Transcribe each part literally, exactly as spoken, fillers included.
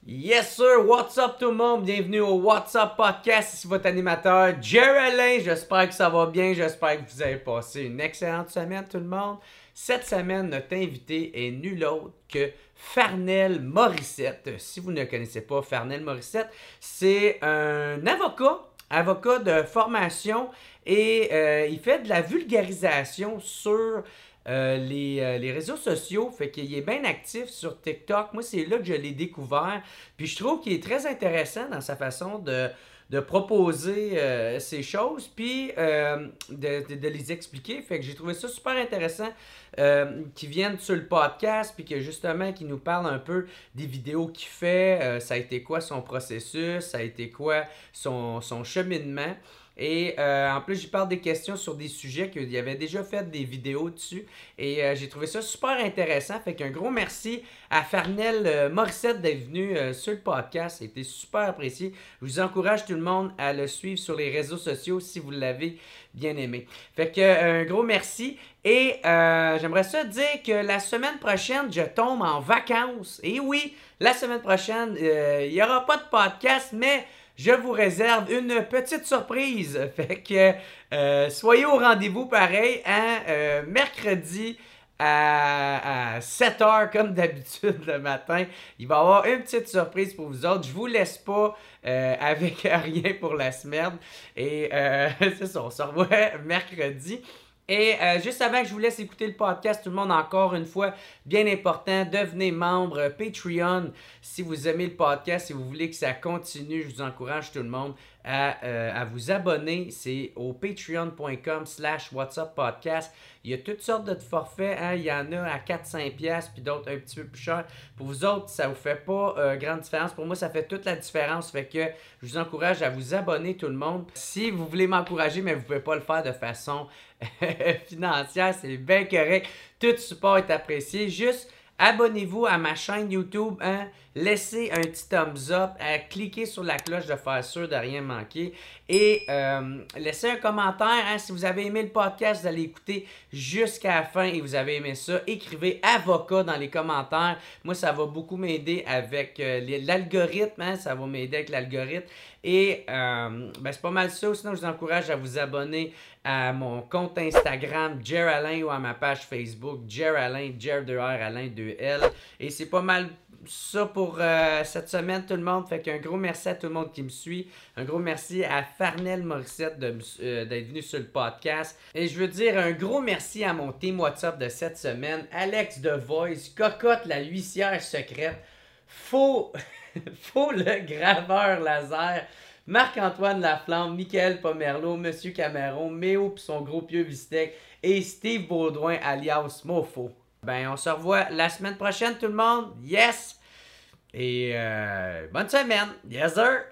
Yes sir, what's up tout le monde, bienvenue au What's Up Podcast, ici votre animateur Jerry Alain, j'espère que ça va bien, j'espère que vous avez passé une excellente semaine tout le monde. Cette semaine, notre invité est nul autre que Farnell Morissette. Si vous ne connaissez pas Farnell Morissette, c'est un avocat, avocat de formation et euh, il fait de la vulgarisation sur... Euh, les, euh, les réseaux sociaux, fait qu'il est bien actif sur TikTok. Moi, c'est là que je l'ai découvert. Puis je trouve qu'il est très intéressant dans sa façon de, de proposer euh, ces choses, puis euh, de, de, de les expliquer. Fait que j'ai trouvé ça super intéressant euh, qu'ils viennent sur le podcast, puis que justement, qu'ils nous parlent un peu des vidéos qu'il fait. Euh, ça a été quoi son processus, ça a été quoi son, son cheminement. Et euh, en plus, j'y parle des questions sur des sujets qu'il avait déjà fait des vidéos dessus. Et euh, j'ai trouvé ça super intéressant. Fait qu'un gros merci à Farnell euh, Morissette d'être venu euh, sur le podcast. Ça a été super apprécié. Je vous encourage tout le monde à le suivre sur les réseaux sociaux si vous l'avez bien aimé. Fait que euh, un gros merci. Et euh, j'aimerais ça dire que la semaine prochaine, je tombe en vacances. Et oui, la semaine prochaine, euh, il n'y aura pas de podcast, mais... je vous réserve une petite surprise. Fait que euh, soyez au rendez-vous pareil, hein, euh, mercredi à, à sept heures comme d'habitude le matin. Il va y avoir une petite surprise pour vous autres. Je vous laisse pas euh, avec rien pour la semaine. Et euh, c'est ça, on se revoit mercredi. Et euh, juste avant que je vous laisse écouter le podcast, tout le monde, encore une fois, bien important, devenez membre Patreon si vous aimez le podcast, si vous voulez que ça continue. Je vous encourage tout le monde à, euh, à vous abonner. C'est au patreon.com slash whatsuppodcast. Il y a toutes sortes de forfaits. Hein? Il y en a à quatre à cinq piastres, puis d'autres un petit peu plus chers. Pour vous autres, ça ne vous fait pas euh, grande différence. Pour moi, ça fait toute la différence. Fait que je vous encourage à vous abonner tout le monde. Si vous voulez m'encourager, mais vous ne pouvez pas le faire de façon financière, c'est bien correct. Tout support est apprécié. Juste abonnez-vous à ma chaîne YouTube, hein? Laissez un petit thumbs up, euh, cliquez sur la cloche de faire sûr de rien manquer et euh, laissez un commentaire. Hein? Si vous avez aimé le podcast, vous allez écouter jusqu'à la fin et vous avez aimé ça, écrivez avocat dans les commentaires. Moi, ça va beaucoup m'aider avec euh, l'algorithme, hein? Ça va m'aider avec l'algorithme. Et euh, ben, c'est pas mal ça. Sinon, je vous encourage à vous abonner à mon compte Instagram, Jerry Alain, ou à ma page Facebook, Jerry Alain, Jerry deux R, Alain deux L. Et c'est pas mal ça pour euh, cette semaine, tout le monde. Fait qu'un gros merci à tout le monde qui me suit. Un gros merci à Farnell Morissette de, euh, d'être venu sur le podcast. Et je veux dire un gros merci à mon team WhatsApp de cette semaine. Alex de Voice, Cocotte la huissière secrète, Faux, Faux le graveur laser, Marc-Antoine Laflamme, Michael Pomerleau, Monsieur Cameron, Méo pis son gros pieux bistec et Steve Baudouin alias Mofo. Ben, on se revoit la semaine prochaine, tout le monde. Yes! Et euh, bonne semaine. Yes, sir!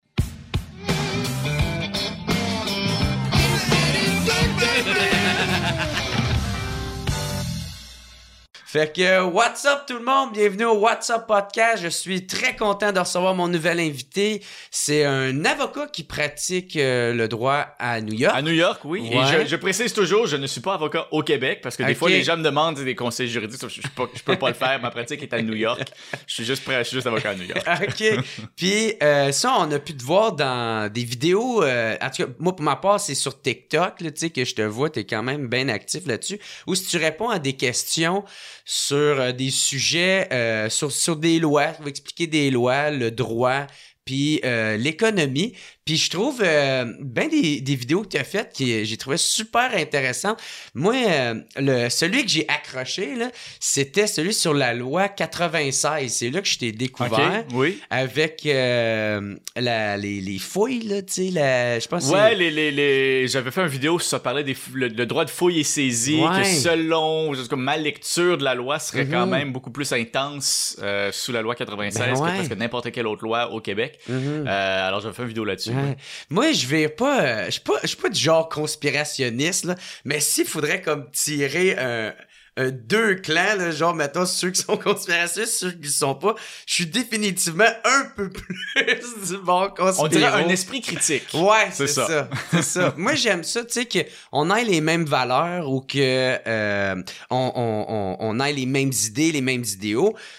Fait que, what's up tout le monde? Bienvenue au What's Up Podcast. Je suis très content de recevoir mon nouvel invité. C'est un avocat qui pratique euh, le droit à New York. À New York, oui. Ouais. Et je, je précise toujours, je ne suis pas avocat au Québec parce que des okay. fois, les gens me demandent des conseils juridiques. Je, je, peux, je peux pas le faire. Ma pratique est à New York. Je suis juste prêt, je suis juste avocat à New York. OK. Puis, euh, ça, on a pu te voir dans des vidéos. Euh, en tout cas, moi, pour ma part, c'est sur TikTok, tu sais, que je te vois. T'es quand même bien actif là-dessus. Ou si tu réponds à des questions sur euh, des sujets, euh, sur, sur des lois, on va expliquer des lois, le droit, puis euh, l'économie. Puis je trouve euh, bien des, des vidéos que tu as faites que j'ai trouvé super intéressantes. Moi, euh, le, celui que j'ai accroché, là, c'était celui sur la loi quatre-vingt-seize. C'est là que je t'ai découvert. Okay, oui. Avec euh, la, les, les fouilles, là, tu sais, la, je pense ouais, les, les, les, j'avais fait une vidéo sur ça parlait des le, le droit de fouille et saisie, ouais. Que selon comme ma lecture de la loi serait mm-hmm. quand même beaucoup plus intense euh, sous la loi quatre-vingt-seize ben ouais. que presque n'importe quelle autre loi au Québec. Mm-hmm. Euh, alors j'avais fait une vidéo là-dessus. Ouais. Moi, je vais pas... Euh, je suis pas, je suis pas du genre conspirationniste, là, mais s'il faudrait comme tirer un... Euh, deux clans, là, genre, mettons, ceux qui sont conspirationnistes, ceux qui ne sont pas, je suis définitivement un peu plus du bon conspirant. On dirait un esprit critique. Ouais, c'est, c'est ça. ça. C'est ça. Moi, j'aime ça, tu sais, qu'on ait les mêmes valeurs ou que euh, on, on, on, on ait les mêmes idées, les mêmes idéaux.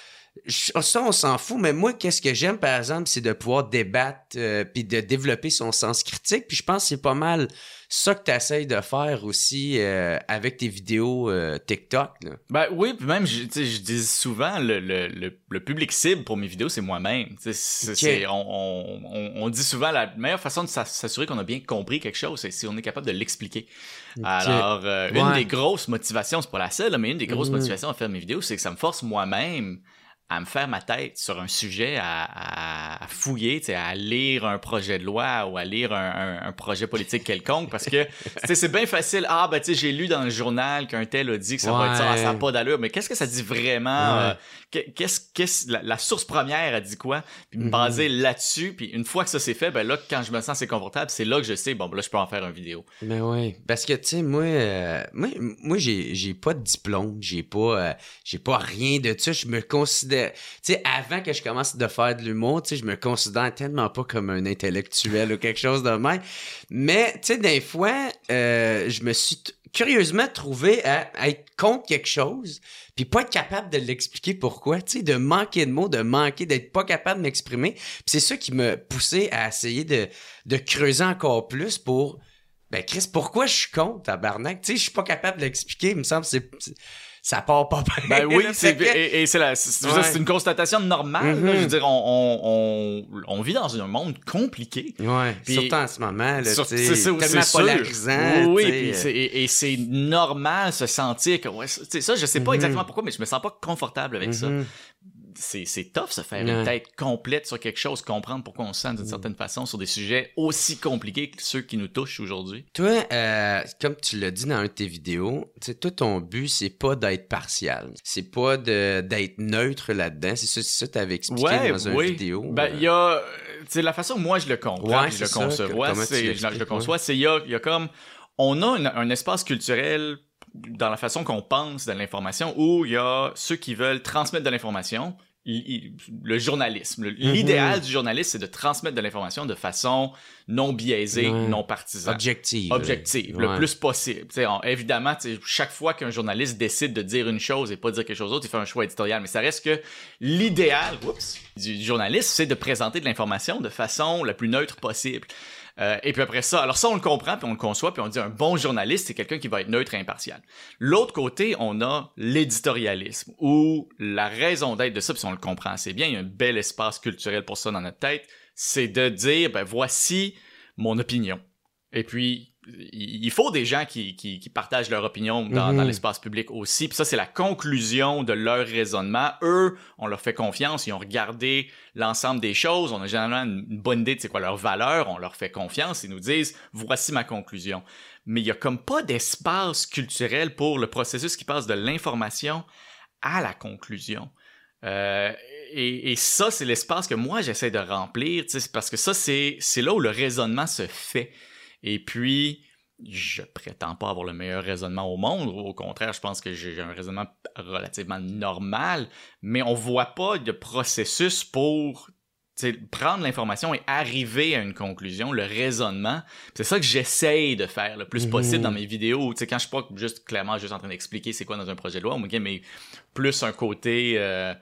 ça, on s'en fout, mais moi, qu'est-ce que j'aime, par exemple, c'est de pouvoir débattre euh, puis de développer son sens critique. Puis je pense que c'est pas mal ça que tu essayes de faire aussi euh, avec tes vidéos euh, TikTok. Là. Ben oui, puis même, je, je dis souvent, le, le, le, le public cible pour mes vidéos, c'est moi-même. C'est, okay. c'est, on, on, on dit souvent, la meilleure façon de s'assurer qu'on a bien compris quelque chose, c'est si on est capable de l'expliquer. Okay. Alors, euh, ouais. une des grosses motivations, c'est pas la seule, mais une des grosses mmh. motivations à faire mes vidéos, c'est que ça me force moi-même à me faire ma tête sur un sujet, à, à fouiller, à lire un projet de loi ou à lire un, un, un projet politique quelconque, parce que c'est bien facile. Ah, ben tu sais, j'ai lu dans le journal qu'un tel a dit que ça ouais. va être ça, ah, ça n'a pas d'allure, mais qu'est-ce que ça dit vraiment? Ouais. Euh, qu'est-ce, qu'est-ce, la, la source première a dit quoi? Puis me baser mm-hmm. là-dessus, puis une fois que ça c'est fait, ben là, quand je me sens assez confortable, c'est là que je sais, bon, ben là, je peux en faire une vidéo. Ben oui, parce que tu sais, moi, euh, moi, moi j'ai, j'ai pas de diplôme, j'ai pas, euh, j'ai pas rien de ça, je me considère tu sais, avant que je commence de faire de l'humour, tu sais, je me considère tellement pas comme un intellectuel ou quelque chose de même. Mais, tu sais, des fois, euh, je me suis t- curieusement trouvé à, à être contre quelque chose, puis pas être capable de l'expliquer pourquoi, tu sais, de manquer de mots, de manquer, d'être pas capable de m'exprimer. Puis c'est ça qui m'a poussé à essayer de, de creuser encore plus pour, ben, Chris, pourquoi je suis contre, tabarnak? Tu sais, je suis pas capable de l'expliquer, il me semble que c'est... c'est ça part pas bien. Ben oui, c'est, que... et, et c'est, la, c'est, ouais. c'est une constatation normale. Mm-hmm. Là, je veux dire, on, on, on, on vit dans un monde compliqué. Ouais, puis, surtout en ce moment, là, sur, c'est, c'est, tellement c'est polarisant. Oui, puis c'est, et, et c'est normal se sentir que, ouais, c'est ça, je sais pas mm-hmm. exactement pourquoi, mais je me sens pas confortable avec mm-hmm. ça. C'est, c'est tough se faire ouais. une tête complète sur quelque chose, comprendre pourquoi on se sent d'une certaine façon sur des sujets aussi compliqués que ceux qui nous touchent aujourd'hui. Toi, euh, comme tu l'as dit dans un de tes vidéos, tu sais, toi, ton but, c'est pas d'être partial. C'est pas de, d'être neutre là-dedans. C'est ça, c'est ça que tu avais expliqué ouais, dans une oui. vidéo. Ben, il y a... C'est la façon que moi, je le comprends, ouais, je le conçois. C'est, je le conçois, c'est il y a, il y a comme... On a une, un espace culturel dans la façon qu'on pense de l'information, où il y a ceux qui veulent transmettre de l'information, le journalisme. L'idéal mm-hmm. du journaliste, c'est de transmettre de l'information de façon non biaisée, ouais. non partisane. Objective. Objective, ouais. le plus possible. T'sais, on, évidemment, chaque fois qu'un journaliste décide de dire une chose et pas dire quelque chose d'autre, il fait un choix éditorial. Mais ça reste que l'idéal oups, du journaliste, c'est de présenter de l'information de façon la plus neutre possible. Euh, et puis après ça, alors ça on le comprend puis on le conçoit puis on dit un bon journaliste c'est quelqu'un qui va être neutre et impartial. L'autre côté, on a l'éditorialisme où la raison d'être de ça, puis on le comprend assez bien, il y a un bel espace culturel pour ça dans notre tête, c'est de dire ben voici mon opinion. Et puis il faut des gens qui, qui, qui partagent leur opinion dans, mmh. dans l'espace public aussi. Puis ça, c'est la conclusion de leur raisonnement. Eux, on leur fait confiance. Ils ont regardé l'ensemble des choses. On a généralement une bonne idée de c'est quoi leur valeur. On leur fait confiance. Ils nous disent, voici ma conclusion. Mais il y a comme pas d'espace culturel pour le processus qui passe de l'information à la conclusion. Euh, et, et ça, c'est l'espace que moi, j'essaie de remplir. Parce que ça, c'est, c'est là où le raisonnement se fait. Et puis, je prétends pas avoir le meilleur raisonnement au monde. Au contraire, je pense que j'ai un raisonnement relativement normal. Mais on voit pas de processus pour prendre l'information et arriver à une conclusion, le raisonnement. C'est ça que j'essaye de faire le plus possible mmh. dans mes vidéos. T'sais, quand je suis pas juste clairement juste en train d'expliquer c'est quoi dans un projet de loi, okay, mais plus un côté... Euh,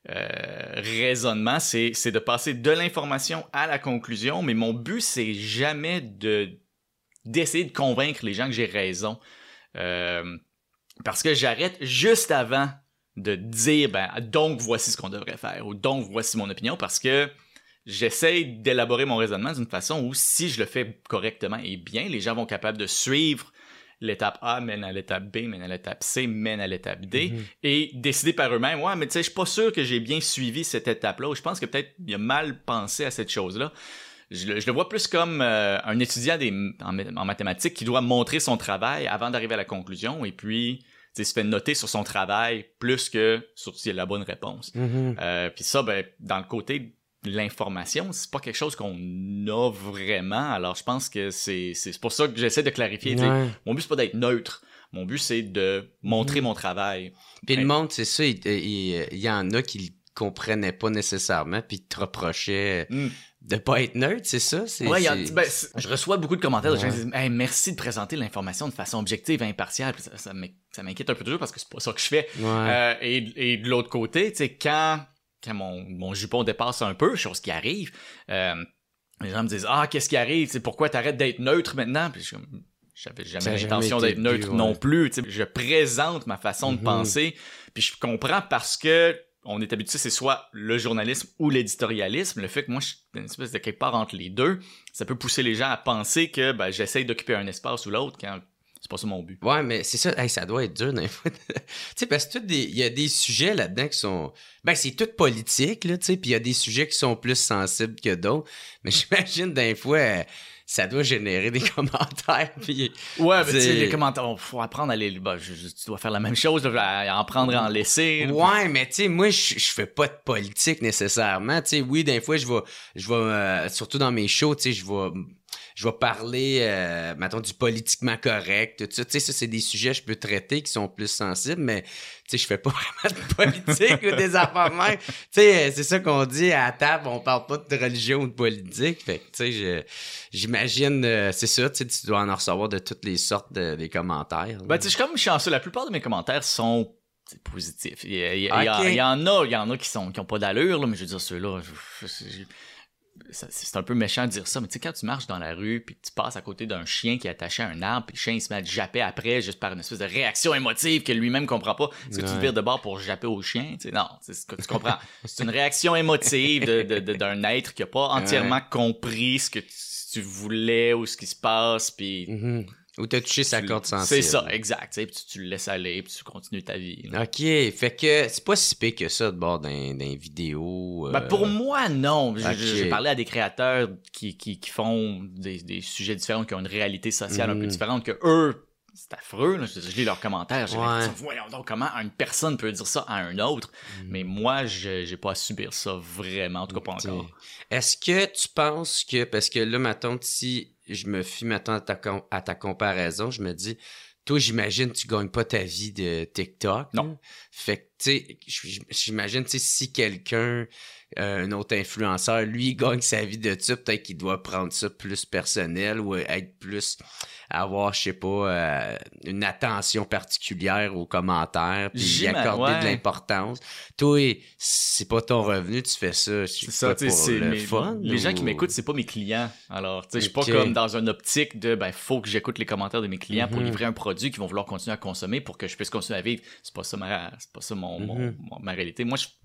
Euh, raisonnement, c'est, c'est de passer de l'information à la conclusion, mais mon but, c'est jamais de d'essayer de convaincre les gens que j'ai raison. Euh, parce que j'arrête juste avant de dire, ben, donc voici ce qu'on devrait faire, ou donc voici mon opinion, parce que j'essaie d'élaborer mon raisonnement d'une façon où si je le fais correctement et bien, les gens vont être capables de suivre l'étape A mène à l'étape B, mène à l'étape C, mène à l'étape D, mm-hmm. et décider par eux-mêmes, ouais, mais tu sais, je suis pas sûr que j'ai bien suivi cette étape-là, ou je pense que peut-être il a mal pensé à cette chose-là. Je le, je le vois plus comme euh, un étudiant des, en, en mathématiques qui doit montrer son travail avant d'arriver à la conclusion, et puis tu sais, se fait noter sur son travail plus que sur s'il y a la bonne réponse. Mm-hmm. Euh, puis ça, ben, dans le côté l'information, c'est pas quelque chose qu'on a vraiment. Alors, je pense que c'est, c'est pour ça que j'essaie de clarifier. Ouais. Mon but, c'est pas d'être neutre. Mon but, c'est de montrer mmh. mon travail. Puis le monde, c'est ça, il, il, il y en a qui le comprenaient pas nécessairement, puis te reprochaient mmh. de pas être neutre, c'est ça? C'est, ouais, c'est... A, ben, c'est, je reçois beaucoup de commentaires de gens qui disent hey, « Merci de présenter l'information de façon objective et impartiale. » Ça, ça, ça m'inquiète un peu toujours parce que c'est pas ça que je fais. Ouais. Euh, et, et de l'autre côté, tu sais, quand... quand mon, mon jupon dépasse un peu, chose qui arrive, euh, les gens me disent « Ah, qu'est-ce qui arrive? T'sais, pourquoi t'arrêtes d'être neutre maintenant? » Puis je j'avais jamais l'intention d'être neutre ouais. non plus. T'sais, je présente ma façon mm-hmm. de penser, puis je comprends parce que on est habitué, c'est soit le journalisme ou l'éditorialisme. Le fait que moi, je suis une espèce de quelque part entre les deux, ça peut pousser les gens à penser que ben, j'essaye d'occuper un espace ou l'autre quand c'est pas ça mon but. Ouais, mais c'est ça, hey, ça doit être dur d'un fois. Tu sais, parce que il y a des sujets là-dedans qui sont... Ben, c'est tout politique, là, tu sais, puis il y a des sujets qui sont plus sensibles que d'autres. Mais j'imagine d'un fois... Euh, ça doit générer des commentaires. Puis, ouais, mais tu sais, les commentaires, il faut apprendre à les... Ben, je, je, tu dois faire la même chose, là, à en prendre et en laisser. Ouais, mais tu sais, moi, je, je fais pas de politique nécessairement. Tu sais, oui, des fois, je vais... Je vais euh, surtout dans mes shows, tu sais, je vais... Je vais parler, euh, mettons, du politiquement correct, tout ça. Tu sais, ça, c'est des sujets que je peux traiter qui sont plus sensibles, mais, tu sais, je fais pas vraiment de politique ou des affaires même. Tu sais, c'est ça qu'on dit à la table, on parle pas de religion ou de politique. Fait que, tu sais, je, j'imagine, euh, c'est ça, tu sais, tu dois en recevoir de toutes les sortes de, des commentaires. Ben, tu sais, je suis comme chanceux. La plupart de mes commentaires sont c'est positifs. Il y, il y, okay. il y, il y en a, il y en a qui sont qui ont pas d'allure, là, mais je veux dire, ceux-là, je, je, je, c'est un peu méchant de dire ça, mais tu sais, quand tu marches dans la rue puis que tu passes à côté d'un chien qui est attaché à un arbre puis le chien il se met à te japper après juste par une espèce de réaction émotive que lui-même comprend pas, est-ce que ouais. tu te vires de bord pour japper au chien? Tu sais, non, c'est ce que tu comprends. C'est une réaction émotive de, de, de, d'un être qui a pas entièrement ouais. compris ce que tu, tu voulais ou ce qui se passe puis... Mm-hmm. Ou t'as touché sa corde sensible. C'est ça, exact. Puis tu, tu le laisses aller, puis tu continues ta vie. Là. OK, fait que c'est pas si pire que ça de bord d'un, d'un vidéo. Euh... Ben pour moi, non. Okay. J'ai parlé à des créateurs qui, qui, qui font des, des sujets différents, qui ont une réalité sociale mm. un peu différente que eux. C'est affreux, là. Je, je lis leurs commentaires, j'ai ouais. dit, voyons donc comment une personne peut dire ça à un autre. Mm. Mais moi, je j'ai pas à subir ça vraiment, en tout cas pas okay. encore. Est-ce que tu penses que, parce que là, mettons, si je me fie maintenant à ta, à ta comparaison, je me dis, toi, j'imagine tu gagnes pas ta vie de TikTok. Non. Là. Fait que, tu sais, j'imagine, tu sais, si quelqu'un, euh, un autre influenceur, lui, gagne sa vie de ça, peut-être qu'il doit prendre ça plus personnel ou être plus, avoir, je sais pas, euh, une attention particulière aux commentaires, puis y accorder ouais. de l'importance. Toi, c'est pas ton revenu, tu fais ça, c'est ça, pour c'est le mes, fun. Les ou... gens qui m'écoutent, c'est pas mes clients. Alors, tu sais, je suis okay. pas comme dans une optique de, ben, faut que j'écoute les commentaires de mes clients mm-hmm. pour livrer un produit qu'ils vont vouloir continuer à consommer pour que je puisse continuer à vivre. C'est pas ça ma, c'est pas ça mon, mm-hmm. mon, mon ma réalité. Moi, je,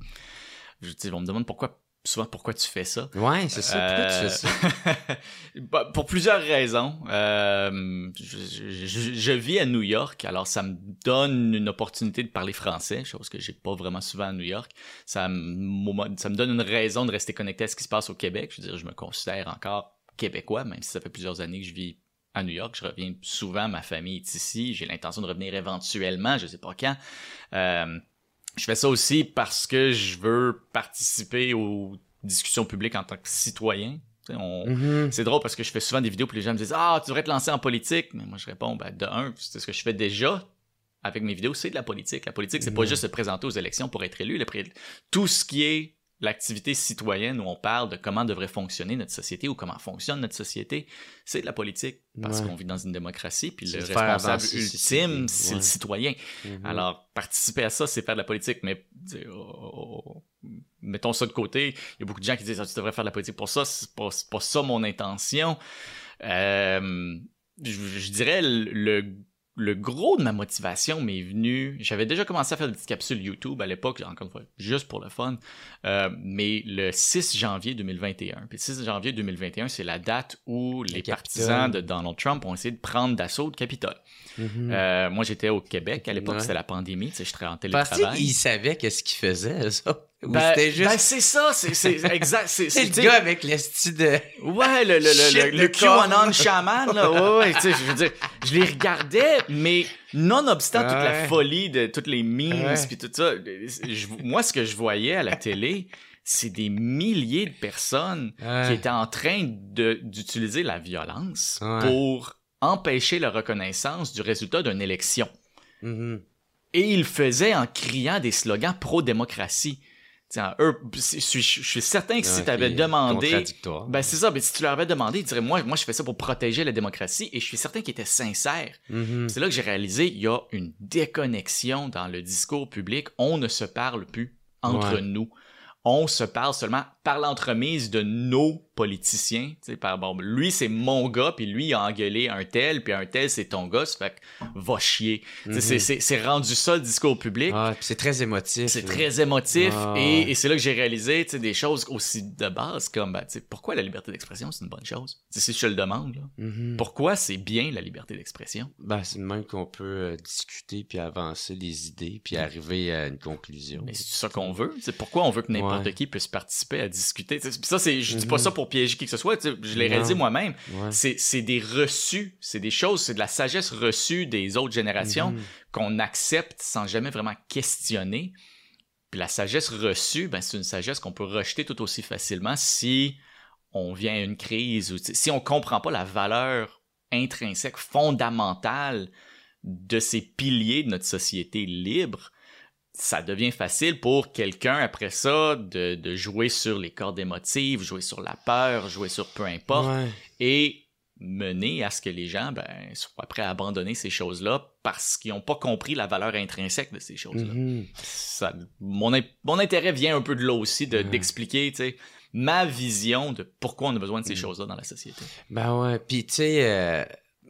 je tu sais, on me demande pourquoi souvent pourquoi tu fais ça. Ouais, c'est ça. Pourquoi euh... tu fais ça? bah, pour plusieurs raisons. Euh, je, je, je, je vis à New York, alors ça me donne une opportunité de parler français, chose que j'ai pas vraiment souvent à New York. Ça me, ça me donne une raison de rester connecté à ce qui se passe au Québec. Je veux dire, je me considère encore québécois, même si ça fait plusieurs années que je vis à New York. Je reviens souvent, ma famille est ici. J'ai l'intention de revenir éventuellement, je sais pas quand. Euh, Je fais ça aussi parce que je veux participer aux discussions publiques en tant que citoyen. On... Mm-hmm. C'est drôle parce que je fais souvent des vidéos où les gens me disent « Ah, tu devrais te lancer en politique. » Mais moi, je réponds ben, « De un, c'est ce que je fais déjà avec mes vidéos, c'est de la politique. La politique, c'est mm-hmm. pas juste se présenter aux élections pour être élu. Pré... Tout ce qui est l'activité citoyenne où on parle de comment devrait fonctionner notre société ou comment fonctionne notre société, c'est de la politique. Parce ouais. qu'on vit dans une démocratie, puis c'est le responsable ultime, c'est ouais. le citoyen. Mm-hmm. Alors, participer à ça, c'est faire de la politique. Mais oh, oh, mettons ça de côté. Il y a beaucoup de gens qui disent ah, « Tu devrais faire de la politique pour ça. » C'est pas, c'est pas ça mon intention. Euh, je, je dirais le... Le gros de ma motivation m'est venu... J'avais déjà commencé à faire des petites capsules YouTube à l'époque, encore une fois, juste pour le fun. Euh, mais le six janvier deux mille vingt et un. Puis le six janvier deux mille vingt et un, c'est la date où les le partisans de Donald Trump ont essayé de prendre d'assaut le Capitole. Mm-hmm. Euh, moi, j'étais au Québec. À l'époque, ouais. c'était la pandémie. Tu sais, je travaillais en télétravail. Parce qu'ils savaient qu'est-ce qu'ils faisaient, ça. Ben, c'était juste... ben c'est ça, c'est, c'est exact. C'est, c'est, c'est le gars avec le style de... Ouais, le, le, le, le, le QAnon shaman, là. Ouais, ouais, tu sais, je veux dire, je les regardais, mais nonobstant ouais. toute la folie de toutes les memes ouais. pis tout ça, je, moi, ce que je voyais à la télé, c'est des milliers de personnes ouais. qui étaient en train de, d'utiliser la violence ouais. pour empêcher la reconnaissance du résultat d'une élection. Mm-hmm. Et ils le faisaient en criant des slogans pro-démocratie. Tiens, eux, je suis, je suis certain que si ouais, tu avais demandé... Ben c'est ça, mais si tu leur avais demandé, ils diraient, moi, moi je fais ça pour protéger la démocratie, et je suis certain qu'ils étaient sincères. Mm-hmm. C'est là que j'ai réalisé, il y a une déconnexion dans le discours public, on ne se parle plus entre ouais. nous. on se parle seulement par l'entremise de nos politiciens. Tu sais, par bon, lui c'est mon gars, puis lui il a engueulé un tel, puis un tel c'est ton gars, ça fait que va chier. Mm-hmm. c'est, c'est, c'est rendu ça le discours public. Ah, puis c'est très émotif. C'est là. très émotif, ah, et, et c'est là que j'ai réalisé, tu sais, des choses aussi de base comme, ben, tu sais, pourquoi la liberté d'expression c'est une bonne chose. Tu sais, si je te le demande, là, mm-hmm. pourquoi c'est bien la liberté d'expression. Ben c'est même qu'on peut euh, discuter puis avancer les idées puis arriver à une conclusion. Mais c'est ça qu'on veut. C'est pourquoi on veut que n'importe ouais. qui puisse participer à discuter. T'sais, ça, c'est, je dis mm-hmm. pas ça pour piéger qui que ce soit. Je l'ai réalisé moi-même. Ouais. C'est, c'est des reçus, c'est des choses, c'est de la sagesse reçue des autres générations mm-hmm. qu'on accepte sans jamais vraiment questionner. Puis la sagesse reçue, ben c'est une sagesse qu'on peut rejeter tout aussi facilement si on vient à une crise ou si on comprend pas la valeur intrinsèque, fondamentale de ces piliers de notre société libre. Ça devient facile pour quelqu'un, après ça, de, de jouer sur les cordes émotives, jouer sur la peur, jouer sur peu importe, ouais. et mener à ce que les gens ben, soient prêts à abandonner ces choses-là parce qu'ils n'ont pas compris la valeur intrinsèque de ces choses-là. Mm-hmm. Ça, mon, mon intérêt vient un peu de là aussi, de, ouais. d'expliquer, tu sais, ma vision de pourquoi on a besoin de ces mm-hmm. choses-là dans la société. Ben ouais, puis tu sais... Euh...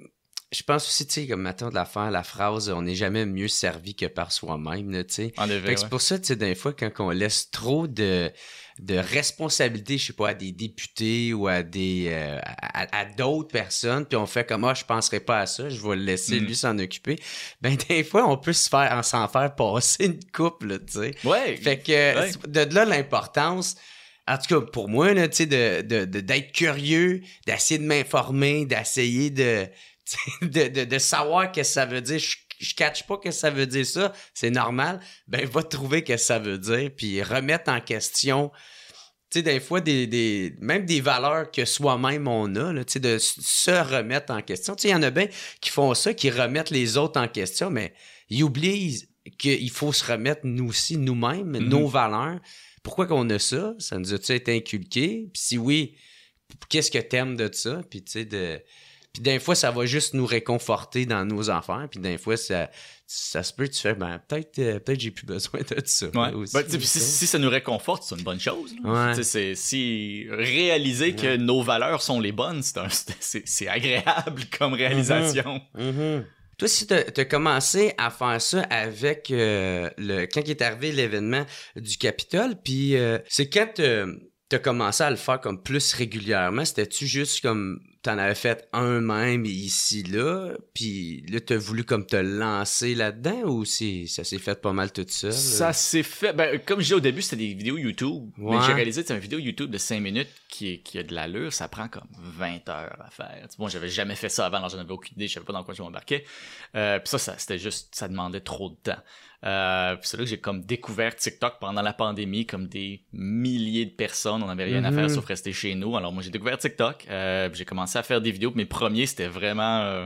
Je pense aussi, tu sais, comme maintenant de la faire la phrase « on n'est jamais mieux servi que par soi-même », tu sais. En effet, ouais. C'est pour ça, tu sais, des fois, quand on laisse trop de, de responsabilités, je sais pas, à des députés ou à des euh, à, à d'autres personnes, puis on fait comme « ah, je penserais pas à ça, je vais le laisser mm. lui s'en occuper », ben des fois, on peut se faire s'en faire passer une coupe, là, tu sais. Ouais. Fait que, ouais. de là, l'importance... En tout cas, pour moi, là, tu sais, de, de, de, d'être curieux, d'essayer de m'informer, d'essayer de... De, de, de savoir qu'est-ce que ça veut dire. Je, je catch pas que ça veut dire ça, c'est normal. Ben, va trouver qu'est-ce que ça veut dire, puis remettre en question, tu sais, des fois, des, des, même des valeurs que soi-même on a, là, tu sais, de se remettre en question. Tu sais, il y en a bien qui font ça, qui remettent les autres en question, mais ils oublient qu'il faut se remettre nous aussi, nous-mêmes, mm-hmm. nos valeurs. Pourquoi qu'on a ça? Ça nous a-tu été inculqué? Puis si oui, qu'est-ce que t'aimes de ça? Puis tu sais, de... Puis des fois, ça va juste nous réconforter dans nos affaires. Puis des fois, ça, ça se peut, tu fais, ben peut-être euh, peut-être j'ai plus besoin de ça. Ouais. Aussi, ben, si, si ça nous réconforte, c'est une bonne chose. Ouais. C'est, si réaliser ouais. que nos valeurs sont les bonnes, c'est, un, c'est, c'est agréable comme réalisation. Mm-hmm. Mm-hmm. Toi, si tu as commencé à faire ça avec euh, le quand il est arrivé l'événement du Capitole, puis euh, c'est quand tu as commencé à le faire comme plus régulièrement, c'était-tu juste comme... T'en avais fait un même ici, là, puis là, t'as voulu comme te lancer là-dedans, ou c'est, ça s'est fait pas mal tout seul? Ça là? s'est fait... Ben, comme je disais au début, c'était des vidéos YouTube. Ouais. Mais j'ai réalisé que c'est une vidéo YouTube de cinq minutes qui, est, qui a de l'allure. Ça prend comme vingt heures à faire. Bon, j'avais jamais fait ça avant, alors j'en avais aucune idée. Je savais pas dans quoi je m'embarquais. Euh, puis ça, ça, c'était juste... Ça demandait trop de temps. Euh, puis c'est là que j'ai comme découvert TikTok pendant la pandémie, comme des milliers de personnes, on n'avait rien mm-hmm. à faire sauf rester chez nous. Alors moi j'ai découvert TikTok, euh, puis j'ai commencé à faire des vidéos. Mes premiers c'était vraiment euh,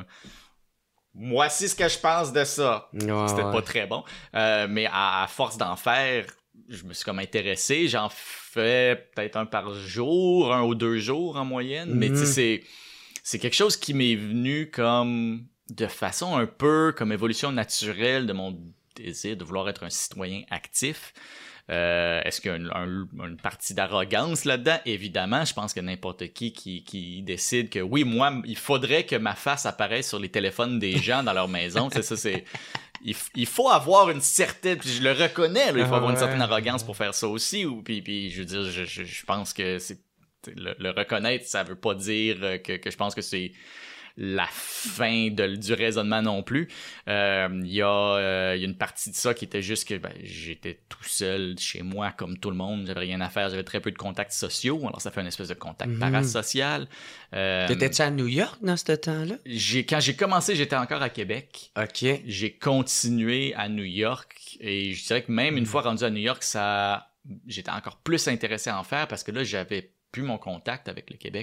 voici ce que je pense de ça. Oh, c'était ouais. pas très bon, euh, mais à, à force d'en faire, je me suis comme intéressé. J'en fais peut-être un par jour, un ou deux jours en moyenne, mm-hmm. mais tu sais c'est c'est quelque chose qui m'est venu comme de façon un peu comme évolution naturelle de mon désir de vouloir être un citoyen actif. Euh, est-ce qu'il y a une, un, une partie d'arrogance là-dedans? Évidemment, je pense que n'importe qui, qui qui décide que oui, moi, il faudrait que ma face apparaisse sur les téléphones des gens dans leur maison. C'est ça, c'est... Il, il faut avoir une certaine... Puis je le reconnais, là, il faut ah, avoir une certaine arrogance pour faire ça aussi. Ou, puis, puis je veux dire, je, je, je pense que c'est... Le, le reconnaître, ça veut pas dire que, que je pense que c'est... la fin de, du raisonnement non plus. Il euh, y, euh, y a une partie de ça qui était juste que ben, j'étais tout seul chez moi comme tout le monde, j'avais rien à faire, j'avais très peu de contacts sociaux, alors ça fait une espèce de contact mm-hmm. parasocial. Euh, T'étais-tu à New York dans ce temps-là? J'ai, quand j'ai commencé, j'étais encore à Québec. OK. J'ai continué à New York et je dirais que même mm-hmm. une fois rendu à New York, ça, j'étais encore plus intéressé à en faire parce que là, j'avais plus mon contact avec le Québec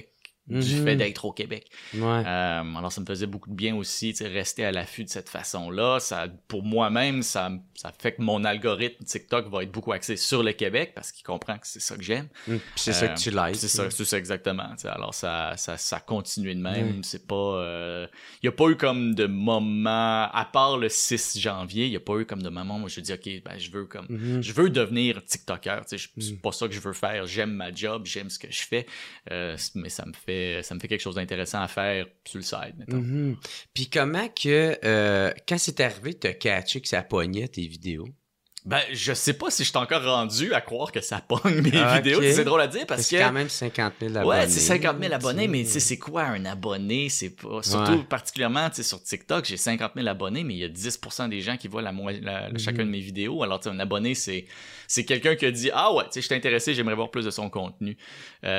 du mm-hmm. fait d'être au Québec. Ouais. Euh, alors, ça me faisait beaucoup de bien aussi, tu sais, rester à l'affût de cette façon-là. Ça, pour moi-même, ça, ça fait que mon algorithme TikTok va être beaucoup axé sur le Québec parce qu'il comprend que c'est ça que j'aime. Mm, c'est euh, ça que tu likes. C'est ça, c'est ça exactement. Tu sais, alors, ça, ça, ça continue de même. Mm. C'est pas... Il euh, n'y a pas eu comme de moment, à part le six janvier, il n'y a pas eu comme de moment où moi, je dis, OK, ben, je veux comme... Mm-hmm. Je veux devenir TikToker. Tu sais, c'est mm. pas ça que je veux faire. J'aime ma job, j'aime ce que je fais. Euh, mais ça me fait ça me fait quelque chose d'intéressant à faire sur le side, mettons. Mm-hmm. Puis comment que, euh, quand c'est arrivé, t'as catché que ça pognait tes vidéos? Ben, je sais pas si je suis encore rendu à croire que ça pogne mes okay. vidéos. C'est drôle à dire parce que... C'est quand même cinquante mille abonnés. Ouais, c'est cinquante mille abonnés, mais tu sais, c'est quoi un abonné? C'est pas... Surtout, ouais. particulièrement, tu sais, sur TikTok, j'ai cinquante mille abonnés, mais il y a dix pour cent des gens qui voient la, mo- la, mm-hmm. chacune de mes vidéos. Alors, tu sais, un abonné, c'est, c'est quelqu'un qui a dit « Ah ouais, tu sais, je suis intéressé, j'aimerais voir plus de son contenu. Euh... »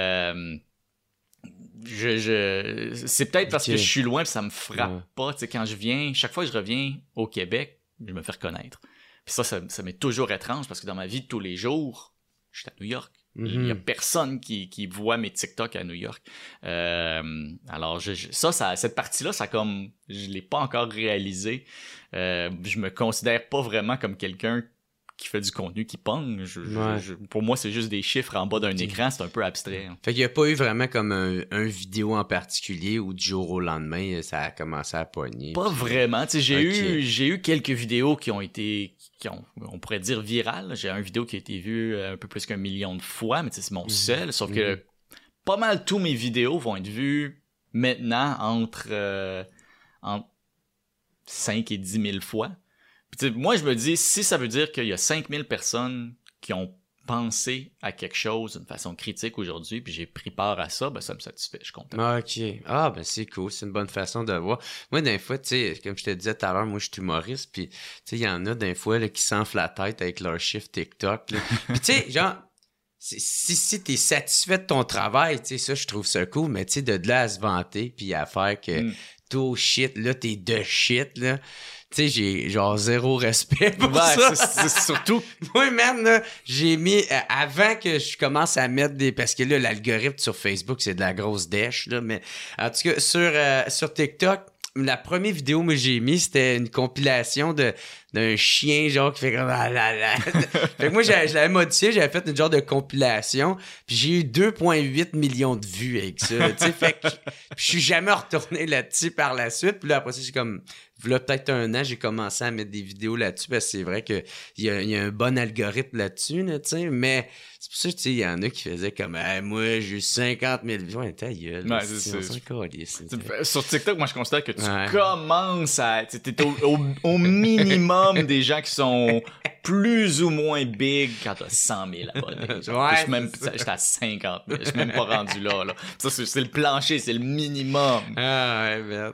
Je, je... C'est peut-être parce okay. que je suis loin et ça me frappe ouais. pas. Tu sais, quand je viens, chaque fois que je reviens au Québec, je me fais reconnaître. Puis ça, ça, ça m'est toujours étrange parce que dans ma vie de tous les jours, je suis à New York. Mm-hmm. Il y a personne qui, qui voit mes TikTok à New York. Euh, alors, je, je, ça, ça, cette partie-là, ça comme, je l'ai pas encore réalisé. Euh, je me considère pas vraiment comme quelqu'un qui fait du contenu qui pogne. Je, ouais. je, pour moi, c'est juste des chiffres en bas d'un écran, c'est un peu abstrait. Hein. Fait qu'il n'y a pas eu vraiment comme un, un vidéo en particulier où du jour au lendemain, ça a commencé à pogner. Pas puis... vraiment. T'sais, j'ai, okay. eu, j'ai eu quelques vidéos qui ont été, qui ont, on pourrait dire virales. J'ai une vidéo qui a été vue un peu plus qu'un million de fois, mais c'est mon mmh. seul. Sauf mmh. que pas mal tous mes vidéos vont être vues maintenant entre, euh, entre cinq et dix mille fois. Puis, moi, je me dis, si ça veut dire qu'il y a cinq mille personnes qui ont pensé à quelque chose d'une façon critique aujourd'hui, puis j'ai pris part à ça, ben ça me satisfait, je suis content. OK. Ah, ben c'est cool, c'est une bonne façon de voir. Moi, des fois, tu sais, comme je te disais tout à l'heure, moi, je suis humoriste, puis tu sais, il y en a des fois là, qui s'enflent la tête avec leur chiffre TikTok. Là. Puis tu sais, genre, si, si t'es satisfait de ton travail, tu sais, ça, je trouve ça cool, mais tu sais, de, de là à se vanter, puis à faire que mm. tout shit, là, t'es de shit, là. Tu sais, j'ai genre zéro respect pour ouais, ça. C'est, c'est surtout... Moi, même, là, j'ai mis... Euh, avant que je commence à mettre des... Parce que là, l'algorithme sur Facebook, c'est de la grosse dèche, là. Mais en tout cas, sur, euh, sur TikTok, la première vidéo que j'ai mis, c'était une compilation de d'un chien, genre, qui fait comme... Ah, là, là. Fait que moi, je l'avais modifié, j'avais fait une genre de compilation, puis j'ai eu deux virgule huit millions de vues avec ça, tu sais. Fait que je suis jamais retourné là-dessus par la suite. Puis là, après ça, j'ai comme... Là, peut-être un an, j'ai commencé à mettre des vidéos là-dessus parce que c'est vrai qu'il y a, y a un bon algorithme là-dessus, là, tu sais, mais c'est pour ça que, tu sais, il y en a qui faisaient comme hey, « moi, j'ai cinquante mille vues. » Ouais, ta gueule. Ouais, c'est, c'est, c'est, sur TikTok, moi, je considère que tu ouais. commences à... Tu es au, au, au minimum des gens qui sont plus ou moins big quand t'as cent mille abonnés. Genre, ouais, même, j'étais à cinquante mille. Je suis même pas rendu là, là. Ça, c'est, c'est le plancher, c'est le minimum. Ah ouais, merde.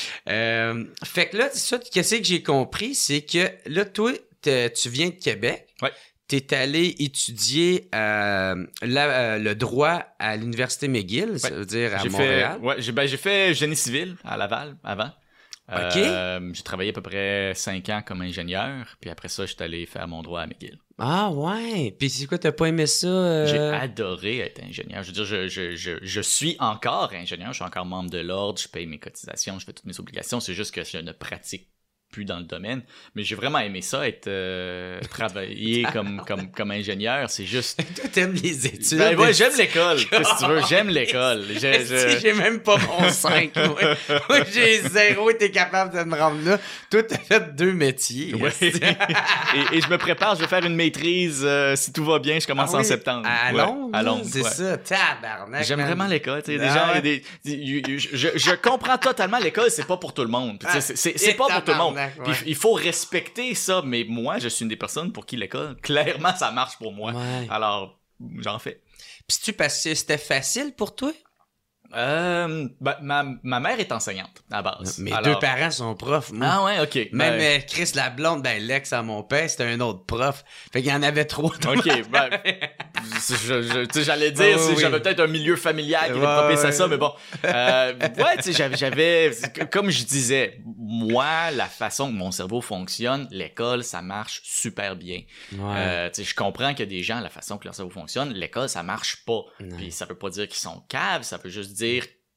Euh, fait que là, ça, qu'est-ce que j'ai compris, c'est que là, toi, tu viens de Québec. Ouais. T'es allé étudier euh, la, euh, le droit à l'Université McGill, ouais. ça veut dire à j'ai Montréal. Fait, ouais, j'ai, ben, j'ai fait génie civil à Laval avant. OK. Euh, j'ai travaillé à peu près cinq ans comme ingénieur, puis après ça, j'étais allé faire mon droit à McGill. Ah ouais! Puis c'est quoi, t'as pas aimé ça? Euh... J'ai adoré être ingénieur. Je veux dire, je, je, je, je suis encore ingénieur, je suis encore membre de l'ordre, je paye mes cotisations, je fais toutes mes obligations, c'est juste que je ne pratique plus dans le domaine, mais j'ai vraiment aimé ça, être euh, travailler comme, comme, comme ingénieur, c'est juste... Toi, t'aimes les études. Ben ouais, j'aime l'école, si tu veux, j'aime l'école. J'ai, je... j'ai même pas mon cinq, moi. Moi, j'ai zéro et t'es capable de me rendre là. Toi, t'as fait deux métiers. Ouais. et, et je me prépare, je vais faire une maîtrise, euh, si tout va bien, je commence ah oui, en septembre. À Londres? Ouais, à Londres, c'est ouais. ça, tabarnak. J'aime man. vraiment l'école, tu sais, des gens, des, des, je, je comprends totalement l'école, c'est pas pour tout le monde. Puis, c'est, c'est, c'est pas pour tout le monde. Puis, ouais. il faut respecter ça, mais moi, je suis une des personnes pour qui l'école, clairement, ça marche pour moi. Ouais. Alors, j'en fais. Puis tu parce que c'était facile pour toi? Euh, ben, ma, ma mère est enseignante, à base. Mes Alors... deux parents sont profs, moi. Ah ouais, OK. Même ben... Chris la blonde, ben l'ex à mon père, c'était un autre prof. Fait qu'il y en avait trois. OK, ben... je, je, tu sais, j'allais dire, oh, oui. j'avais peut-être un milieu familial qui était ouais, propice ouais. à ça, mais bon. Euh, ouais, tu sais, j'avais, j'avais... Comme je disais, moi, la façon que mon cerveau fonctionne, l'école, ça marche super bien. Ouais. Euh, tu sais, je comprends qu'il y a des gens, la façon que leur cerveau fonctionne, l'école, ça marche pas. Non. Puis ça veut pas dire qu'ils sont caves, ça veut juste dire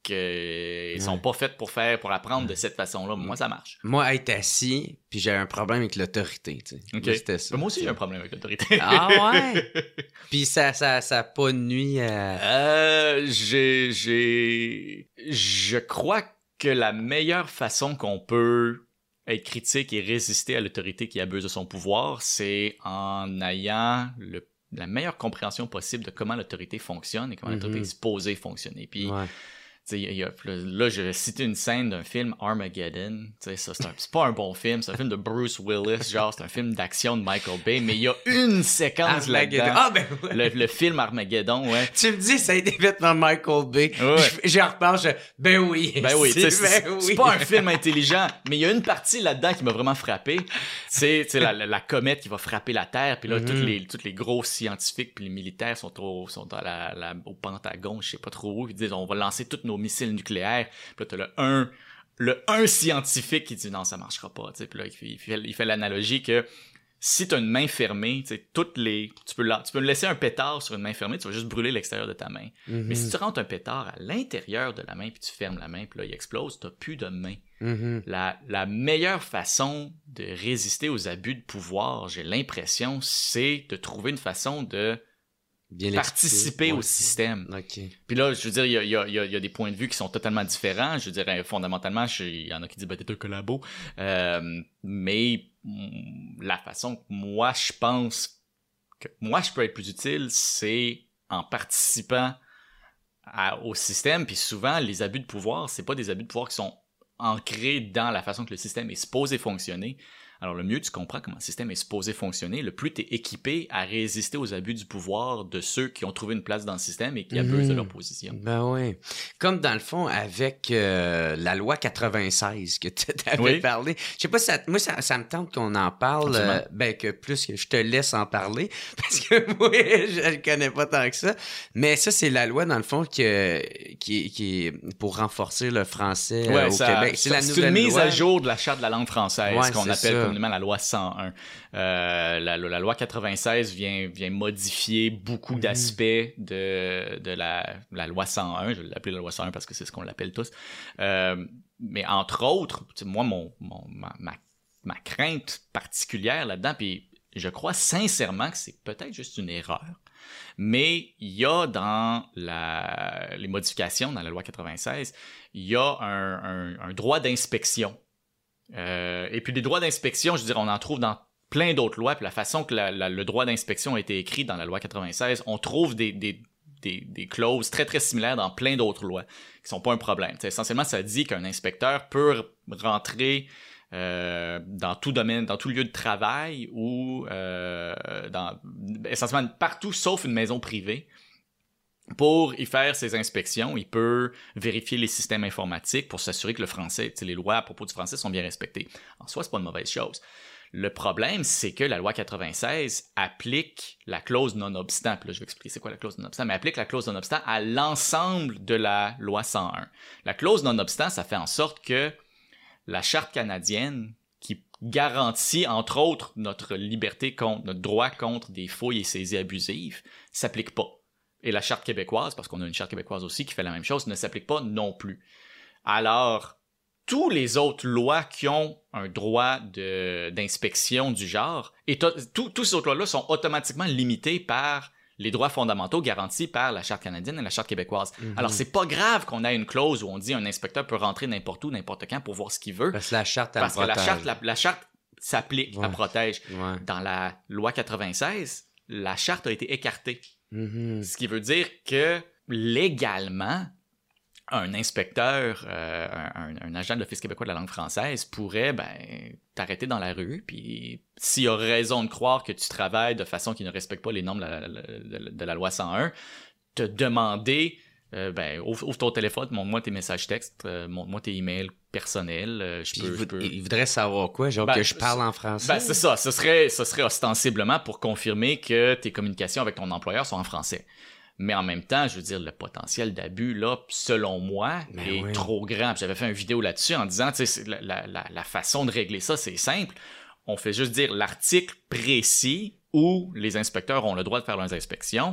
qu'ils Ouais. sont pas faits pour faire, pour apprendre de cette façon-là. Moi, ça marche. Moi, être assis, puis j'ai un problème avec l'autorité, tu sais. Ok. Moi, c'était ça. Moi aussi, j'ai un problème avec l'autorité. Ah ouais? Puis ça, ça, ça a pas nuit à... Euh, j'ai, j'ai, je crois que la meilleure façon qu'on peut être critique et résister à l'autorité qui abuse de son pouvoir, c'est en ayant le, la meilleure compréhension possible de comment l'autorité fonctionne et comment Mm-hmm. l'autorité est supposée fonctionner. Puis, Ouais. tu sais, il y a- là, je vais citer une scène d'un film Armageddon. Tu sais, ça, c'est, un- c'est pas un bon film, c'est un film de Bruce Willis, genre, c'est un film d'action de Michael Bay, mais il y a une séquence Armageddon. là-dedans. Ah ben ouais. Le, le film Armageddon, ouais. Tu me dis, ça a été fait par Michael Bay. Ouais. Je- J'y repense, je... ben oui. Ben oui, tu sais, c'est, ben c'est oui. pas un film intelligent, mais il y a une partie là-dedans qui m'a vraiment frappé. C'est, tu sais, la, la, la comète qui va frapper la Terre, puis là, Mhm. tous les, tous les gros scientifiques puis les militaires sont au, sont dans la, la, au Pentagone, je sais pas trop où, ils disent on va lancer tous nos missiles nucléaires. Puis là, t'as le un, le un scientifique qui dit non, ça marchera pas, tu sais. Puis là, il fait, il fait, il fait l'analogie que si t'as une main fermée, tu sais, toutes les, tu peux, la, tu peux laisser un pétard sur une main fermée, tu vas juste brûler l'extérieur de ta main. Mhm. Mais si tu rentres un pétard à l'intérieur de la main puis tu fermes la main puis là il explose, t'as plus de main. Mhm. La, la meilleure façon de résister aux abus de pouvoir, j'ai l'impression, c'est de trouver une façon de Bien participer l'expliquer. au Ouais. système. OK. Puis là, je veux dire, il y a, il y, a, il y, a, il y a des points de vue qui sont totalement différents. Je veux dire, euh, fondamentalement, je- il y en a qui disent ben, t'es un collabo. Euh, mais mm, la façon que moi, je pense que moi, je peux être plus utile, c'est en participant à- au système. Puis souvent, les abus de pouvoir, c'est pas des abus de pouvoir qui sont ancrés dans la façon que le système est supposé fonctionner. Alors, le mieux tu comprends comment le système est supposé fonctionner, le plus tu es équipé à résister aux abus du pouvoir de ceux qui ont trouvé une place dans le système et qui Mhm. abusent de leur position. Ben oui. Comme dans le fond, avec euh, la loi quatre-vingt-seize que tu avais Oui. parlé. Je sais pas si ça, moi, ça, ça me tente qu'on en parle. Absolument. euh, ben, que plus que je te laisse en parler. Parce que moi, je ne connais pas tant que ça. Mais ça, c'est la loi, dans le fond, que, qui, qui est pour renforcer le français euh, Ouais, au ça- Québec. C'est ça- la c'est nouvelle une mise loi. à jour de la charte de la langue française, Ouais, qu'on c'est appelle ça. communément la loi cent un. Euh, la, la loi quatre-vingt-seize vient, vient modifier beaucoup Mhm. d'aspects de, de la, la loi cent un. Je vais l'appeler la loi cent un parce que c'est ce qu'on l'appelle tous. Euh, mais entre autres, tu sais, moi, mon, mon, ma, ma, ma crainte particulière là-dedans, puis je crois sincèrement que c'est peut-être juste une erreur, mais il y a dans la, les modifications dans la loi quatre-vingt-seize, il y a un, un, un droit d'inspection. Euh, et puis des droits d'inspection, je veux dire, on en trouve dans plein d'autres lois, puis la façon que la, la, le droit d'inspection a été écrit dans la loi quatre-vingt-seize, on trouve des, des, des, des clauses très très similaires dans plein d'autres lois, qui sont pas un problème. T'sais, essentiellement, ça dit qu'un inspecteur peut rentrer euh, dans tout domaine, dans tout lieu de travail ou euh, dans, essentiellement partout sauf une maison privée. Pour y faire ses inspections, il peut vérifier les systèmes informatiques pour s'assurer que le français, les lois à propos du français sont bien respectées. En soi, c'est pas une mauvaise chose. Le problème, c'est que la loi quatre-vingt-seize applique la clause non-obstant. Puis là, je vais expliquer c'est quoi la clause non-obstant, mais applique la clause non-obstant à l'ensemble de la loi cent un. La clause non-obstant, ça fait en sorte que la charte canadienne, qui garantit, entre autres, notre liberté contre, notre droit contre des fouilles et saisies abusives, s'applique pas. Et la charte québécoise, parce qu'on a une charte québécoise aussi qui fait la même chose, ne s'applique pas non plus. Alors, tous les autres lois qui ont un droit de, d'inspection du genre, et tous ces autres lois-là sont automatiquement limités par les droits fondamentaux garantis par la charte canadienne et la charte québécoise. Mm-hmm. Alors, c'est pas grave qu'on ait une clause où on dit un inspecteur peut rentrer n'importe où, n'importe quand pour voir ce qu'il veut. Parce que la charte, elle Parce que protège. la charte, la, la charte s'applique, Ouais. elle protège. Ouais. Dans la loi quatre-vingt-seize, la charte a été écartée. Mm-hmm. Ce qui veut dire que légalement, un inspecteur, euh, un, un agent de l'Office québécois de la langue française pourrait ben, t'arrêter dans la rue, puis s'il a raison de croire que tu travailles de façon qui ne respecte pas les normes de la, de, de la loi cent un, te demander, euh, ben, ouvre, ouvre ton téléphone, montre-moi tes messages textes, euh, montre-moi tes emails personnels. Euh, je Puis peux, il, je vou- peux... il voudrait savoir quoi? Genre Ben, que je parle en français? Ben, c'est ça. Ce serait, ce serait ostensiblement pour confirmer que tes communications avec ton employeur sont en français. Mais en même temps, je veux dire, le potentiel d'abus, là, selon moi, Ben est oui. trop grand. Puis j'avais fait une vidéo là-dessus en disant, tu sais, la, la, la, la façon de régler ça, c'est simple. On fait juste dire l'article précis où les inspecteurs ont le droit de faire leurs inspections.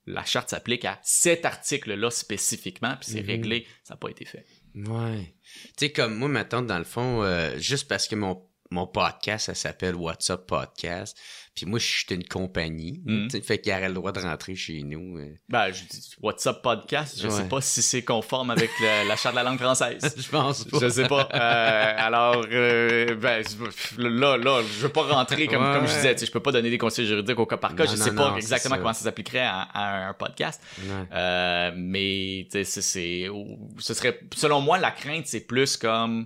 la charte s'applique à cet article-là spécifiquement, puis c'est mm-hmm. réglé, ça n'a pas été fait. Ouais. Tu sais, comme moi, maintenant, dans le fond, euh, juste parce que mon, mon podcast, ça s'appelle What's Up Podcast, puis moi, je suis une compagnie, mm-hmm. tu sais, fait qu'il aurait le droit de rentrer chez nous. Euh. Ben, je dis What's Up Podcast, je ouais. sais pas si c'est conforme avec le, la charte de la langue française. Je pense pas. Je sais pas. Euh, alors, euh, ben, là, là, je veux pas rentrer, comme, ouais. comme je disais, tu sais, je peux pas donner des conseils juridiques au cas par cas, non, je non, sais pas non, exactement comment ça s'appliquerait à, à un podcast. Euh, mais, tu sais, c'est, c'est, ce serait, selon moi, la crainte, c'est plus comme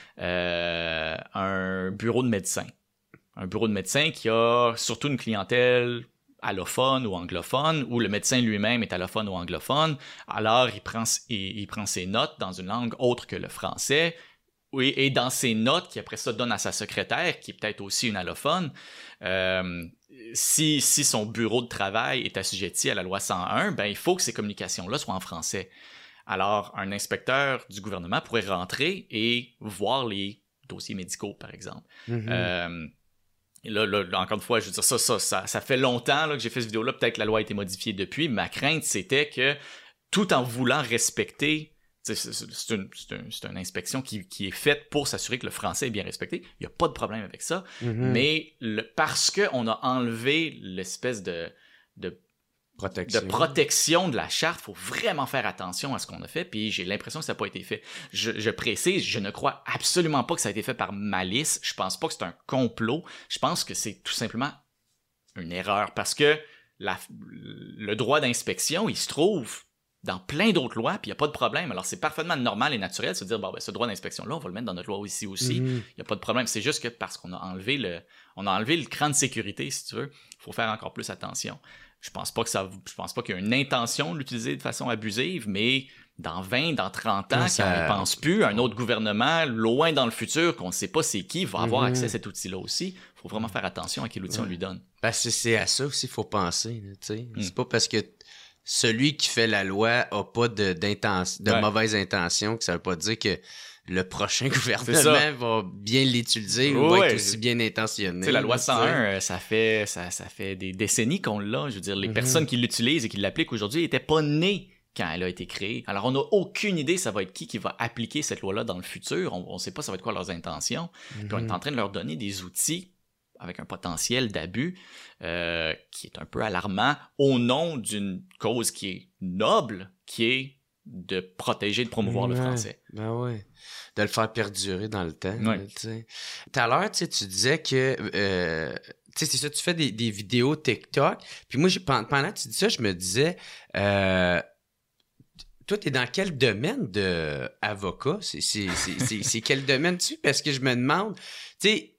euh, un bureau de médecin. Un bureau de médecin qui a surtout une clientèle allophone ou anglophone, où le médecin lui-même est allophone ou anglophone, alors il prend, il, il prend ses notes dans une langue autre que le français, oui, et dans ses notes, qui après ça donne à sa secrétaire, qui est peut-être aussi une allophone, euh, si, si son bureau de travail est assujetti à la loi cent un, ben il faut que ces communications-là soient en français. Alors, un inspecteur du gouvernement pourrait rentrer et voir les dossiers médicaux, par exemple. Mm-hmm. Euh, Là, là, encore une fois, je veux dire, ça, ça, ça, ça fait longtemps là, que j'ai fait cette vidéo-là. Peut-être que la loi a été modifiée depuis. Ma crainte, c'était que tout en voulant respecter, c'est, c'est, c'est, une, c'est, une, c'est une inspection qui, qui est faite pour s'assurer que le français est bien respecté. Il n'y a pas de problème avec ça. Mm-hmm. Mais le, parce qu'on a enlevé l'espèce de, de, protection. de protection de la charte, il faut vraiment faire attention à ce qu'on a fait. Puis j'ai l'impression que ça n'a pas été fait. Je, je précise, je ne crois absolument pas que ça a été fait par malice. Je pense pas que c'est un complot. Je pense que c'est tout simplement une erreur. Parce que la, le droit d'inspection, il se trouve dans plein d'autres lois, puis il n'y a pas de problème. Alors, c'est parfaitement normal et naturel de se dire, bon, ben, ce droit d'inspection-là, on va le mettre dans notre loi ici aussi. Il mm-hmm. n'y a pas de problème. C'est juste que parce qu'on a enlevé le, on a enlevé le cran de sécurité, si tu veux, il faut faire encore plus attention. Je pense pas que ça, je pense pas qu'il y a une intention de l'utiliser de façon abusive, mais dans vingt, dans trente ans, ça... quand on ne pense plus, un autre gouvernement, loin dans le futur, qu'on ne sait pas c'est qui, va avoir mm-hmm. accès à cet outil-là aussi. Il faut vraiment faire attention à quel outil ouais. on lui donne. Parce que c'est à ça aussi qu'il faut penser. Tu sais. Mm. C'est pas parce que celui qui fait la loi a pas de, d'intention, de ouais. mauvaise intention que ça veut pas dire que le prochain gouvernement va bien l'utiliser ou ouais, va être aussi bien intentionné. Tu sais, la loi cent un, ça fait, ça, ça fait des décennies qu'on l'a. Je veux dire, les mm-hmm. personnes qui l'utilisent et qui l'appliquent aujourd'hui n'étaient pas nées quand elle a été créée. Alors, on n'a aucune idée ça va être qui qui va appliquer cette loi-là dans le futur. On ne sait pas ça va être quoi leurs intentions. Mm-hmm. Puis on est en train de leur donner des outils avec un potentiel d'abus euh, qui est un peu alarmant au nom d'une cause qui est noble, qui est de protéger, de promouvoir ouais, le français. Ben ouais. De le faire perdurer dans le temps. Ouais. Tout à l'heure, tu disais que euh, tu sais, c'est ça, tu fais des, des vidéos TikTok. Puis moi, j'ai, pendant que tu dis ça, je me disais euh, toi, t'es dans quel domaine de avocat? C'est, c'est, c'est, c'est, c'est quel domaine-tu? Parce que je me demande, tu sais,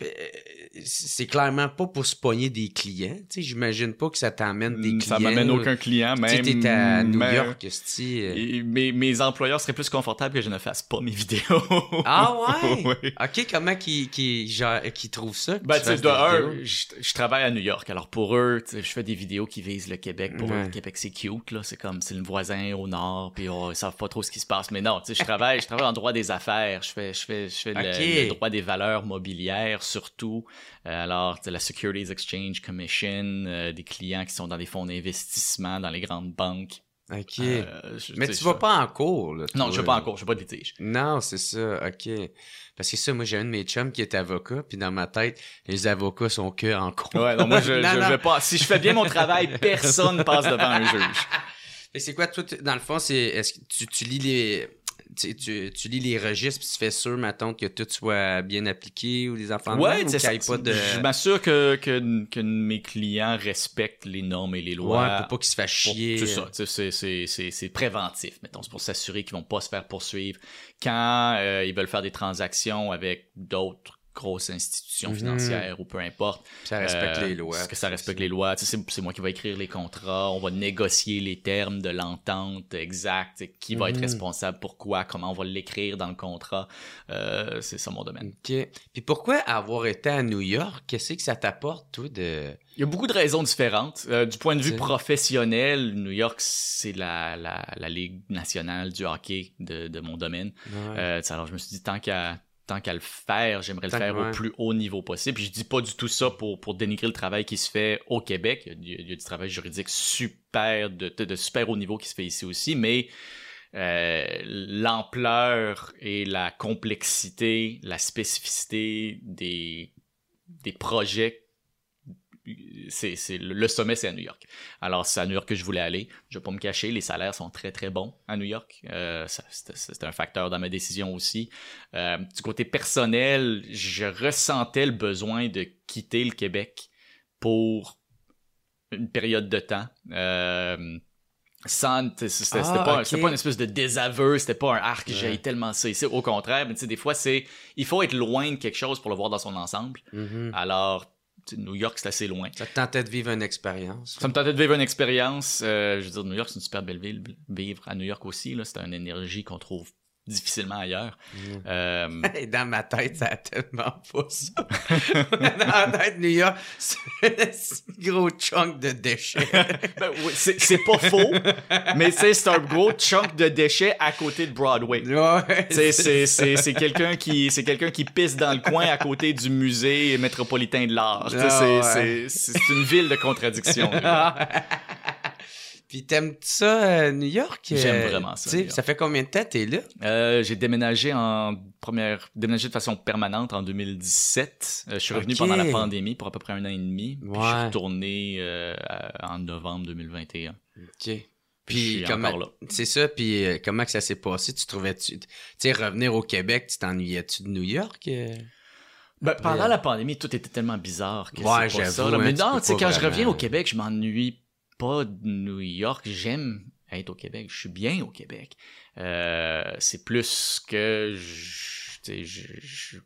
c'est clairement pas pour se pogner des clients. Tu sais, j'imagine pas que ça t'amène des clients. Ça m'amène aucun client, même. Tu t'es à New même, York, euh... mes, mes employeurs seraient plus confortables que je ne fasse pas mes vidéos. Ah ouais? Oui. OK, comment qu'ils qui, qui trouvent ça? Ben, tu sais, de un, je, je travaille à New York. Alors, pour eux, je fais des vidéos qui visent le Québec. Pour ouais. eux, le Québec, c'est cute, là. C'est comme, c'est le voisin au nord, puis oh, ils savent pas trop ce qui se passe. Mais non, tu sais, je travaille, je travaille en droit des affaires. Je fais, je fais, je fais okay. le, le droit des valeurs mobilières, surtout. Euh, alors, la Securities Exchange Commission, euh, des clients qui sont dans des fonds d'investissement, dans les grandes banques. OK. Euh, je, Mais tu vas je... pas en cours, là. Non, je vais pas en cours, je vais pas de litige. Non, c'est ça, OK. Parce que ça, moi, j'ai un de mes chums qui est avocat, puis dans ma tête, les avocats sont que en cours. Ouais, non, moi, je, non, je non. vais pas... Si je fais bien mon travail, personne passe devant un juge. Et c'est quoi, toi, dans le fond, c'est... Est-ce que tu, tu lis les... Tu, tu, tu lis les registres puis tu fais sûr, mettons, que tout soit bien appliqué ou les enfants ouais, de même, ou qu'il y ait pas de... Je m'assure que, que, que mes clients respectent les normes et les lois. Ouais, pour pas qu'ils se fassent chier. C'est ça, c'est, c'est, c'est, c'est préventif, mettons. C'est pour s'assurer qu'ils vont pas se faire poursuivre quand euh, ils veulent faire des transactions avec d'autres grosses institutions financières mmh. ou peu importe. Ça respecte euh, les lois. Parce que ça respecte les lois. Tu sais, c'est, c'est moi qui vais écrire les contrats. On va négocier les termes de l'entente exacte. Qui va mmh. être responsable, pourquoi, comment on va l'écrire dans le contrat. Euh, c'est ça mon domaine. OK. Puis pourquoi avoir été à New York? Qu'est-ce que ça t'apporte, toi, de... Il y a beaucoup de raisons différentes. Euh, du point de vue c'est... professionnel, New York, c'est la, la, la Ligue nationale du hockey de, de mon domaine. Ouais. Euh, alors, je me suis dit, tant qu'à tant qu'à le faire, j'aimerais Tant le faire ouais. au plus haut niveau possible. Puis je dis pas du tout ça pour, pour dénigrer le travail qui se fait au Québec. Il y a, il y a du travail juridique super, de, de, de super haut niveau qui se fait ici aussi, mais euh, l'ampleur et la complexité, la spécificité des, des projets, c'est, c'est le sommet, c'est à New York. Alors, c'est à New York que je voulais aller. Je vais pas me cacher, les salaires sont très, très bons à New York. Euh, ça, c'était, c'était un facteur dans ma décision aussi. Euh, du côté personnel, je ressentais le besoin de quitter le Québec pour une période de temps. Euh, sans, c'était, c'était, ah, pas, okay. c'était pas une espèce de désaveu, c'était pas un arc, ouais. J'ai tellement ça ici. Au contraire, mais tu sais, des fois, c'est il faut être loin de quelque chose pour le voir dans son ensemble. Mm-hmm. Alors, New York, c'est assez loin. Ça te tentait de vivre une expérience? Ça me tentait de vivre une expérience. Euh, je veux dire, New York, c'est une super belle ville. Vivre à New York aussi, là, c'est une énergie qu'on trouve difficilement ailleurs. Mmh. Euh... Dans ma tête, ça a tellement pas ça. Dans ma tête, New York, c'est un gros chunk de déchets. ben, oui, c'est, c'est pas faux, mais c'est un gros chunk de déchets à côté de Broadway. Ouais, c'est, c'est, c'est, c'est, quelqu'un qui, c'est quelqu'un qui pisse dans le coin à côté du musée métropolitain de l'art. Ah, c'est, ouais. c'est, c'est une ville de contradictions. Puis t'aimes ça, euh, New York? J'aime vraiment ça. Ça fait combien de temps t'es là? Euh, j'ai déménagé en première, déménagé de façon permanente en deux mille dix-sept. Euh, je suis revenu okay. pendant la pandémie pour à peu près un an et demi. Puis ouais. je suis retourné euh, en novembre deux mille vingt et un. OK. Puis comment, c'est ça, puis euh, comment que ça s'est passé? Tu trouvais-tu, tu sais, revenir au Québec, tu t'ennuyais-tu de New York? Euh? Ben, pendant ouais. la pandémie, tout était tellement bizarre que ouais, c'est pas ça. Là. Hein, mais non, tu sais, quand vraiment... je reviens au euh, Québec, je m'ennuie pas de New York. J'aime être au Québec. Je suis bien au Québec. Euh, c'est plus que je, tu sais, je, je,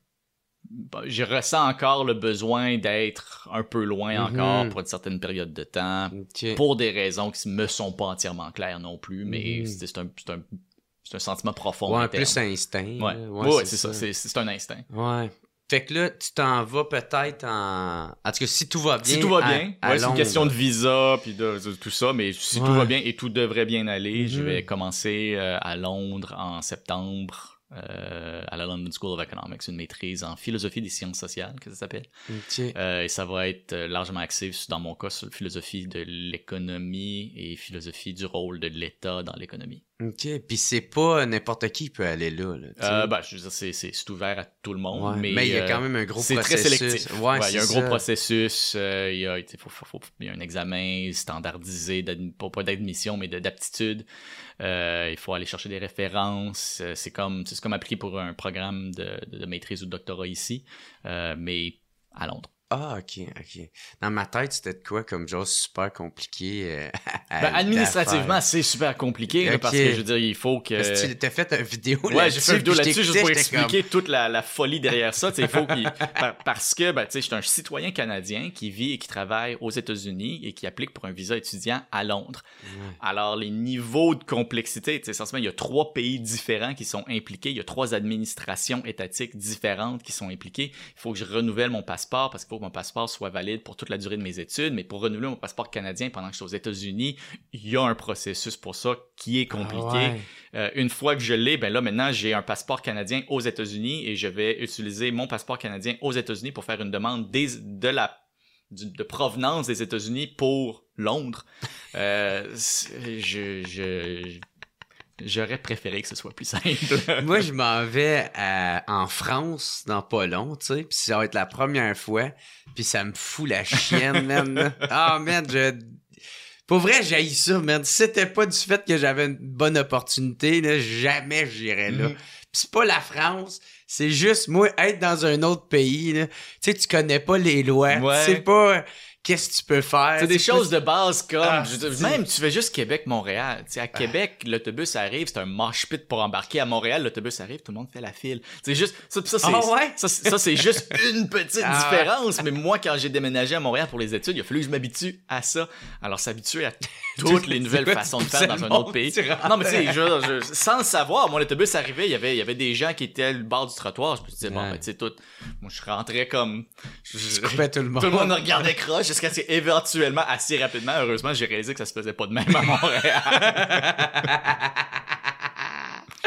je ressens encore le besoin d'être un peu loin mm-hmm. encore pour une certaine période de temps, okay. pour des raisons qui me sont pas entièrement claires non plus, mais mm-hmm. c'est, c'est, un, c'est, un, c'est un sentiment profond. Ouais, plus instinct. Ouais, ouais, ouais c'est, c'est ça. ça. C'est, c'est un instinct. Ouais. Fait que là, tu t'en vas peut-être en... En tout cas, si tout va bien... Si tout va bien, à, à ouais, c'est une question de visa puis de, de, de tout ça, mais si ouais. tout va bien et tout devrait bien aller, mm-hmm. je vais commencer euh, à Londres en septembre, euh, à la London School of Economics, une maîtrise en philosophie des sciences sociales, que ça s'appelle. Okay. Euh, et ça va être largement axé, dans mon cas, sur la philosophie de l'économie et philosophie du rôle de l'État dans l'économie. OK. Puis c'est pas n'importe qui peut aller là. là euh, ben, je veux dire, c'est, c'est, c'est ouvert à tout le monde. Ouais, mais, mais il y a euh, quand même un gros c'est processus. C'est très sélectif. Ouais, ouais, il y a un ça. gros processus. Euh, il, y a, faut, faut, faut, il y a un examen standardisé, pas, pas d'admission, mais de, d'aptitude. Euh, il faut aller chercher des références. C'est comme, c'est comme appliquer pour un programme de, de, de maîtrise ou de doctorat ici, euh, mais à Londres. Ah, ok, ok. Dans ma tête, c'était de quoi comme genre super compliqué? Euh, à, ben, administrativement, c'est super compliqué, okay. là, parce que je veux dire, il faut que. Parce que tu t'as fait une vidéo ouais, là-dessus. Ouais, j'ai fait une vidéo là-dessus juste pour expliquer comme... toute la, la folie derrière ça. Il faut qu'il... Parce que, ben, tu sais, je suis un citoyen canadien qui vit et qui travaille aux États-Unis et qui applique pour un visa étudiant à Londres. Ouais. Alors, les niveaux de complexité, tu sais, essentiellement, il y a trois pays différents qui sont impliqués. Il y a trois administrations étatiques différentes qui sont impliquées. Il faut que je renouvelle mon passeport parce qu'il faut que mon passeport soit valide pour toute la durée de mes études, mais pour renouveler mon passeport canadien pendant que je suis aux États-Unis, il y a un processus pour ça qui est compliqué. Ah ouais. euh, une fois que je l'ai, ben là maintenant j'ai un passeport canadien aux États-Unis et je vais utiliser mon passeport canadien aux États-Unis pour faire une demande des, de la du, de provenance des États-Unis pour Londres. euh, je, je J'aurais préféré que ce soit plus simple. Moi, je m'en vais à, en France dans pas long, tu sais, puis ça va être la première fois, puis ça me fout la chienne, man. Ah, oh, man, je... Pour vrai, j'haïs ça, man. Si c'était pas du fait que j'avais une bonne opportunité, là, jamais j'irais là. Mm-hmm. Puis c'est pas la France, c'est juste, moi, être dans un autre pays, là, tu sais, tu connais pas les lois, ouais. tu sais pas... Qu'est-ce que tu peux faire? C'est des choses de base comme... Ah, je, même, tu fais juste Québec-Montréal. Tu sais, à Québec, ah. l'autobus arrive, c'est un mosh pit pour embarquer. À Montréal, l'autobus arrive, tout le monde fait la file. C'est juste... Ça, ça, c'est, ah ouais? ça, ça, c'est juste une petite ah. différence. Mais moi, quand j'ai déménagé à Montréal pour les études, il a fallu que je m'habitue à ça. Alors, s'habituer à toutes les nouvelles façons de faire dans un autre pays. Non, mais tu sais, je, je, sans le savoir, moi, l'autobus arrivait, il y avait, il y avait des gens qui étaient à le bord du trottoir. Je me disais, bon, ben, tu sais, tout... Moi, je rentrais comme... Je, je coupais tout le monde. Tout le monde me regardait croche jusqu'à ce qu'éventuellement, assez rapidement, heureusement, j'ai réalisé que ça se faisait pas de même à Montréal.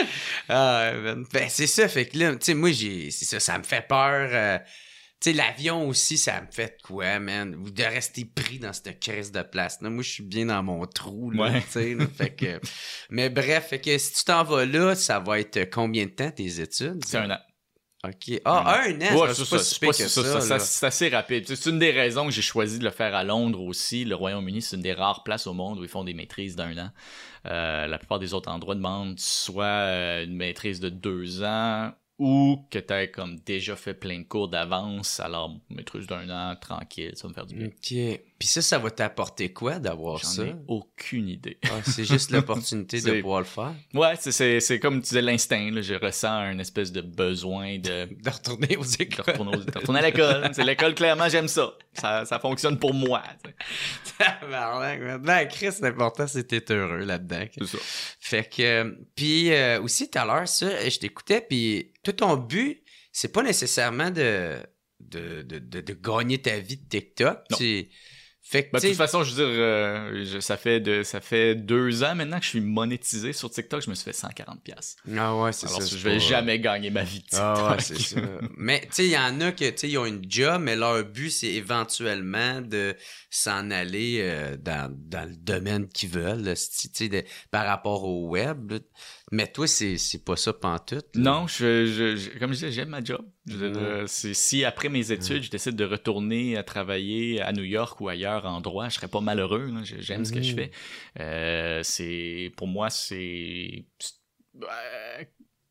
Ah, ben, ben, c'est ça, fait que là, tu sais, moi, j'ai, c'est ça, ça me fait peur. Euh, tu sais, l'avion aussi, ça me fait quoi, man? Ou de rester pris dans cette crise de place. Là, moi, je suis bien dans mon trou, là, Ouais. tu sais. là, fait que... Mais bref, fait que si tu t'en vas là, ça va être combien de temps, tes études? C'est un an. OK. Ah, un an? Ouais, c'est c'est pas ça, si c'est pire pas- que c'est ça, ça, ça, là. c'est assez rapide. C'est une des raisons que j'ai choisi de le faire à Londres aussi. Le Royaume-Uni, c'est une des rares places au monde où ils font des maîtrises d'un an. Euh, la plupart des autres endroits demandent soit euh, une maîtrise de deux ans ou que tu aies comme déjà fait plein de cours d'avance. Alors, maîtrise d'un an, tranquille, ça va me faire du bien. OK. Puis ça, ça va t'apporter quoi d'avoir J'en ça? ai aucune idée. Ah, c'est juste l'opportunité de C'est- pouvoir le faire. Ouais, c'est, c'est, c'est comme tu disais, l'instinct. Là. Je ressens un espèce de besoin de, De retourner aux de, écoles. retourner, aux- de retourner à l'école. C'est l'école, clairement, j'aime ça. Ça, ça fonctionne pour moi. Tu sais. Tabarnak, maintenant, Chris, l'important, c'est d'être heureux là-dedans. C'est ça. Fait que, euh, puis euh, aussi, tout à l'heure, ça, je t'écoutais, puis tout ton but, c'est pas nécessairement de, de, de, de, de gagner ta vie de TikTok. Non. Tu... Fait que, Ben, de tu toute sais, façon, je veux dire, euh, je- ça, fait de, ça fait deux ans maintenant que je suis monétisé sur TikTok. Je me suis fait cent quarante piastres. ah ouais, c'est Alors, ça. je c'est vais pas- jamais gagner ma vie de TikTok. Ah ouais, c'est ça. Mais tu sais, il y en a que tu sais, ils ont une job, mais leur but, c'est éventuellement de s'en aller euh, dans, dans le domaine qu'ils veulent, là, tu sais, de- par rapport au web. là. Mais toi, c'est, c'est pas ça pantoute. là. Non, je, je, je- comme je disais, j'aime ma job. Je veux dire, Ouais. euh, c'est, si après mes études, je décide de retourner à travailler à New York ou ailleurs en droit, je serais pas malheureux. Là. Je- J'aime ce que je Mhm. fais. Euh, c'est, pour moi, c'est... c'est- euh,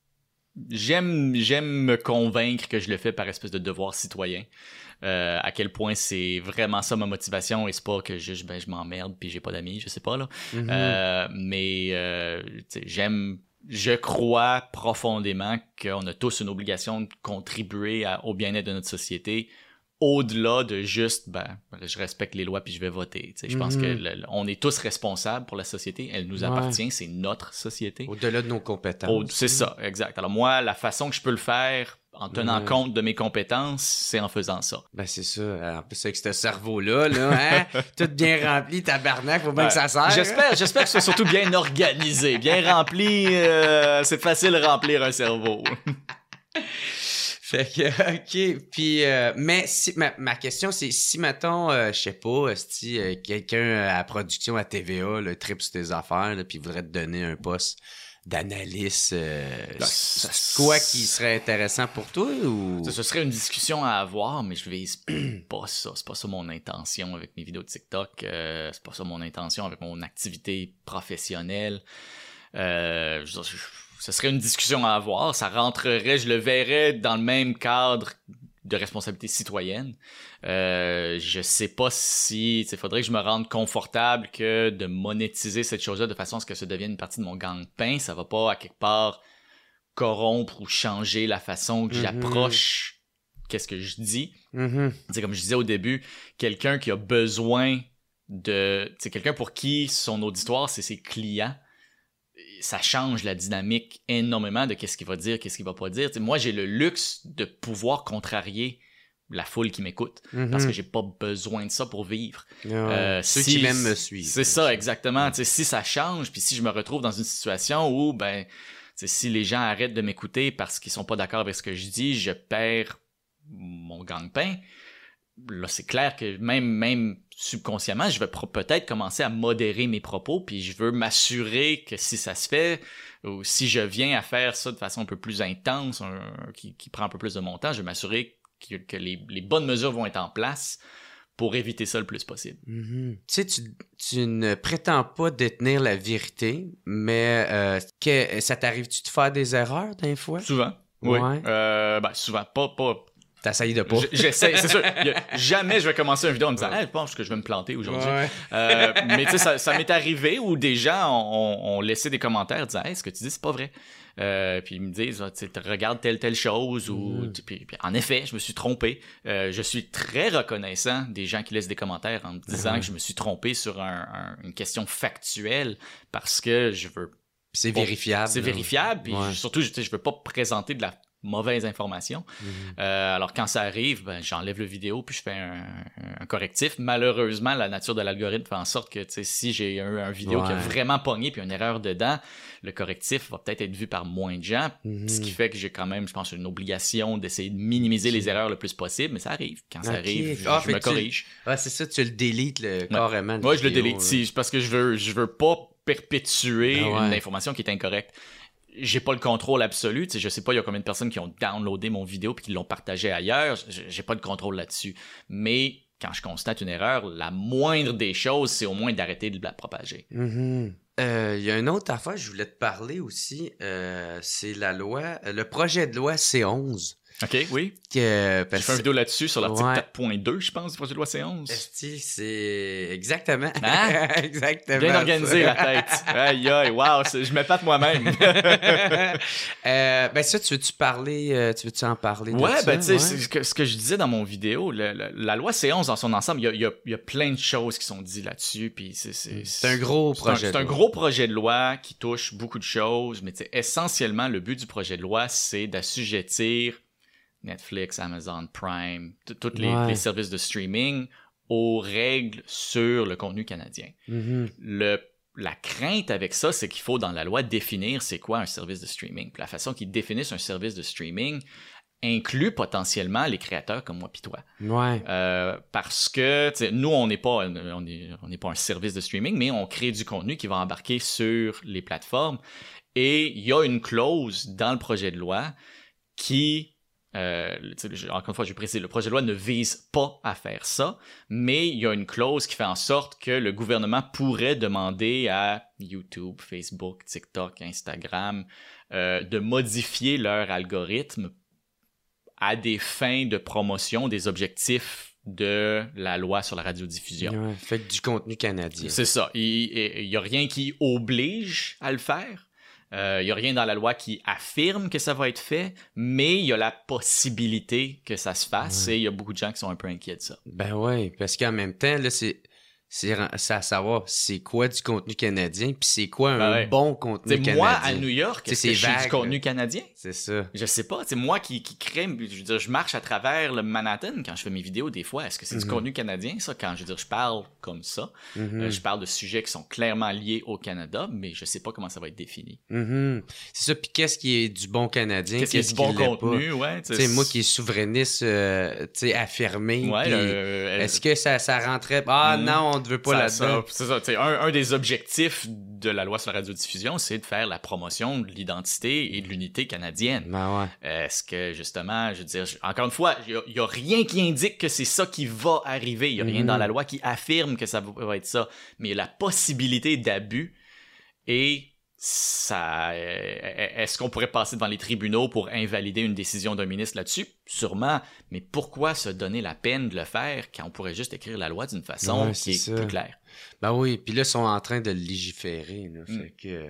J'aime, j'aime me convaincre que je le fais par espèce de devoir citoyen. Euh, à quel point c'est vraiment ça ma motivation et c'est pas que juste ben je m'emmerde puis j'ai pas d'amis, je sais pas là. Mhm. Euh, mais euh, tu sais, j'aime, je crois profondément qu'on a tous une obligation de contribuer à- au bien-être de notre société, au-delà de juste ben je respecte les lois puis je vais voter. Tu sais, je pense Mhm. que le- le- on est tous responsables pour la société, elle nous Ouais. appartient, c'est notre société. Au-delà de nos compétences. Au- c'est ça, exact. Alors moi, la façon que je peux le faire en tenant Ouais. compte de mes compétences, c'est en faisant ça. Ben, c'est ça. En plus, avec ce cerveau-là, là, hein, tout bien rempli, tabarnak, faut bien Ouais. que ça sert. J'espère, j'espère que ce soit surtout bien organisé, bien rempli. euh, c'est facile de remplir un cerveau. Fait que, OK. Puis, euh, mais si, ma, ma question, c'est si, mettons, euh, je sais pas, si euh, quelqu'un euh, à la production à T V A, le trip sur tes affaires, là, puis voudrait te donner un poste d'analyste, euh, Ben, c'est ça- quoi qui serait intéressant pour toi ou... Ce, ce serait une discussion à avoir, mais je vise pas ça. C'est pas ça mon intention avec mes vidéos de TikTok. Euh, c'est pas ça mon intention avec mon activité professionnelle. Euh, je, je- ce serait une discussion à avoir. Ça rentrerait, je le verrais dans le même cadre de responsabilité citoyenne. Euh, je sais pas si... Il faudrait que je me rende confortable que de monétiser cette chose-là de façon à ce que ça devienne une partie de mon gagne-pain. Ça va pas, à quelque part, corrompre ou changer la façon que Mhm. j'approche qu'est-ce que je dis. Mhm. Tu sais, comme je disais au début, quelqu'un qui a besoin de... Tu sais, quelqu'un pour qui son auditoire, c'est ses clients, ça change la dynamique énormément de qu'est-ce qu'il va dire, qu'est-ce qu'il va pas dire. Tu sais, moi, j'ai le luxe de pouvoir contrarier la foule qui m'écoute, Mhm. parce que j'ai pas besoin de ça pour vivre. Ouais. Euh, Ceux si- qui m'aiment me suivent. C'est ça, exactement. Tu sais, si ça change, puis si je me retrouve dans une situation où, ben, tu sais, si les gens arrêtent de m'écouter parce qu'ils sont pas d'accord avec ce que je dis, je perds mon gagne-pain. Là, c'est clair que même, même subconsciemment, je vais pro- peut-être commencer à modérer mes propos, puis je veux m'assurer que si ça se fait, ou si je viens à faire ça de façon un peu plus intense, un- qui, qui prend un peu plus de mon temps, je vais m'assurer que, que les, les bonnes mesures vont être en place pour éviter ça le plus possible. Mhm. Tu sais, tu, tu ne prétends pas détenir la vérité, mais euh, que, ça t'arrive-tu de faire des erreurs d'un fois? Souvent. Oui. Ouais. Euh, ben, souvent. Pas, pas. T'essayes de pas. J- J'essaie, c'est sûr. Il y a- jamais je vais commencer une vidéo en me disant, Ouais. hey, je pense que je vais me planter aujourd'hui. Ouais. Euh, mais tu sais, ça, ça m'est arrivé où des gens ont, ont laissé des commentaires disant, hey, ce que tu dis, c'est pas vrai. Euh, puis ils me disent, ah, tu sais, regarde telle, telle chose. Ou, Mm. puis, puis, en effet, je me suis trompé. Euh, je suis très reconnaissant des gens qui laissent des commentaires en me disant Mm. que je me suis trompé sur un, un- une question factuelle parce que je veux C'est Bon, vérifiable. c'est là. vérifiable, puis Ouais. surtout, je, tu sais, je veux pas présenter de la mauvaise information. Mm-hmm. Euh, alors, quand ça arrive, ben, j'enlève le vidéo puis je fais un, un correctif. Malheureusement, la nature de l'algorithme fait en sorte que si j'ai un, un vidéo ouais. qui a vraiment pogné puis une erreur dedans, le correctif va peut-être être vu par moins de gens, mm-hmm. ce qui fait que j'ai quand même, je pense, une obligation d'essayer de minimiser okay. les erreurs le plus possible, mais ça arrive. Quand ça okay. arrive, je, ah, je me corrige. Tu... Ah, c'est ça, tu le délites le... ouais. carrément. Oui, je le délite, si, parce que je veux, je veux pas perpétuer ah ouais. une information qui est incorrecte. J'ai pas le contrôle absolu, tu sais, je sais pas il y a combien de personnes qui ont downloadé mon vidéo puis qui l'ont partagé ailleurs, j'ai pas de contrôle là-dessus. Mais quand je constate une erreur, la moindre des choses, c'est au moins d'arrêter de la propager. Mm-hmm. Euh, il y a une autre affaire, je voulais te parler aussi, euh, c'est la loi, le projet de loi C onze. OK, oui. Que, J'ai fait une vidéo là-dessus sur l'article ouais. quatre point deux, je pense, du projet de loi C onze. Esti, c'est exactement. Hein? Exactement. Bien organisé la tête. Aïe, aïe, wow, je m'épate moi-même. euh, ben ça, tu veux-tu parler, euh, tu veux-tu en parler de ouais, ça? Ben, tu sais, ouais, ce que, ce que je disais dans mon vidéo, le, le, la loi C onze dans son ensemble, il y a, y, a, y a plein de choses qui sont dites là-dessus, puis c'est... C'est, c'est un gros projet C'est un, c'est un gros projet de loi qui touche beaucoup de choses, mais tu sais, essentiellement, le but du projet de loi, c'est d'assujettir Netflix, Amazon Prime, tous les, ouais. les services de streaming aux règles sur le contenu canadien. Mm-hmm. Le, la crainte avec ça, c'est qu'il faut dans la loi définir c'est quoi un service de streaming. Puis la façon qu'ils définissent un service de streaming inclut potentiellement les créateurs comme moi pis toi. Ouais. Euh, parce que nous, on n'est pas, on est, on n'est pas un service de streaming, mais on crée du contenu qui va embarquer sur les plateformes. Et il y a une clause dans le projet de loi qui... Euh, encore une fois, je précise, le projet de loi ne vise pas à faire ça, mais il y a une clause qui fait en sorte que le gouvernement pourrait demander à YouTube, Facebook, TikTok, Instagram euh, de modifier leur algorithme à des fins de promotion des objectifs de la loi sur la radiodiffusion. Ouais, fait que du contenu canadien. C'est ça. Il n'y a rien qui oblige à le faire. Il euh, n'y a rien dans la loi qui affirme que ça va être fait, mais il y a la possibilité que ça se fasse ouais. et il y a beaucoup de gens qui sont un peu inquiets de ça. Ben oui, parce qu'en même temps, là, c'est, c'est, c'est à savoir c'est quoi du contenu canadien puis c'est quoi ben un ouais. bon contenu t'sais, canadien. Moi, à New York, est-ce que je suis du contenu canadien? C'est ça. Je sais pas. C'est moi qui, qui crée... Je veux dire, je marche à travers le Manhattan quand je fais mes vidéos des fois. Est-ce que c'est mm-hmm. du contenu canadien, ça? Quand je veux dire, je parle comme ça. Mm-hmm. Euh, je parle de sujets qui sont clairement liés au Canada, mais je sais pas comment ça va être défini. Mm-hmm. C'est ça. Puis qu'est-ce qui est du bon canadien? Qu'est-ce, qu'est-ce qui est du bon contenu? Pas? Ouais, tu sais, moi qui est souverainiste euh, affirmé. Ouais, euh, est-ce que ça, ça rentrait... Ah mm-hmm. non, on ne veut pas ça, là-dedans. Ça, c'est ça. Tu sais, un, un des objectifs de la loi sur la radiodiffusion, c'est de faire la promotion de l'identité et de l'unité canadienne. Ben ouais. Est-ce que, justement, je veux dire, encore une fois, il n'y a, a rien qui indique que c'est ça qui va arriver. Il n'y a rien mm-hmm. dans la loi qui affirme que ça va être ça. Mais il y a la possibilité d'abus et ça... Est-ce qu'on pourrait passer devant les tribunaux pour invalider une décision d'un ministre là-dessus? Sûrement. Mais pourquoi se donner la peine de le faire quand on pourrait juste écrire la loi d'une façon ouais, qui est ça. Plus claire? Ben oui, puis là, ils sont en train de légiférer. Là, mm. fait que...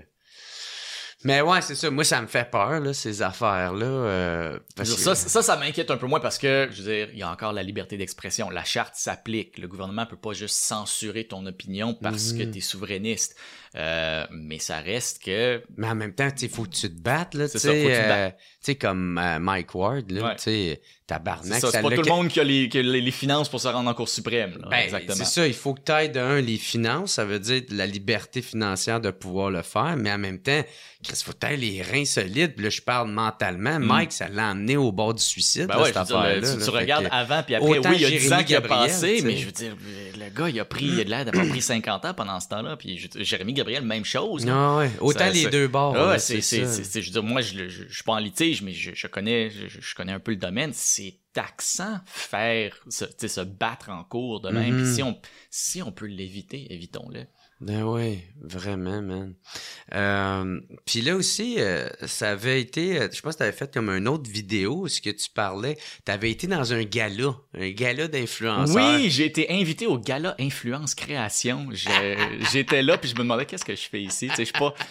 Mais ouais, c'est ça. Moi, ça me fait peur, là, ces affaires-là. Euh, parce ça, que... ça, ça m'inquiète un peu moins parce que, je veux dire, il y a encore la liberté d'expression. La charte s'applique. Le gouvernement peut pas juste censurer ton opinion parce mm-hmm. que t'es souverainiste. Euh, mais ça reste que... Mais en même temps, il faut que tu te battes, là, tu sais. Euh, tu sais, comme euh, Mike Ward, là, ouais. tu sais, tabarnak. C'est ça, c'est ça pas tout le monde qui a, les, qui a les, les finances pour se rendre en Cour suprême, là. Ben, exactement. C'est ça, il faut que tu aies, de un, les finances, ça veut dire la liberté financière de pouvoir le faire, mais en même temps, Chris, faut que tu aies les reins solides, puis là, je parle mentalement. Mm. Mike, ça l'a emmené au bord du suicide, ben là, ouais, cette affaire-là. Dire, tu, là, tu regardes que... avant, puis après, oui, il y a dix ans qu'il a passé, t'sais. Mais je veux dire, le gars, il a pris, il a l'air d'avoir pris cinquante ans pendant ce temps-là, puis je, Jérémy Gabriel, même chose. Non, ouais. Autant ça, les ça, deux bords. Ah ouais, là, c'est, c'est, c'est, c'est, je veux dire, moi, je, je, je suis pas en litige, mais je, je connais, je, je connais un peu le domaine. C'est taxant faire, se, se battre en cours de même. Mm-hmm. Puis si on, si on peut l'éviter, évitons-le. Ben oui, vraiment, man. Euh, puis là aussi, euh, ça avait été, je pense que tu avais fait comme une autre vidéo, ce que tu parlais, tu avais été dans un gala, un gala d'influenceurs. Oui, j'ai été invité au gala Influence Création. Je, j'étais là, puis je me demandais qu'est-ce que je fais ici. Tu sais, je suis pas...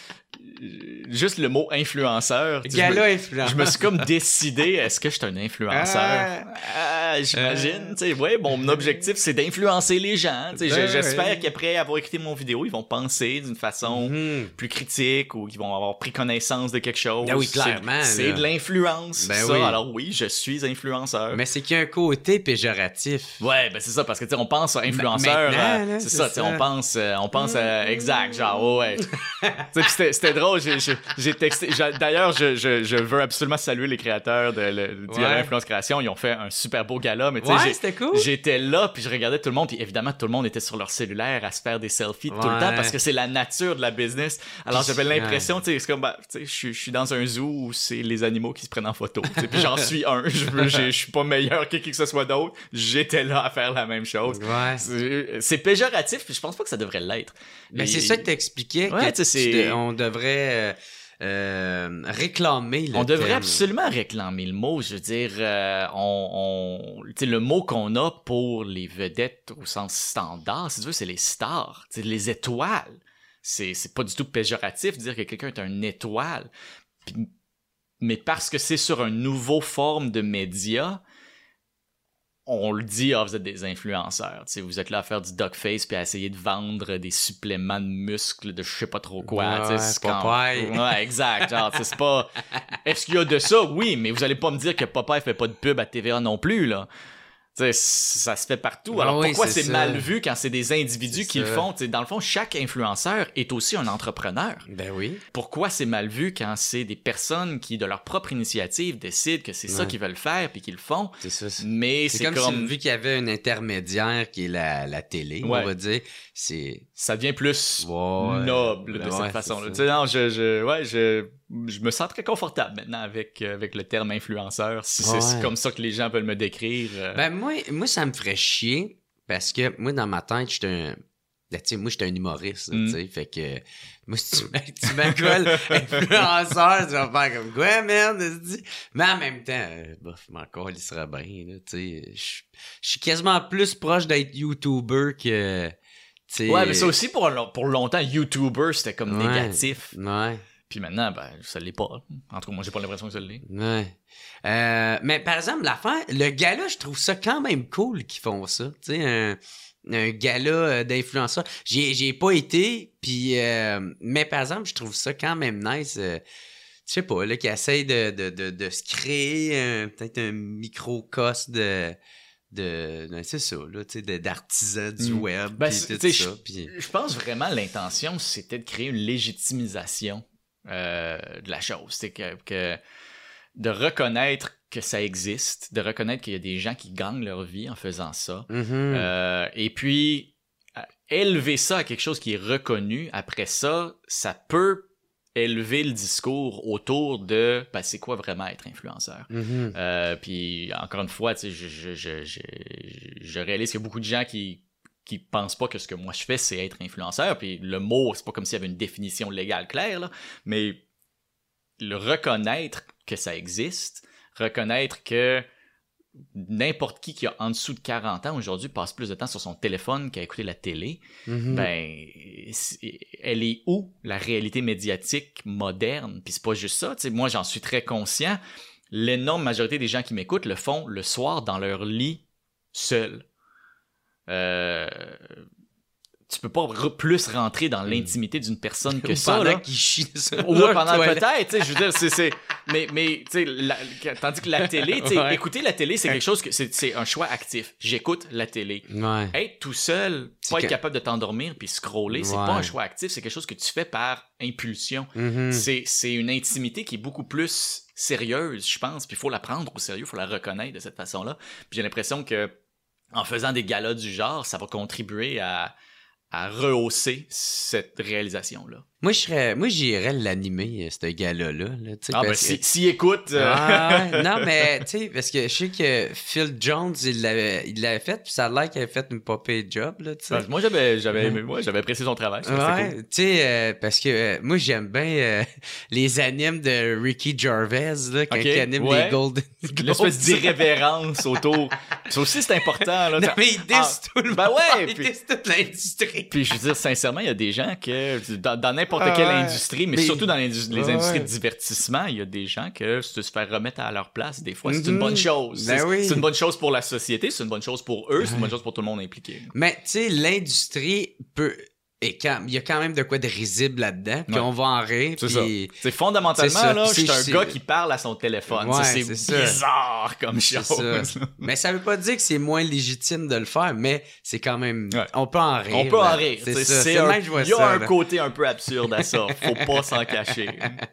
Juste le mot influenceur. Gala je me, influenceur. Je me suis comme décidé, est-ce que je suis un influenceur? Ah, euh, gars, j'imagine. Euh... Tu sais, ouais, bon, mon objectif, c'est d'influencer les gens. Tu sais, ben, j'espère ouais. qu'après avoir écouté mon vidéo, ils vont penser d'une façon mm-hmm. plus critique ou qu'ils vont avoir pris connaissance de quelque chose. Ben oui, clairement. C'est, c'est de l'influence, ben ça. Oui. Alors oui, je suis influenceur. Mais c'est qu'il y a un côté péjoratif. Ouais, ben c'est ça, parce que tu sais, on pense à influenceur. Euh, là, c'est, c'est ça, tu sais, on pense, euh, on pense à exact, genre ouais. ouais. c'était, c'était drôle, j'ai, j'ai, j'ai texté. J'ai, d'ailleurs, je, je, je veux absolument saluer les créateurs de, de, de ouais. Influence Création. Ils ont fait un super beau gala, mais tu sais, ouais, j'ai, c'était cool. J'étais là, puis je regardais tout le monde, puis évidemment, tout le monde était sur leur cellulaire à se faire des selfies ouais. tout le temps parce que c'est la nature de la business. Alors j'avais l'impression, tu sais, c'est comme, bah, tu sais, je suis dans un zoo où c'est les animaux qui se prennent en photo. Puis j'en suis un, je suis pas meilleur que qui que ce soit d'autre. J'étais là à faire la même chose. Ouais. C'est, c'est péjoratif, puis je pense pas que ça devrait l'être. Mais et... c'est ça que t'expliquais. Ouais, que c'est... De, on devrait... Euh... Euh, réclamer le on devrait thème. absolument réclamer le mot. Je veux dire, euh, on, on, tu sais, le mot qu'on a pour les vedettes au sens standard, si tu veux, c'est les stars, tu sais, les étoiles. C'est, c'est pas du tout péjoratif de dire que quelqu'un est une étoile. Puis, mais parce que c'est sur une nouvelle forme de média, on le dit, ah, vous êtes des influenceurs. Tu sais, vous êtes là à faire du duckface puis à essayer de vendre des suppléments de muscles de je sais pas trop quoi. Ouais, tu sais, c'est Popeye. Quand... Ouais, exact. Genre, c'est pas. Est-ce qu'il y a de ça? Oui, mais vous allez pas me dire que Popeye fait pas de pub à T V A non plus, là. Tu sais, ça se fait partout. Alors oui, pourquoi c'est, c'est mal vu quand c'est des individus c'est qui ça. le font? Tu sais, dans le fond, chaque influenceur est aussi un entrepreneur. Ben oui. Pourquoi c'est mal vu quand c'est des personnes qui, de leur propre initiative, décident que c'est ouais. ça qu'ils veulent faire puis qu'ils le font? C'est ça. C'est... Mais c'est, c'est comme, comme... Si, vu qu'il y avait un intermédiaire qui est la, la télé, ouais. on va dire, c'est... Ça devient plus ouais. noble de ouais, cette façon-là. Tu sais, non, je, je, ouais, je... Je me sens très confortable maintenant avec, euh, avec le terme influenceur, si ouais. c'est comme ça que les gens veulent me décrire. Euh... Ben moi, moi, ça me ferait chier parce que moi, dans ma tête, j'étais un... Ben, tu sais, moi, j'étais un humoriste, mm. tu sais, fait que... Moi, si tu, tu m'accoles influenceur, tu vas faire comme quoi, merde? Mais en même temps, euh, bof, mon corps, il serait bien, là, tu sais. Je suis quasiment plus proche d'être YouTuber que... T'sais... Ouais, mais ça aussi, pour, pour longtemps, YouTuber, c'était comme ouais. négatif. Ouais. Puis maintenant, ben, ça l'est pas. En tout cas, moi, j'ai pas l'impression que ça l'est. Ouais. Euh, mais par exemple, l'affaire, le gala, je trouve ça quand même cool qu'ils font ça. Tu sais, un, un gala d'influenceurs. J'ai, j'ai pas été, puis euh, mais par exemple, je trouve ça quand même nice. Euh, je sais pas, là, qu'ils essayent de, de, de, de se créer un, peut-être un microcosme de... de ben c'est ça là, tu sais, de, d'artisans du mm. web, ben, pis tout ça. Pis... Je pense vraiment l'intention, c'était de créer une légitimisation euh, de la chose. C'est que, que de reconnaître que ça existe, de reconnaître qu'il y a des gens qui gagnent leur vie en faisant ça. Mm-hmm. Euh, et puis, élever ça à quelque chose qui est reconnu, après ça, ça peut élever le discours autour de ben, c'est quoi vraiment être influenceur. Mm-hmm. Euh, puis encore une fois, tu sais, je, je, je, je, je réalise qu'il y a beaucoup de gens qui qui pensent pas que ce que moi je fais c'est être influenceur. Puis le mot, c'est pas comme s'il y avait une définition légale claire, là, mais le reconnaître que ça existe, reconnaître que n'importe qui qui a en dessous de quarante ans aujourd'hui passe plus de temps sur son téléphone qu'à écouter la télé, mm-hmm. ben elle est où la réalité médiatique moderne? Puis c'est pas juste ça, tu sais, moi j'en suis très conscient, l'énorme majorité des gens qui m'écoutent le font le soir dans leur lit seuls. Euh... Tu peux pas re- plus rentrer dans l'intimité d'une personne que ou ça, pendant là. Qu'il chie ça. Ou pendant peut-être, tu sais, je veux dire, c'est, c'est, mais, mais, tu sais, la... tandis que la télé, tu sais, ouais. écouter la télé, c'est quelque chose que, c'est, c'est un choix actif. J'écoute la télé. Ouais. Être tout seul, c'est pas que... être capable de t'endormir puis scroller, ouais. c'est pas un choix actif, c'est quelque chose que tu fais par impulsion. Mm-hmm. C'est, c'est une intimité qui est beaucoup plus sérieuse, je pense, puis il faut la prendre au sérieux, il faut la reconnaître de cette façon-là. Puis j'ai l'impression que, en faisant des galas du genre, ça va contribuer à, à rehausser cette réalisation-là. Moi, je serais, moi, j'irais l'animer, ce gars-là, là. là ah, ben, que... si, si écoute. Euh... Ah, ouais. Non, mais, tu sais, parce que je sais que Phil Jones, il l'avait, il l'avait fait, puis ça a l'air qu'il avait fait une popée job, là, tu sais. Ah, moi, j'avais, j'avais aimé, moi, j'avais apprécié son travail. Ouais, cool. tu sais, euh, parce que euh, moi, j'aime bien euh, les animes de Ricky Gervais, là, quand okay, il anime ouais. les Golden Globes. L'espèce d'irrévérence autour. Ça aussi, c'est important, là. Non, mais il disse ah, tout le ben monde. ouais, il puis, disse toute l'industrie. Puis, je veux dire, sincèrement, il y a des gens que, dans, dans n'importe n'importe ah, quelle ouais. industrie, mais, mais surtout dans les ouais, industries de divertissement, il y a des gens que se faire remettre à leur place, des fois, c'est mm-hmm. une bonne chose. Ben c'est, oui. c'est une bonne chose pour la société, c'est une bonne chose pour eux, c'est une bonne chose pour tout le monde impliqué. Mais, tu sais, l'industrie peut... Et quand, il y a quand même de quoi de risible là-dedans, puis ouais. on va en rire. C'est puis... ça. C'est fondamentalement, c'est ça. Là, je suis un c'est... gars qui parle à son téléphone. Ouais, c'est, c'est bizarre ça. Comme chose. Ça. Mais ça veut pas dire que c'est moins légitime de le faire, mais c'est quand même... Ouais. On peut en rire. On peut là. en rire. C'est, c'est ça. C'est c'est un... que je vois il y a ça, un là. côté un peu absurde à ça. Faut pas s'en cacher.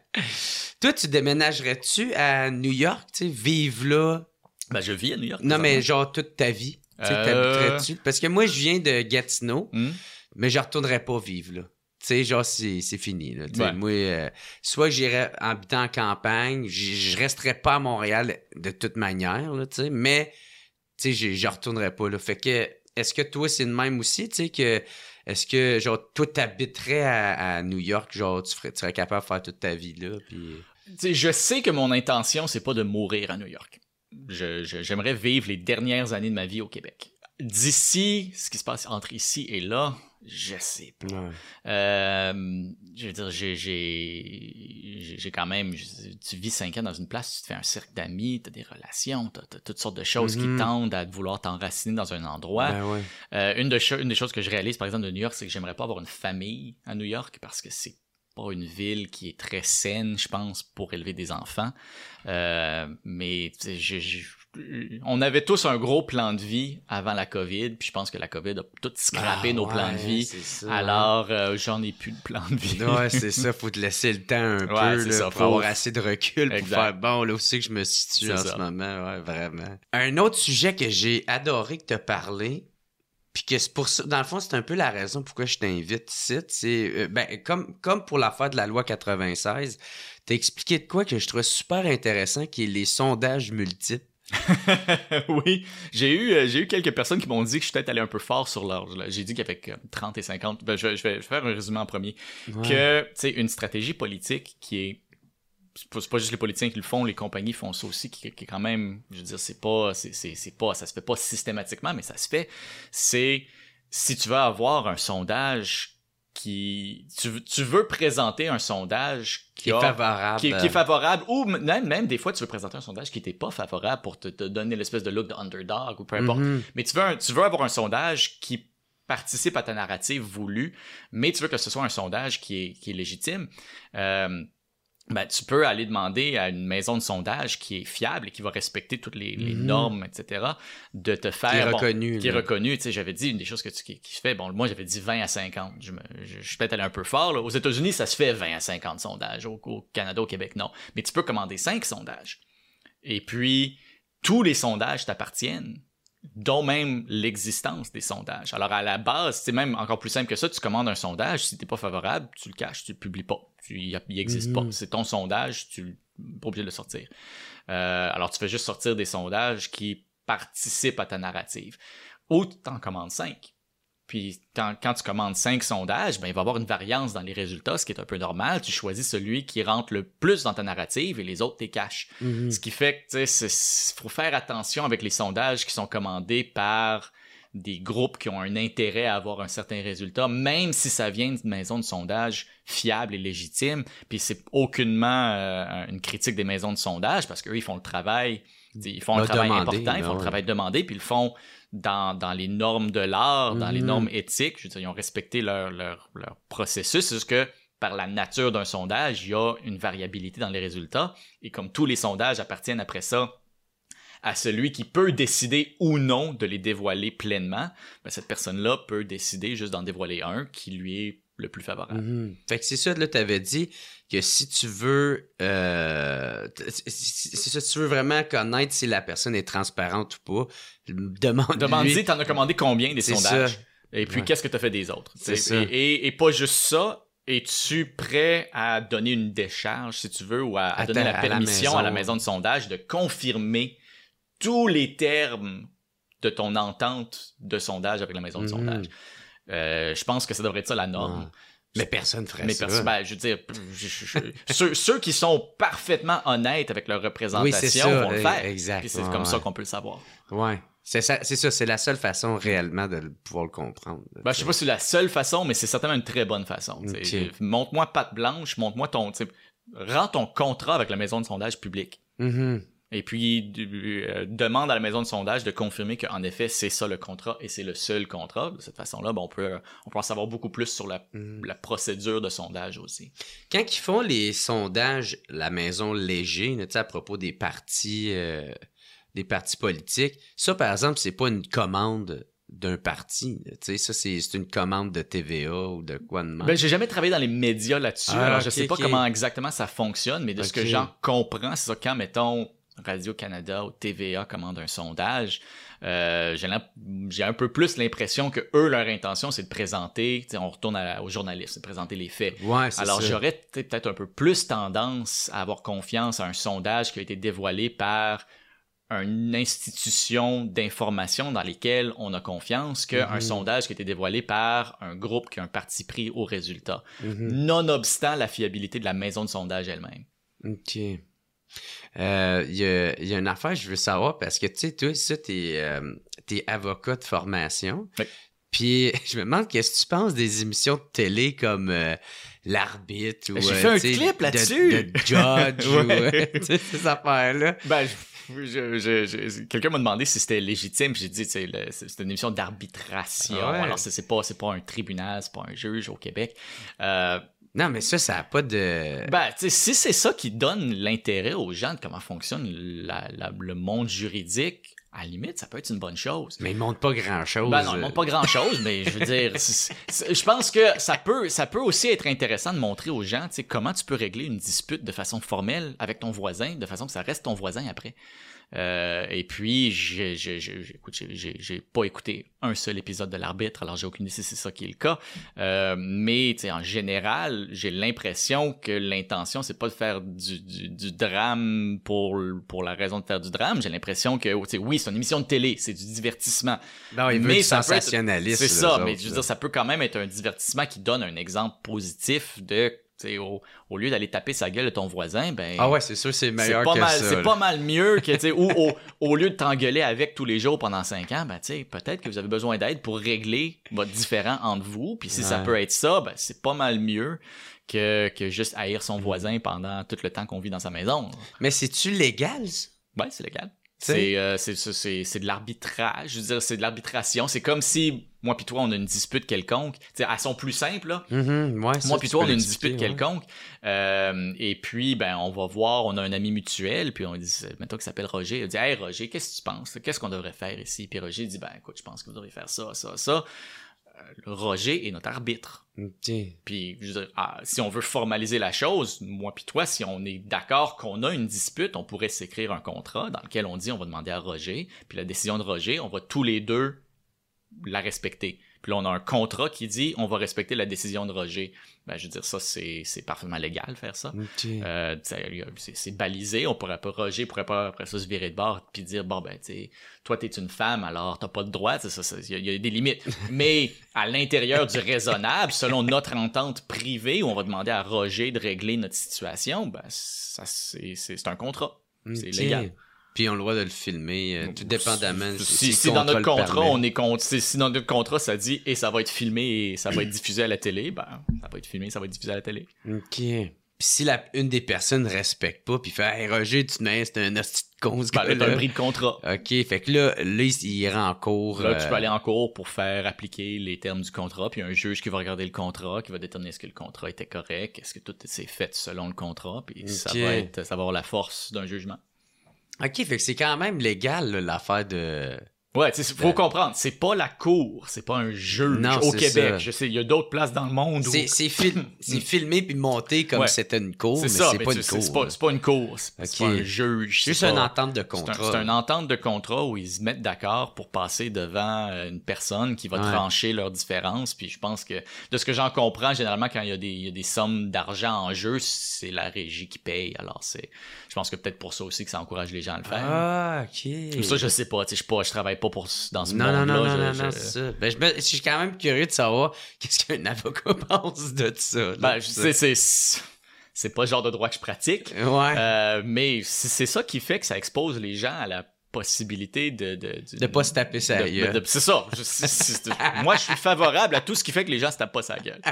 Toi, tu déménagerais-tu à New York, tu sais, vivre là? Ben, je vis à New York. Non, mais genre toute ta vie. Tu sais, euh... t'habiterais-tu? Parce que moi, je viens de Gatineau, mm. mais je retournerais pas vivre là. Tu sais, genre, c'est, c'est fini, là. Ouais. Moi, euh, soit que j'irais habiter en campagne, je resterais pas à Montréal de toute manière, là, tu sais, mais, tu sais, je retournerais pas, là. Fait que, est-ce que toi, c'est le même aussi, tu sais, que, est-ce que, genre, toi, t'habiterais à, à New York, genre, tu, ferais, tu serais capable de faire toute ta vie, là, puis... Tu sais, je sais que mon intention, c'est pas de mourir à New York. Je, je, j'aimerais vivre les dernières années de ma vie au Québec. D'ici, ce qui se passe entre ici et là, je sais pas. Ouais. Euh, je veux dire, j'ai, j'ai, j'ai quand même... Tu vis cinq ans dans une place, tu te fais un cercle d'amis, t'as des relations, t'as, t'as toutes sortes de choses mm-hmm. qui tendent à vouloir t'enraciner dans un endroit. Ben ouais. euh, une, de cho- une des choses que je réalise, par exemple, de New York, c'est que j'aimerais pas avoir une famille à New York parce que c'est pas une ville qui est très saine, je pense, pour élever des enfants. Euh, mais je, je, on avait tous un gros plan de vie avant la COVID, puis je pense que la COVID a tout scrappé ah, nos ouais, plans de vie. Ça, alors, ouais. euh, j'en ai plus de plan de vie. Ouais, c'est ça. Faut te laisser le temps un ouais, peu là, ça, pour faut... avoir assez de recul exact. Pour faire bon, là aussi que je me situe c'est en ça. Ce moment. Ouais, vraiment. Un autre sujet que j'ai adoré que tu as parlé, puis que c'est pour ça, dans le fond, c'est un peu la raison pourquoi je t'invite ici. C'est, euh, ben, comme, comme pour l'affaire de la loi quatre-vingt-seize, t'as expliqué de quoi que je trouvais super intéressant, qui est les sondages multiples. Oui, j'ai eu, euh, j'ai eu quelques personnes qui m'ont dit que je suis peut-être allé un peu fort sur l'âge. J'ai dit qu'avec euh, trente et cinquante, ben, je, je, vais, je vais faire un résumé en premier, ouais. que, tu sais, une stratégie politique qui est C'est pas, c'est pas juste les politiciens qui le font, les compagnies font ça aussi, qui, qui est quand même, je veux dire, c'est pas, c'est, c'est, c'est pas, ça se fait pas systématiquement, mais ça se fait. C'est, si tu veux avoir un sondage qui, tu, tu veux présenter un sondage qui, qui est a, favorable, qui, qui est favorable, ou même, même des fois tu veux présenter un sondage qui était pas favorable pour te, te donner l'espèce de look de underdog ou peu importe. Mm-hmm. Mais tu veux, un, tu veux avoir un sondage qui participe à ta narrative voulue, mais tu veux que ce soit un sondage qui est, qui est légitime. Euh, Ben, tu peux aller demander à une maison de sondage qui est fiable et qui va respecter toutes les, les mm-hmm. normes, et cetera, de te faire... Qui est bon, reconnu. Qui est reconnu. Tu sais, j'avais dit, une des choses que tu, qui, qui se fait, bon, moi, j'avais dit vingt à cinquante. Je, me, je, je suis peut-être allé un peu fort, là. Aux États-Unis, ça se fait vingt à cinquante sondages. Au, au Canada, au Québec, non. Mais tu peux commander cinq sondages. Et puis, tous les sondages t'appartiennent, dont même l'existence des sondages. Alors, à la base, c'est même encore plus simple que ça, tu commandes un sondage, si t'es pas favorable, tu le caches, tu le publies pas. Tu, il, il existe mm-hmm. pas. C'est ton sondage, tu n'es pas obligé de le sortir. Euh, alors, tu fais juste sortir des sondages qui participent à ta narrative. Ou tu en commandes cinq. Puis, quand, quand tu commandes cinq sondages, ben, il va y avoir une variance dans les résultats, ce qui est un peu normal. Tu choisis celui qui rentre le plus dans ta narrative et les autres, t'es caches. Mm-hmm. Ce qui fait que, tu sais, il faut faire attention avec les sondages qui sont commandés par des groupes qui ont un intérêt à avoir un certain résultat, même si ça vient d'une maison de sondage fiable et légitime. Puis, c'est aucunement euh, une critique des maisons de sondage, parce qu'eux, ils font le travail, ils font un travail demander, important, ils font ouais. le travail demandé, puis ils le font dans, dans les normes de l'art, dans mm-hmm. les normes éthiques. Je veux dire, ils ont respecté leur, leur, leur processus. C'est juste que par la nature d'un sondage, il y a une variabilité dans les résultats. Et comme tous les sondages appartiennent après ça à celui qui peut décider ou non de les dévoiler pleinement, ben cette personne-là peut décider juste d'en dévoiler un qui lui est le plus favorable. Mm-hmm. Fait que c'est ça, là, t'avais dit que si tu veux euh, c'est ça, si tu veux vraiment connaître si la personne est transparente ou pas, demande-lui. Demande-lui, t'en as commandé combien des c'est sondages? Ça. Et puis, ouais. qu'est-ce que t'as fait des autres? C'est ça. Et, et, et pas juste ça, es-tu prêt à donner une décharge, si tu veux, ou à, à donner la permission à la, à la maison de sondage de confirmer tous les termes de ton entente de sondage avec la maison de mmh. sondage? Euh, je pense que ça devrait être ça la norme. Ah. Mais personne ferait mais ça. Perso- ben, je veux dire, je, je, je, ceux, ceux qui sont parfaitement honnêtes avec leur représentation oui, c'est ça, vont le faire. Exact. Puis c'est ouais, comme ouais. ça qu'on peut le savoir. Ouais. C'est ça, c'est ça, c'est la seule façon réellement de le- pouvoir le comprendre. là, Ben, tu je sais pas si c'est la seule façon, mais c'est certainement une très bonne façon. tu sais. Ok. Montre-moi patte blanche, montre-moi ton... tu sais, rends ton contrat avec la maison de sondage public. Mhm. Et puis, euh, demande à la maison de sondage de confirmer qu'en effet, c'est ça le contrat et c'est le seul contrat. De cette façon-là, ben, on, peut, on peut en savoir beaucoup plus sur la, Mhm. la procédure de sondage aussi. Quand ils font les sondages, la maison léger, là, tu sais, à propos des partis, euh, des partis politiques, ça, par exemple, c'est pas une commande d'un parti. là, Tu sais, ça, c'est c'est une commande de T V A ou de quoi de même. Ben, j'ai jamais travaillé dans les médias là-dessus, Ah, alors je ok, sais pas ok. comment exactement ça fonctionne, mais de ce Ok. que j'en comprends, c'est ça, quand, mettons, Radio-Canada ou T V A commande un sondage, euh, j'ai, l'imp- j'ai un peu plus l'impression que eux, leur intention, c'est de présenter, tu sais, on retourne à- aux journalistes, c'est de présenter les faits. Ouais, c'est Alors, ça. j'aurais tu sais, peut-être un peu plus tendance à avoir confiance à un sondage qui a été dévoilé par une institution d'information dans lesquelles on a confiance qu'un Mhm. sondage qui a été dévoilé par un groupe qui a un parti pris au résultat. Mhm. Nonobstant la fiabilité de la maison de sondage elle-même. OK. Euh, Il y, a, il y a une affaire que je veux savoir parce que, tu sais, toi, ça, t'es, euh, t'es avocat de formation. Oui. Puis, je me demande qu'est-ce que tu penses des émissions de télé comme euh, L'Arbitre ou... J'ai euh, fait un tu sais, clip de- là-dessus. De, Judge ou... Ouais. euh, tu sais, ces affaires-là. Ben, je, je, je, je- quelqu'un m'a demandé si c'était légitime, puis j'ai dit, c'est, le- c'est, c'est une émission d'arbitration. Ah ouais. Alors, c'est, c'est, pas, c'est pas un tribunal, c'est pas un juge au Québec. Euh, Non, mais ça, ça n'a pas de... Ben, tu sais, si c'est ça qui donne l'intérêt aux gens de comment fonctionne la, la- le monde juridique, à la limite, ça peut être une bonne chose. Mais ils montrent pas grand-chose. Ben non, ils montrent pas grand-chose, mais je veux dire, c'est- c'est- je pense que ça peut, ça peut aussi être intéressant de montrer aux gens, tu sais, comment tu peux régler une dispute de façon formelle avec ton voisin, de façon que ça reste ton voisin après. Euh, et puis, j'ai, j'ai, j'ai, j'ai- écoute, j'ai, j'ai, j'ai pas écouté un seul épisode de l'Arbitre, alors j'ai aucune idée si c'est ça qui est le cas. Euh, mais, tu sais, en général, j'ai l'impression que l'intention, c'est pas de faire du, du, du drame pour, pour la raison de faire du drame. J'ai l'impression que, tu sais, oui, c'est une émission de télé, c'est du divertissement. Non, ils veulent Mais du ça peut être- sensationnalisme. C'est ça, eux mais autres, je veux là. dire, ça peut quand même être un divertissement qui donne un exemple positif de, tu sais, au, au lieu d'aller taper sa gueule de ton voisin, ben... Ah ouais, c'est sûr, c'est meilleur c'est pas que mal, ça. c'est là. pas mal mieux que, tu sais, ou au, au lieu de t'engueuler avec tous les jours pendant cinq ans, ben, tu sais, peut-être que vous avez besoin d'aide pour régler votre différend entre vous, puis si ça Ouais. peut être ça, ben, c'est pas mal mieux que, que juste haïr son voisin pendant tout le temps qu'on vit dans sa maison. Mais c'est-tu légal, ça? Ouais, c'est légal. T'sais. C'est, euh, c'est, c'est, c'est, c'est de l'arbitrage, je veux dire, c'est de l'arbitration. C'est comme si, moi pis toi, on a une dispute quelconque. T'sais, à son plus simple, là. Mhm, ouais, ça, Moi tu pis toi, peux on a une l'expliquer, dispute ouais. quelconque. Euh, et puis, ben, on va voir, on a un ami mutuel, puis on dit, mettons qu'il s'appelle Roger. Il dit, hey Roger, qu'est-ce que tu penses? Qu'est-ce qu'on devrait faire ici? Puis Roger dit, ben, écoute, je pense que vous devriez faire ça, ça, ça. Euh, Roger est notre arbitre. OK. Puis, je veux dire, ah, si on veut formaliser la chose, moi puis toi, si on est d'accord qu'on a une dispute, on pourrait s'écrire un contrat dans lequel on dit on va demander à Roger, puis la décision de Roger, on va tous les deux la respecter. Puis là, on a un contrat qui dit on va respecter la décision de Roger. Ben, je veux dire, ça, c'est, c'est parfaitement légal faire ça. OK. Euh, tu sais, c'est, c'est balisé, on pourrait pas, Roger pourrait pas après ça se virer de bord puis dire bon ben tu sais, toi t'es une femme alors t'as pas de droit, tu sais, ça, il y, a- y a des limites. Mais à l'intérieur du raisonnable, selon notre entente privée où on va demander à Roger de régler notre situation, ben ça c'est, c'est, c'est un contrat, c'est OK. légal. Puis ils ont le droit de le filmer, euh, tout dépendamment. Si, si si le dans notre le contrat, permet. on est contre, si, si dans notre contrat ça dit et ça va être filmé et ça va être diffusé à la télé, ben ça va être filmé, ça va être diffusé à la télé. OK. Puis si la, une des personnes respecte pas, puis fait « Hey, Roger, tu te c'est un hostie de con, ce Ben, là, t'as un gars-là. bris de contrat. OK, fait que là, là, il, il ira en cours. Là, tu euh, peux aller en cours pour faire appliquer les termes du contrat, puis un juge qui va regarder le contrat, qui va déterminer est-ce que le contrat était correct, est-ce que tout s'est fait selon le contrat, puis ça Ok. va être, ça va avoir la force d'un jugement. OK, fait que c'est quand même légal, là, l'affaire de... Ouais, tu sais, faut Ben- comprendre, c'est pas la cour, c'est pas un juge Non, au c'est Québec. ça. Je sais, il y a d'autres places dans le monde où C'est, c'est, fil- c'est filmé puis monté comme Ouais. c'était une cour, c'est mais ça, c'est mais pas tu une sais, cour. c'est pas, c'est pas une cour, c'est, c'est Ok. pas un juge. C'est juste pas- une entente de C'est, un- contrat. c'est une entente de contrat où ils se mettent d'accord pour passer devant euh, une personne qui va Ouais. trancher leurs différences. Puis je pense que, de ce que j'en comprends, généralement, quand il y a des, il y a des sommes d'argent en jeu, c'est la régie qui paye. Alors, c'est, je pense que peut-être pour ça aussi que ça encourage les gens à le faire. Ah, OK. Ça, je sais pas. Tu sais, je suis pas, je travaille pas pour, dans ce Non, non, monde-là. non, non, je- non, je- non, c'est ça. Ben, je, me- je suis quand même curieux de savoir qu'est-ce qu'un avocat pense de ça. là. Ben, je sais, c'est, c'est pas le genre de droit que je pratique. Ouais. Euh, mais c'est c'est ça qui fait que ça expose les gens à la possibilité de... De, de, de pas se taper sa gueule. C'est ça. Je, c'est, c'est, moi, je suis favorable à tout ce qui fait que les gens se tapent pas sa gueule.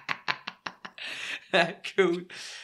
Cool.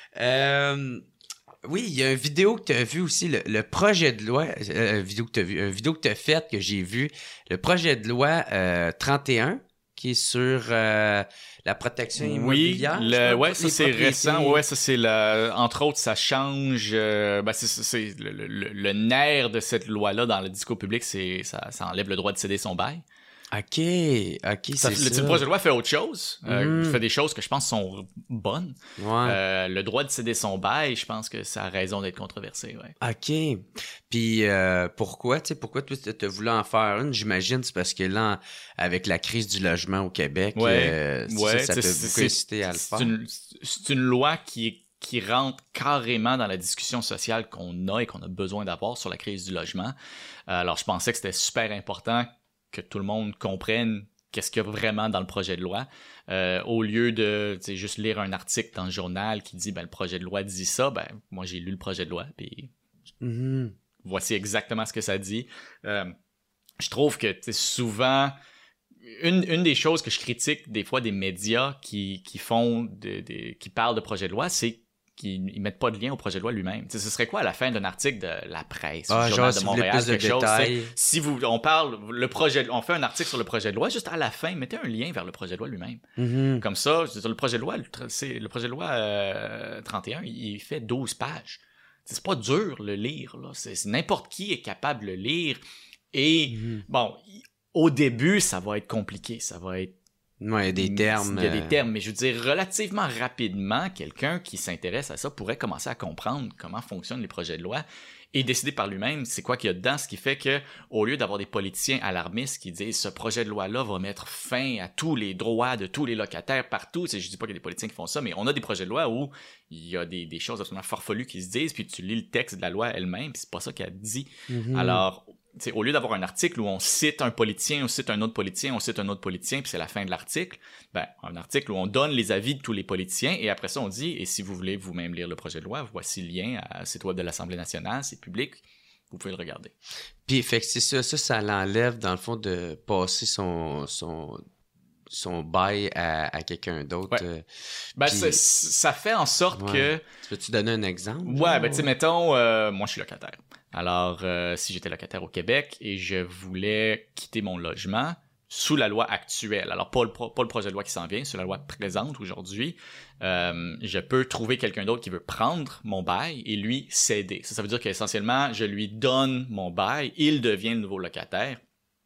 Euh... Oui, il y a une vidéo que tu as vue aussi, le, le projet de loi, euh, vidéo que tu as vu, une vidéo que tu as faite, que j'ai vue, le projet de loi euh, trente et un, qui est sur euh, la protection immobilière. Oui, le, ouais, ça c'est récent. Ouais, ça c'est la, entre autres, ça change. Euh, ben c'est, c'est le, le, le nerf de cette loi-là dans le discours public, c'est ça, ça enlève le droit de céder son bail. OK, OK, ça, c'est le, ça. Le projet de loi fait autre chose. Mm. Euh, il fait des choses que je pense sont bonnes. Ouais. Euh, le droit de céder son bail, je pense que ça a raison d'être controversé. Ouais. OK. Puis euh, pourquoi, tu sais, pourquoi tu as voulu en faire une? J'imagine c'est parce que là, avec la crise du logement au Québec, ouais. euh, ouais, ça, ça t'a beaucoup incité à le c'est faire. Une, c'est une loi qui est qui rentre carrément dans la discussion sociale qu'on a et qu'on a besoin d'avoir sur la crise du logement. Alors, je pensais que c'était super important que tout le monde comprenne qu'est-ce qu'il y a vraiment dans le projet de loi, euh, au lieu de juste lire un article dans le journal qui dit ben, « le projet de loi dit ça », ben moi j'ai lu le projet de loi, puis mm-hmm. voici exactement ce que ça dit. Euh, je trouve que souvent, une, une des choses que je critique des fois des médias qui, qui font, de, de, qui parlent de projet de loi, c'est qu'ils ne mettent pas de lien au projet de loi lui-même. T'sais, ce serait quoi à la fin d'un article de La Presse, ah, du Journal genre, de Montréal, si quelque chose, chose, si vous, on parle, le projet, on fait un article sur le projet de loi, juste à la fin, mettez un lien vers le projet de loi lui-même. Mm-hmm. Comme ça, je veux dire, le projet de loi, c'est, le projet de loi euh, trente et un, il fait douze pages. T'sais, c'est pas dur le lire, là. C'est, c'est n'importe qui est capable de le lire. Et mm-hmm. bon, au début, ça va être compliqué, ça va être Ouais, il y a des termes. Il y a des termes, mais je veux dire, relativement rapidement, quelqu'un qui s'intéresse à ça pourrait commencer à comprendre comment fonctionnent les projets de loi et décider par lui-même c'est quoi qu'il y a dedans, ce qui fait que, au lieu d'avoir des politiciens alarmistes qui disent ce projet de loi-là va mettre fin à tous les droits de tous les locataires partout, je dis pas qu'il y a des politiciens qui font ça, mais on a des projets de loi où il y a des, des choses absolument farfelues qui se disent, puis tu lis le texte de la loi elle-même, puis c'est pas ça qu'elle dit. Mm-hmm. Alors, t'sais, au lieu d'avoir un article où on cite un politicien, on cite un autre politicien, on cite un autre politicien, puis c'est la fin de l'article, ben, un article où on donne les avis de tous les politiciens, et après ça, on dit, et si vous voulez vous-même lire le projet de loi, voici le lien à site web de l'Assemblée nationale, c'est public, vous pouvez le regarder. Puis, fait que c'est ça, ça, ça l'enlève, dans le fond, de passer son... son... son bail à, à quelqu'un d'autre. Ouais. Euh, ben, puis... ça, ça fait en sorte ouais. que... Tu peux-tu donner un exemple? Ouais, genre? ben tu sais, mettons, euh, moi je suis locataire. Alors, euh, si j'étais locataire au Québec et je voulais quitter mon logement sous la loi actuelle, alors pas le, pro- pas le projet de loi qui s'en vient, sous la loi présente aujourd'hui, euh, je peux trouver quelqu'un d'autre qui veut prendre mon bail et lui céder. Ça, ça veut dire qu'essentiellement, je lui donne mon bail, il devient le nouveau locataire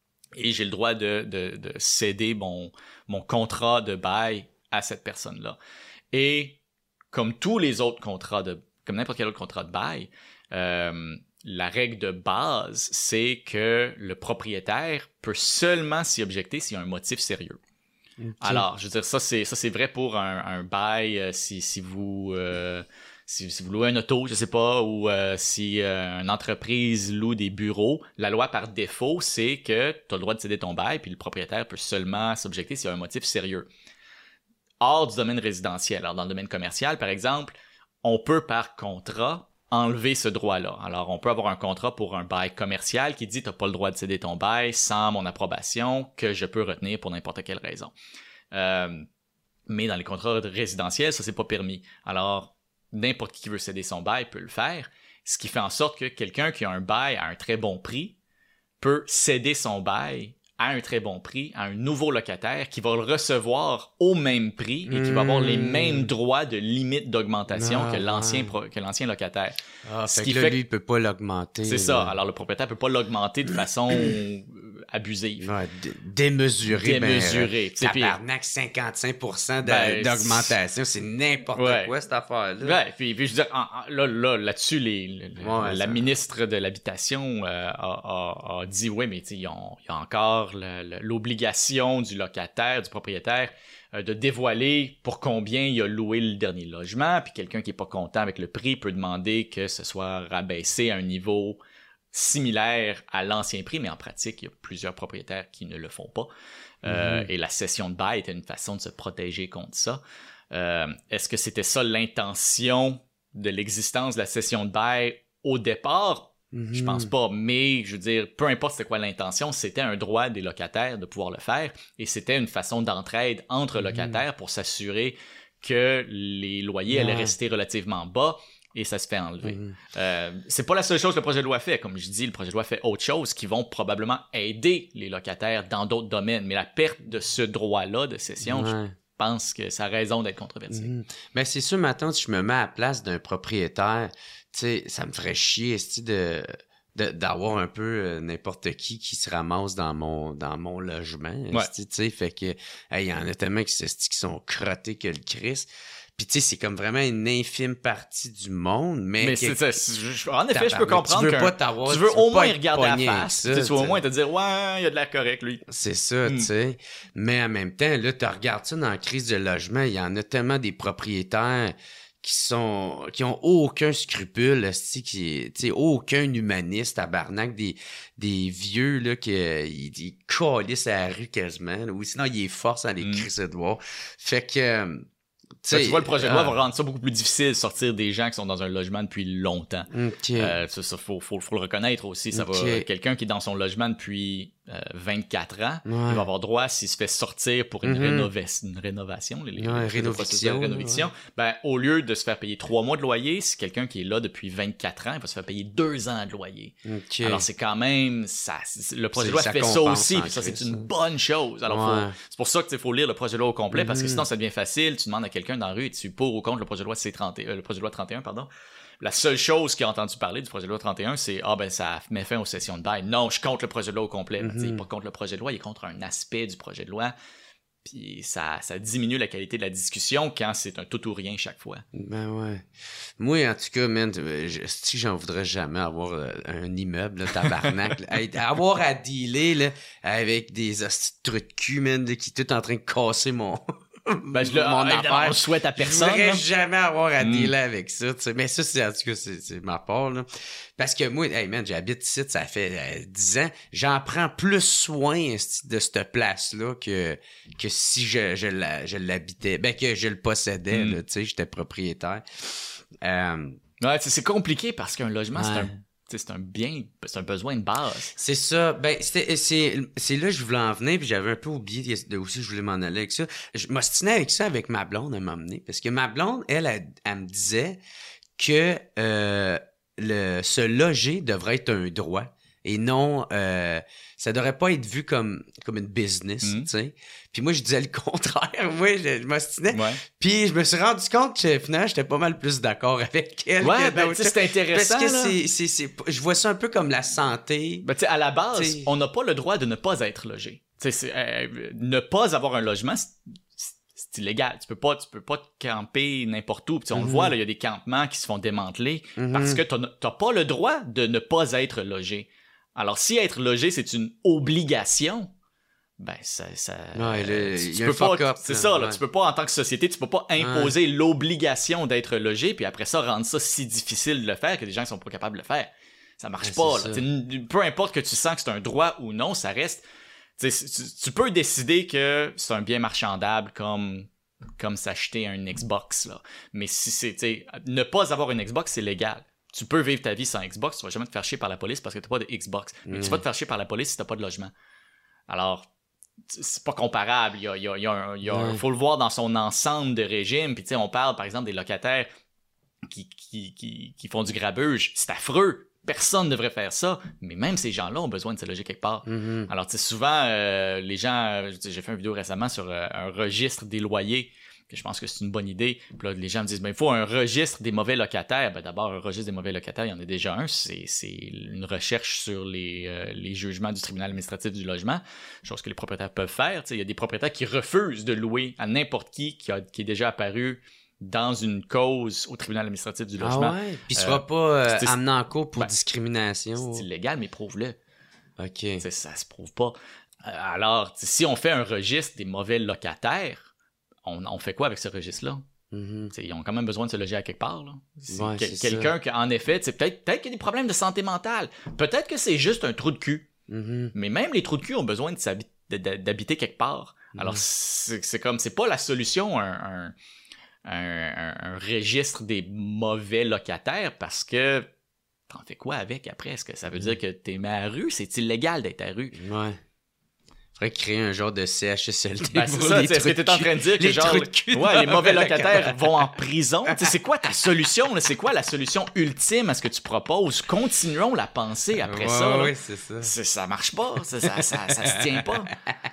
et j'ai le droit de, de, de céder mon, mon contrat de bail à cette personne-là. Et comme tous les autres contrats de, comme n'importe quel autre contrat de bail, euh, la règle de base, c'est que le propriétaire peut seulement s'y objecter s'il y a un motif sérieux. Okay. Alors, je veux dire, ça c'est ça c'est vrai pour un, un bail euh, si si vous euh, si, si vous louez un auto, je sais pas, ou euh, si euh, une entreprise loue des bureaux, la loi par défaut, c'est que tu as le droit de céder ton bail, puis le propriétaire peut seulement s'objecter s'il y a un motif sérieux. Hors du domaine résidentiel, alors dans le domaine commercial, par exemple, on peut par contrat enlever ce droit-là. Alors, on peut avoir un contrat pour un bail commercial qui dit « t'as pas le droit de céder ton bail sans mon approbation que je peux retenir pour n'importe quelle raison. Euh, » Mais dans les contrats résidentiels, ça, c'est pas permis. Alors, n'importe qui qui veut céder son bail peut le faire, ce qui fait en sorte que quelqu'un qui a un bail à un très bon prix peut céder son bail à un très bon prix à un nouveau locataire qui va le recevoir au même prix et qui mmh. va avoir les mêmes droits de limite d'augmentation ah, que l'ancien pro- que l'ancien locataire. Ah, ce fait qui que là, fait lui, il peut pas l'augmenter. C'est là. Ça. Alors, le propriétaire peut pas l'augmenter de façon abusive. Ouais, d- démesuré. Démesuré. Ben, tabarnak, cinquante-cinq pour cent de, ben, d'augmentation, c'est n'importe ouais. quoi, cette affaire-là. Ouais, puis, puis je veux dire, en, en, là, là, là-dessus, les, les, ouais, la ça... ministre de l'Habitation euh, a, a, a dit, oui, mais il y a encore le, le, l'obligation du locataire, du propriétaire, euh, de dévoiler pour combien il a loué le dernier logement, puis quelqu'un qui est pas content avec le prix peut demander que ce soit rabaissé à un niveau similaire à l'ancien prix, mais en pratique, il y a plusieurs propriétaires qui ne le font pas. Euh, mm-hmm. Et la cession de bail était une façon de se protéger contre ça. Euh, est-ce que c'était ça l'intention de l'existence de la cession de bail au départ? Mm-hmm. Je pense pas, mais je veux dire, peu importe c'était quoi l'intention, c'était un droit des locataires de pouvoir le faire et c'était une façon d'entraide entre mm-hmm. locataires pour s'assurer que les loyers ouais. allaient rester relativement bas et ça se fait enlever. Mm-hmm. Euh, c'est pas la seule chose que le projet de loi fait. Comme je dis, le projet de loi fait autre chose qui vont probablement aider les locataires dans d'autres domaines, mais la perte de ce droit-là de cession, ouais. je pense que ça a raison d'être controversé. Mm-hmm. Mais c'est sûr, maintenant, si je me mets à la place d'un propriétaire, tu sais, ça me ferait chier de, de d'avoir un peu euh, n'importe qui qui se ramasse dans mon dans mon logement. Ouais. Tu sais, fait que il hey, y en a tellement qui, qui sont crottés que le Christ. Puis tu sais, c'est comme vraiment une infime partie du monde, mais... Mais que, c'est ça. Je, en effet, je peux comprendre tu veux que pas t'avoir, tu veux tu au veux moins pas regarder pogné la face. ça, tu veux au moins te dire, ouais, il y a de l'air correct, lui. C'est ça, mm. tu sais. Mais en même temps, là, tu regardes ça dans la crise de logement, il y en a tellement des propriétaires qui sont qui ont aucun scrupule, qui tu sais aucun humaniste tabarnak, des des vieux là qui ils, ils calissent à la rue quasiment là, ou sinon ils les forcent à les mm. crisser de voir. Fait que Ben, tu vois, le projet de loi euh... va rendre ça beaucoup plus difficile de sortir des gens qui sont dans un logement depuis longtemps. Okay. Euh, ça, ça faut, faut, faut le reconnaître aussi. Ça okay. va, quelqu'un qui est dans son logement depuis euh, vingt-quatre ans, ouais. il va avoir droit, s'il se fait sortir pour une, mm-hmm. rénova- une rénovation, les, les, ouais, les rénovation, rénovation, ouais. ben, au lieu de se faire payer trois mois de loyer, si quelqu'un qui est là depuis vingt-quatre ans, il va se faire payer deux ans de loyer. Okay. Alors, c'est quand même... Ça, le projet de loi fait ça aussi, puis ça, c'est une bonne chose. Alors, ouais. faut, c'est pour ça qu'il faut lire le projet de loi au complet, mm-hmm. parce que sinon, ça devient facile. Tu demandes à quelqu'un dans la rue, es-tu pour ou contre le projet de loi C trente et un, euh, le projet de loi trente et un, pardon. La seule chose qu'il a entendu parler du projet de loi trente et un, c'est « Ah, ben, ça met fin aux sessions de bail. » Non, je suis contre le projet de loi au complet. Mm-hmm. Ben, il n'est pas contre le projet de loi, il est contre un aspect du projet de loi. Puis ça, ça diminue la qualité de la discussion quand c'est un tout ou rien chaque fois. Ben ouais. Moi, en tout cas, man, je, si j'en voudrais jamais avoir euh, un immeuble, là, tabarnak. là, avoir à dealer là, avec des hosties de trucs de cul, man, là, qui est tout en train de casser mon... Ben, je le, mon affaire. On souhaite à personne. Je voudrais là. jamais avoir à dealer mm. avec ça, tu sais. Mais ça, c'est, en tout cas, c'est, c'est ma part, là. Parce que moi, hey man, j'habite ici, ça fait euh, dix ans. J'en prends plus soin de cette place-là que, que si je, je, la, je l'habitais. Ben, que je le possédais, mm. là, tu sais, j'étais propriétaire. Euh, ouais, c'est compliqué parce qu'un logement, ouais. c'est un c'est un bien, c'est un besoin de base. C'est ça. Ben, c'était, c'est, c'est là que je voulais en venir, puis j'avais un peu oublié de, aussi, je voulais m'en aller avec ça. Je m'ostinais avec ça avec ma blonde à m'emmener, parce que ma blonde, elle, elle, elle me disait que euh, le se loger devrait être un droit et non, euh, ça devrait pas être vu comme comme une business, mm. tu sais. Puis moi, je disais le contraire. Moi, je, je m'ostinais. Ouais. Puis je me suis rendu compte que finalement, j'étais pas mal plus d'accord avec elle. Ouais, ben, tu sais, c'est intéressant. Parce que là. c'est, c'est, c'est, je vois ça un peu comme la santé. Ben, tu sais, à la base, t'sais... on n'a pas le droit de ne pas être logé. Tu sais, c'est, euh, ne pas avoir un logement, c'est, c'est illégal. Tu peux pas, tu peux pas te camper n'importe où. Puis on mm-hmm. le voit, là, il y a des campements qui se font démanteler mm-hmm. parce que t'as, t'as pas le droit de ne pas être logé. Alors, si être logé, c'est une obligation, ben, ça, ça, ouais, le, tu, tu peux pas, c'est ça, là, ouais. tu peux pas, en tant que société, tu peux pas imposer ouais. l'obligation d'être logé, puis après ça, rendre ça si difficile de le faire que des gens qui sont pas capables de le faire. Ça marche ouais, pas, là. Ça. Peu importe que tu sens que c'est un droit ou non, ça reste, tu, tu peux décider que c'est un bien marchandable comme, comme s'acheter un Xbox, là. Mais si c'est, tu sais, ne pas avoir une Xbox, c'est légal. Tu peux vivre ta vie sans Xbox, tu vas jamais te faire chier par la police parce que t'as pas de Xbox. Mais mmh. tu vas te faire chier par la police si t'as pas de logement. Alors, c'est pas comparable. Il y a, il y a, il y a, un, il y a mmh. un, faut le voir dans son ensemble de régimes. Puis tu sais, on parle par exemple des locataires qui, qui, qui, qui font du grabuge. C'est affreux. Personne ne devrait faire ça. Mais même ces gens-là ont besoin de se loger quelque part. Mmh. Alors tu sais, souvent, euh, les gens... J'ai fait une vidéo récemment sur euh, un registre des loyers. Que je pense que c'est une bonne idée. Puis là, les gens me disent, ben, il faut un registre des mauvais locataires. Ben, d'abord, un registre des mauvais locataires, il y en a déjà un. C'est, c'est une recherche sur les, euh, les jugements du tribunal administratif du logement. Chose que les propriétaires peuvent faire. T'sais, il y a des propriétaires qui refusent de louer à n'importe qui qui, a, qui est déjà apparu dans une cause au tribunal administratif du logement. Ah ouais? Puis il ne sera euh, pas euh, amené en cours pour ben, discrimination. C'est illégal, mais prouve-le. OK. T'sais, ça se prouve pas. Alors, si on fait un registre des mauvais locataires, On, on fait quoi avec ce registre-là? Mm-hmm. Ils ont quand même besoin de se loger à quelque part. Là. C'est ouais, que, c'est quelqu'un qui, en effet, peut-être, peut-être qu'il y a des problèmes de santé mentale. Peut-être que c'est juste un trou de cul. Mm-hmm. Mais même les trous de cul ont besoin de d'habiter quelque part. Mm-hmm. Alors, c'est, c'est comme, c'est pas la solution, un, un, un, un, un registre des mauvais locataires, parce que t'en fais quoi avec après? Est-ce que ça veut dire que t'es mis à la rue? C'est illégal d'être à la rue? Ouais. Faudrait créer un genre de C H S L D. Ben, c'est ça, est-ce que t'es en train de dire que genre, ouais, les mauvais locataires vont en prison? T'sais, c'est quoi ta solution? Là? C'est quoi la solution ultime à ce que tu proposes? Continuons la pensée après ouais, ça. Oui, c'est ça. C'est, ça marche pas, ça, ça, ça, ça se tient pas.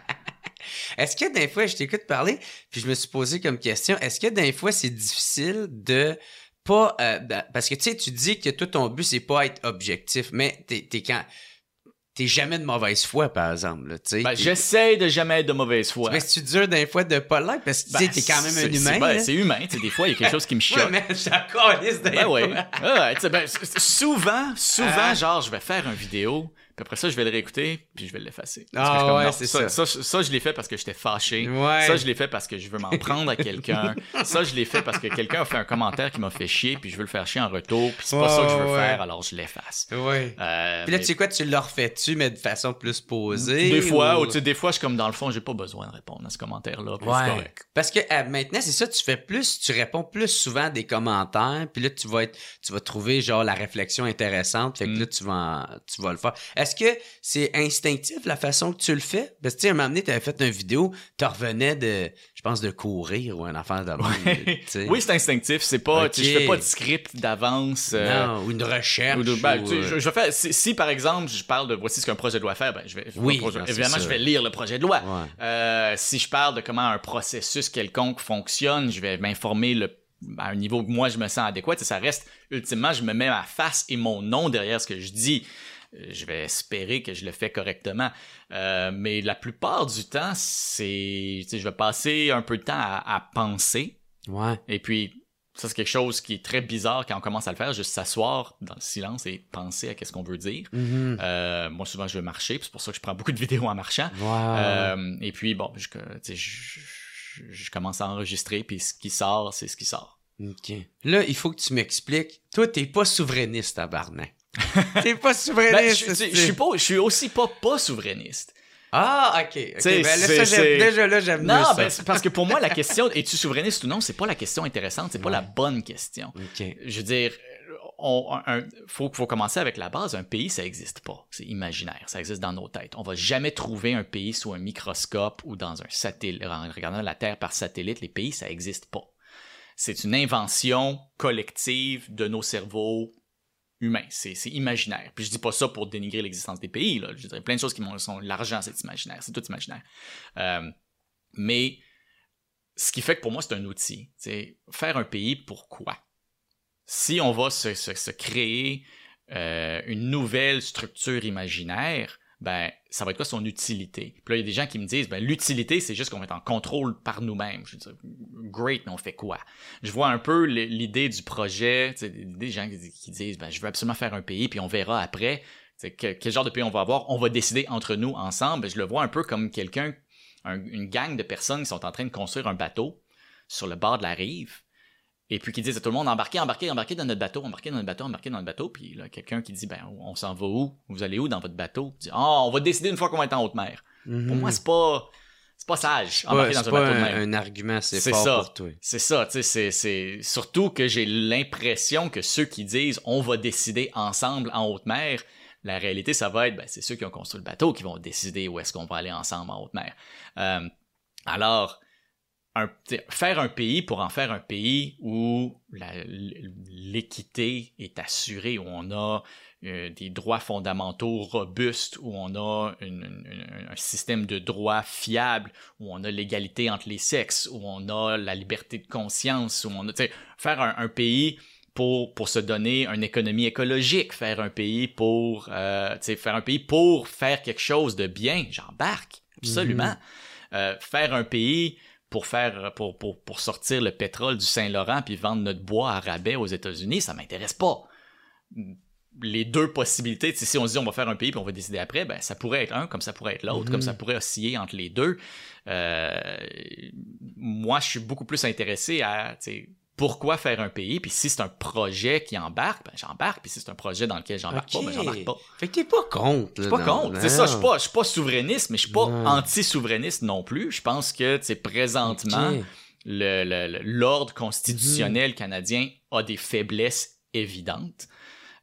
Est-ce que des fois, je t'écoute parler, puis je me suis posé comme question, est-ce que des fois, c'est difficile de pas... Euh, parce que tu sais, tu dis que toi, ton but, c'est pas être objectif, mais t'es, t'es quand... T'es jamais de mauvaise foi, par exemple. Là, ben, j'essaie de jamais être de mauvaise foi. Mais c'est dur des fois de pas l'être, parce que ben, t'es quand même c'est, un humain. C'est, ben, c'est humain. Des fois, il y a quelque chose qui me choque. Ouais, mais j'ai encore liste des ben, fois. Ouais. ouais ben, souvent, souvent, ah. genre, je vais faire une vidéo, puis après ça, je vais le réécouter, puis je vais l'effacer. Parce ah que je, comme, ouais, non, c'est ça. ça. Ça, ça, je l'ai fait parce que j'étais fâché. Ouais. Ça, je l'ai fait parce que je veux m'en prendre à quelqu'un. Ça, je l'ai fait parce que quelqu'un a fait un commentaire qui m'a fait chier, puis je veux le faire chier en retour, puis c'est pas oh, ça que je veux ouais. faire, alors je l'efface. Ouais. Euh, puis là, mais... tu sais quoi, tu le refais-tu, mais de façon plus posée? Des fois, ou... ou tu sais, des fois, je suis comme dans le fond, j'ai pas besoin de répondre à ce commentaire-là. Ouais. C'est correct. Parce que euh, maintenant, c'est ça, tu fais plus, tu réponds plus souvent à des commentaires, puis là, tu vas être, tu vas trouver genre la réflexion intéressante, fait que mm. là, tu vas, en, tu vas le faire. Est-ce que c'est instinctif la façon que tu le fais? Parce que tu sais, un moment donné, tu avais fait une vidéo, tu revenais de, je pense, de courir ou un affaire de ouais. Oui, c'est instinctif. C'est pas, okay. Je fais pas de script d'avance. Euh, non, ou une recherche. Ou de, ben, ou... je, je fais, si, si, par exemple, je parle de voici ce qu'un projet de loi fait, ben, je vais, oui, projet, non, évidemment, je vais lire le projet de loi. Ouais. Euh, si je parle de comment un processus quelconque fonctionne, je vais m'informer le à un niveau que moi je me sens adéquat. Ça reste, ultimement, je me mets ma face et mon nom derrière ce que je dis. Je vais espérer que je le fais correctement. Euh, mais la plupart du temps, c'est... Je vais passer un peu de temps à, à penser. Ouais. Et puis, ça, c'est quelque chose qui est très bizarre quand on commence à le faire. Juste s'asseoir dans le silence et penser à qu'est-ce qu'on veut dire. Mm-hmm. Euh, moi, souvent, je vais marcher. Puis c'est pour ça que je prends beaucoup de vidéos en marchant. Wow. Euh, et puis, bon, je, je, je, je commence à enregistrer. Puis ce qui sort, c'est ce qui sort. OK. Là, il faut que tu m'expliques. Toi, t'es pas souverainiste, tabarnak. T'es pas souverainiste. Ben, je, je, je suis pas, je suis aussi pas pas souverainiste. Ah, ok. okay. Ben, là, ça, j'aime, déjà là, j'aime non, mieux ça. Ben, parce que pour moi, la question es-tu souverainiste ou non, c'est pas la question intéressante, c'est pas ouais. la bonne question. Okay. Je veux dire, on, un, faut, faut commencer avec la base. Un pays, ça existe pas. C'est imaginaire. Ça existe dans nos têtes. On va jamais trouver un pays sous un microscope ou dans un satellite. En regardant la Terre par satellite, les pays, ça existe pas. C'est une invention collective de nos cerveaux humain, c'est, c'est imaginaire. Puis je dis pas ça pour dénigrer l'existence des pays, là. Je dirais plein de choses qui sont... L'argent, c'est imaginaire, c'est tout imaginaire. Euh, mais ce qui fait que pour moi, c'est un outil. C'est faire un pays, pourquoi? Si on va se, se, se créer euh, une nouvelle structure imaginaire, ben, ça va être quoi son utilité? Puis là, il y a des gens qui me disent, ben, l'utilité, c'est juste qu'on va être en contrôle par nous-mêmes. Je veux dire, great, mais on fait quoi? Je vois un peu l'idée du projet, tu sais, des gens qui disent, ben, je veux absolument faire un pays, puis on verra après, tu sais, que, quel genre de pays on va avoir. On va décider entre nous, ensemble. Ben, je le vois un peu comme quelqu'un, un, une gang de personnes qui sont en train de construire un bateau sur le bord de la rive. Et puis qui disent à tout le monde, embarquez, embarquez, embarquez dans notre bateau, embarquez dans notre bateau, embarquez dans notre bateau. Puis là, quelqu'un qui dit, ben, on s'en va où? Vous allez où dans votre bateau? Dit, ah, oh, on va décider une fois qu'on va être en haute mer. Mm-hmm. Pour moi, c'est pas, c'est pas sage, embarquer dans un bateau de mer. C'est pas un, un argument, c'est, c'est fort ça. pour toi. C'est ça, tu sais, c'est, c'est, surtout que j'ai l'impression que ceux qui disent, on va décider ensemble en haute mer, la réalité, ça va être, ben, c'est ceux qui ont construit le bateau qui vont décider où est-ce qu'on va aller ensemble en haute mer. Euh, alors, Un, faire un pays pour en faire un pays où la, l'équité est assurée, où on a euh, des droits fondamentaux robustes, où on a une, une, un système de droits fiable, où on a l'égalité entre les sexes, où on a la liberté de conscience, où on a, faire un, un pays pour, pour se donner une économie écologique, faire un pays pour euh, faire un pays pour faire quelque chose de bien, j'embarque, absolument. Mm-hmm. Euh, faire un pays pour faire pour, pour, pour sortir le pétrole du Saint-Laurent puis vendre notre bois à rabais aux États-Unis, ça m'intéresse pas. Les deux possibilités, si on se dit on va faire un pays puis on va décider après, ben ça pourrait être un comme ça pourrait être l'autre, mmh. comme ça pourrait osciller entre les deux. Euh, moi, je suis beaucoup plus intéressé à pourquoi faire un pays, puis si c'est un projet qui embarque, ben j'embarque, puis si c'est un projet dans lequel j'embarque okay. pas, ben j'embarque pas. Fait que t'es pas contre. Je suis pas non, contre, non. c'est ça, je suis pas, je suis pas souverainiste, mais je suis pas non. anti-souverainiste non plus. Je pense que, tu sais, présentement, okay. le, le, le, l'ordre constitutionnel mmh. canadien a des faiblesses évidentes.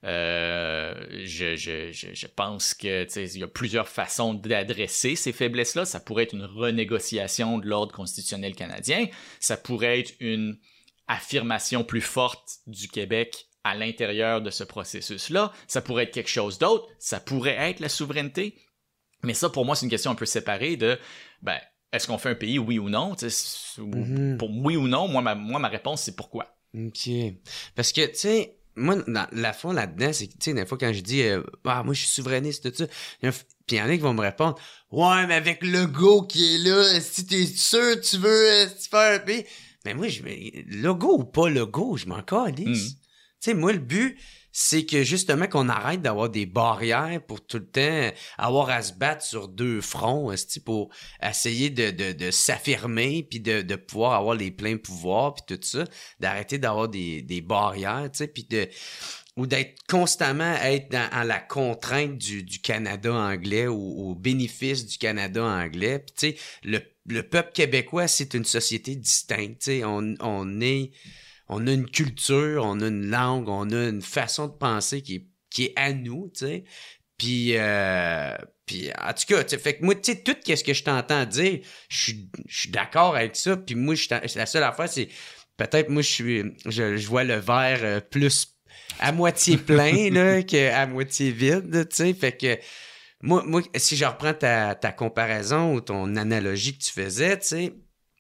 Euh, je, je, je, je pense que il y a plusieurs façons d'adresser ces faiblesses-là. Ça pourrait être une renégociation de l'ordre constitutionnel canadien. Ça pourrait être une affirmation plus forte du Québec à l'intérieur de ce processus-là. Ça pourrait être quelque chose d'autre. Ça pourrait être la souveraineté. Mais ça, pour moi, c'est une question un peu séparée de, ben, est-ce qu'on fait un pays, oui ou non? Mm-hmm. Pour oui ou non, moi, ma, moi, ma réponse, c'est pourquoi. OK. Parce que, tu sais, moi, dans la fois là-dedans, c'est que, tu sais, des fois, quand je dis, euh, ah, moi, je suis souverainiste, tout ça, puis il y en a qui vont me répondre, ouais, mais avec le go qui est là, si t'es sûr, tu veux si tu faire un pays. Mais moi, je logo ou pas logo, je m'en calisse. Mm. Tu sais, moi, le but, c'est que justement qu'on arrête d'avoir des barrières pour tout le temps avoir à se battre sur deux fronts, pour essayer de, de, de s'affirmer puis de, de pouvoir avoir les pleins pouvoirs puis tout ça, d'arrêter d'avoir des, des barrières, tu sais, puis de ou d'être constamment être dans, dans la contrainte du, du Canada anglais ou au bénéfice du Canada anglais. Puis tu sais, le, le peuple québécois, c'est une société distincte, tu sais, on, on est... On a une culture, on a une langue, on a une façon de penser qui est, qui est à nous, tu sais. Puis, euh, puis en tout cas, tu sais, fait que moi, tu sais, tout ce que je t'entends dire, je suis, je suis d'accord avec ça. Puis moi, je, la seule affaire, c'est peut-être moi, je suis, je, je vois le verre plus à moitié plein là qu'à moitié vide, tu sais. Fait que moi, moi, si je reprends ta, ta comparaison ou ton analogie que tu faisais, tu sais.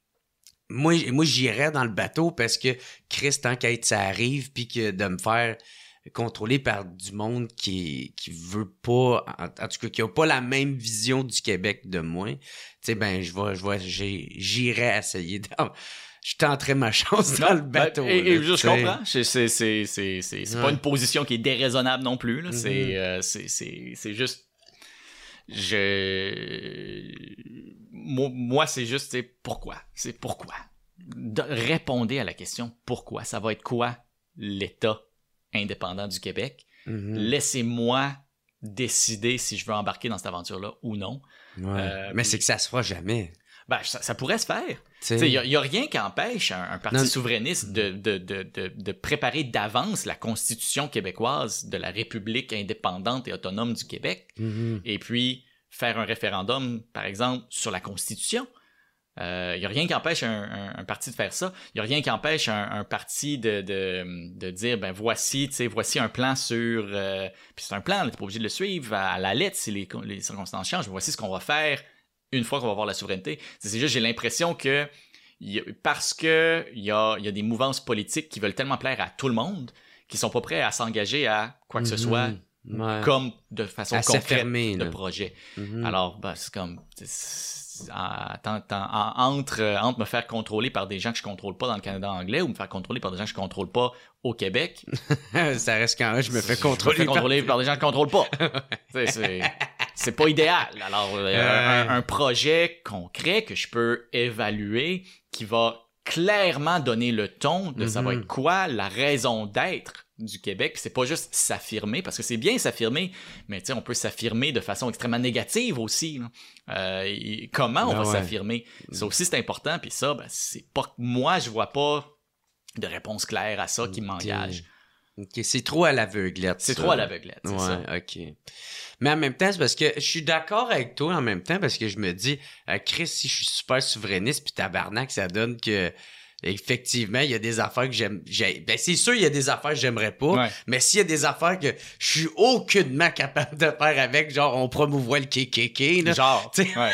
Moi, moi j'irais dans le bateau parce que Chris, tant qu'à être, ça arrive, puis que de me faire contrôler par du monde qui qui veut pas, en, en tout cas, qui a pas la même vision du Québec de moi, tu sais, ben, je vais, je vais, j'irais essayer de... Je tenterais ma chance dans non, le bateau. Ben, et, là, et je, je comprends. C'est, c'est, c'est, c'est, c'est, c'est ouais. pas une position qui est déraisonnable non plus, là. Mm-hmm. C'est, euh, c'est, c'est, c'est juste... Je... Moi, moi c'est juste, c'est pourquoi? C'est pourquoi? De, répondez à la question pourquoi. Ça va être quoi l'État indépendant du Québec? Mm-hmm. Laissez-moi décider si je veux embarquer dans cette aventure-là ou non. Ouais. Euh, Mais puis... c'est que ça se fera jamais. Ben, ça, ça pourrait se faire. Il n'y a, y a rien qui empêche un, un parti non. souverainiste de, de, de, de, de préparer d'avance la constitution québécoise de la République indépendante et autonome du Québec, mm-hmm. et puis faire un référendum, par exemple, sur la constitution. Il euh, n'y a rien qui empêche un, un, un parti de faire ça. Il n'y a rien qui empêche un, un parti de, de, de dire, ben voici, tu sais, voici un plan sur... Euh, puis c'est un plan, tu n'es pas obligé de le suivre à, à la lettre si les, les circonstances changent. Voici ce qu'on va faire une fois qu'on va avoir la souveraineté. C'est juste, j'ai l'impression que y a, parce que il y a, y a des mouvances politiques qui veulent tellement plaire à tout le monde qu'ils sont pas prêts à s'engager à quoi que mm-hmm. ce soit ouais. comme de façon à concrète de projet. Mm-hmm. Alors, ben, c'est comme... C'est, En, en, en, entre, entre me faire contrôler par des gens que je contrôle pas dans le Canada anglais ou me faire contrôler par des gens que je contrôle pas au Québec. Ça reste quand je me fais contrôler, je me fais contrôler par... par des gens que je contrôle pas. c'est, c'est pas idéal. Alors, euh, un, un projet concret que je peux évaluer qui va clairement donner le ton de mm-hmm. ça va être quoi la raison d'être du Québec. Puis c'est pas juste s'affirmer, parce que c'est bien s'affirmer, mais tu sais, on peut s'affirmer de façon extrêmement négative aussi. Euh, et comment on ben va ouais. s'affirmer? Ça aussi, c'est important. Puis ça, ben, c'est pas... Moi, je vois pas de réponse claire à ça qui okay. m'engage. OK, c'est trop à l'aveuglette. C'est ça. trop à l'aveuglette, c'est ouais, ça. OK. Mais en même temps, c'est parce que je suis d'accord avec toi en même temps, parce que je me dis, euh, Chris, si je suis super souverainiste, puis tabarnak, ça donne que... Effectivement, il y a des affaires que j'aime. J'ai, ben c'est sûr, il y a des affaires que j'aimerais pas. Ouais. Mais s'il y a des affaires que je suis aucunement capable de faire avec, genre on promouvoit le K K K, là. Genre, ouais.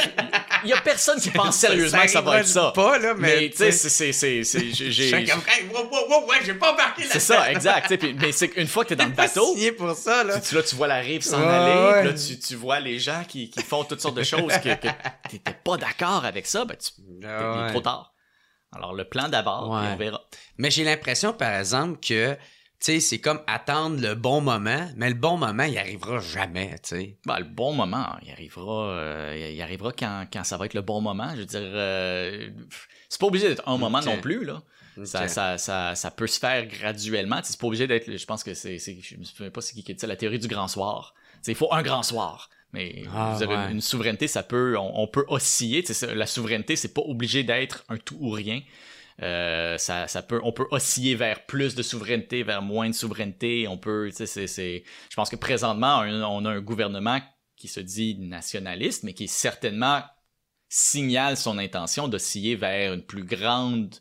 Il y a personne qui pense sérieusement ça, ça que ça va être ça. Pas, là, mais, mais tu sais, c'est, c'est, c'est, c'est, j'ai, j'ai... Chacun, hey, wow, wow, wow, ouais, j'ai pas embarqué là. C'est ça, exact. Puis, mais c'est qu'une fois que t'es dans le bateau, signé pour ça, là. Tu, là, tu vois la rive s'en ouais, aller, ouais. Puis là, tu, tu vois les gens qui, qui font toutes sortes de choses que, que t'étais pas d'accord avec ça, ben, tu, t'es, ouais. trop tard. Alors, le plan d'abord, ouais. puis on verra. Mais j'ai l'impression, par exemple, que, tu sais, c'est comme attendre le bon moment, mais le bon moment, il arrivera jamais, tu sais. Ben, le bon moment, il arrivera, euh, il arrivera quand, quand ça va être le bon moment. Je veux dire, euh, c'est pas obligé d'être un moment okay. non plus, là. Okay. Ça, ça, ça, ça peut se faire graduellement. C'est pas obligé d'être, je pense que c'est, c'est je me souviens pas c'est qui qui dit ça, la théorie du grand soir. T'sais, il faut un grand soir. Mais ah, vous avez ouais. une, une souveraineté, ça peut, on, on peut osciller. La souveraineté, c'est pas obligé d'être un tout ou rien. Euh, ça, ça peut, on peut osciller vers plus de souveraineté, vers moins de souveraineté. On peut, tu sais, c'est, c'est, je pense que présentement, on a un gouvernement qui se dit nationaliste, mais qui certainement signale son intention d'osciller vers une plus grande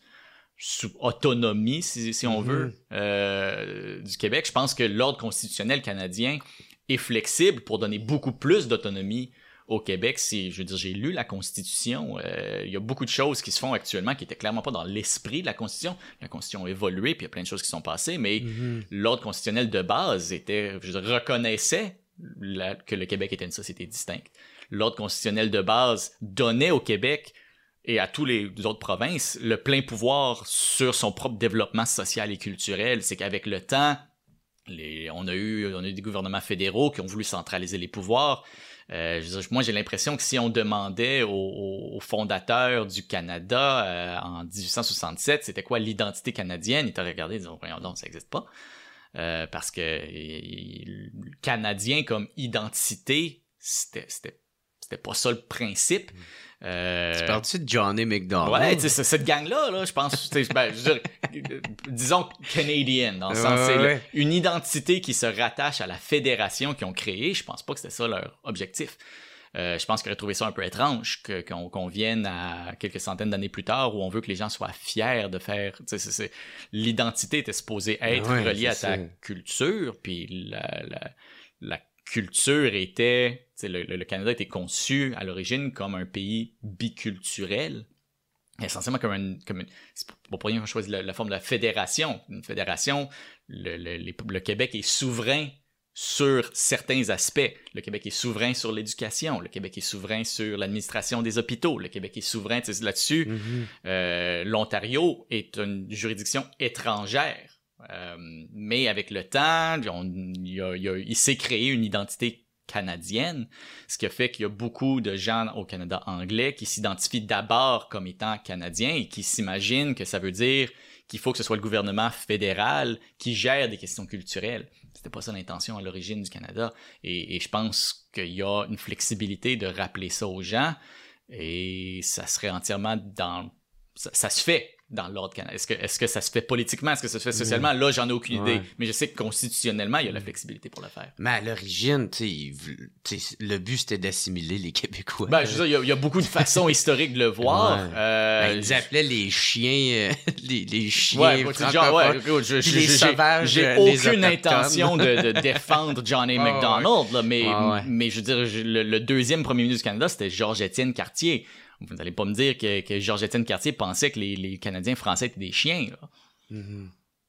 autonomie, si, si on mm-hmm. veut, euh, du Québec. Je pense que l'ordre constitutionnel canadien est flexible pour donner beaucoup plus d'autonomie au Québec. Si, je veux dire, j'ai lu la Constitution, euh, il y a beaucoup de choses qui se font actuellement qui étaient clairement pas dans l'esprit de la Constitution. La Constitution a évolué, puis il y a plein de choses qui sont passées, mais mm-hmm. l'ordre constitutionnel de base était, je veux dire, reconnaissait la, que le Québec était une société distincte. L'ordre constitutionnel de base donnait au Québec et à tous les autres provinces le plein pouvoir sur son propre développement social et culturel. C'est qu'avec le temps, les, on a eu, on a eu des gouvernements fédéraux qui ont voulu centraliser les pouvoirs. Euh, je veux dire, moi, j'ai l'impression que si on demandait aux, aux fondateurs du Canada euh, en dix-huit cent soixante-sept, c'était quoi l'identité canadienne, ils t'auraient regardé et dit « Voyons donc, ça n'existe pas. Euh, » Parce que euh, canadien comme identité, c'était, c'était, c'était pas ça le principe. Euh... Tu parles-tu de Johnny McDonald? Ouais, tu sais, cette gang-là, là, je pense, ben, je veux dire, disons Canadian, dans le sens, ouais, c'est ouais. le, une identité qui se rattache à la fédération qu'ils ont créée. Je pense pas que c'était ça leur objectif. Euh, je pense qu'ils auraient trouvé ça un peu étrange que, qu'on, qu'on vienne à quelques centaines d'années plus tard où on veut que les gens soient fiers de faire. Tu sais, c'est, c'est, l'identité était supposée être ouais, reliée à ta ça. culture, puis la, la, la culture était. Le, le, le Canada était conçu à l'origine comme un pays biculturel, essentiellement comme une, comme une c'est pas pour rien qu'on choisit la, la forme de la fédération. Une fédération, le, le, les, le Québec est souverain sur certains aspects. Le Québec est souverain sur l'éducation, le Québec est souverain sur l'administration des hôpitaux, le Québec est souverain là-dessus. Mm-hmm. Euh, L'Ontario est une juridiction étrangère, euh, mais avec le temps, on, il, a, il, a, il s'est créé une identité canadienne, ce qui a fait qu'il y a beaucoup de gens au Canada anglais qui s'identifient d'abord comme étant canadiens et qui s'imaginent que ça veut dire qu'il faut que ce soit le gouvernement fédéral qui gère des questions culturelles. C'était pas ça l'intention à l'origine du Canada. Et, et je pense qu'il y a une flexibilité de rappeler ça aux gens et ça serait entièrement dans... Ça, ça se fait dans l'ordre canadien. Est-ce que, est-ce que ça se fait politiquement? Est-ce que ça se fait socialement? Là, j'en ai aucune ouais. idée. Mais je sais que constitutionnellement, il y a la flexibilité pour le faire. Mais à l'origine, tu sais, le but, c'était d'assimiler les Québécois. Ben, je veux dire, il y a, il y a beaucoup de façons historiques de le voir. Ouais. Euh, ben, ils appelaient les chiens, euh, les, les chiens ouais, genre, ouais, écoute, je, je, les j'ai, sauvages, j'ai aucune intention de, de défendre Johnny oh, McDonald, ouais. là, mais, oh, ouais. mais je veux dire, je, le, le deuxième premier ministre du Canada, c'était Georges-Étienne Cartier. Vous n'allez pas me dire que, que Georges-Étienne Cartier pensait que les, les Canadiens français étaient des chiens. Là. Mm-hmm.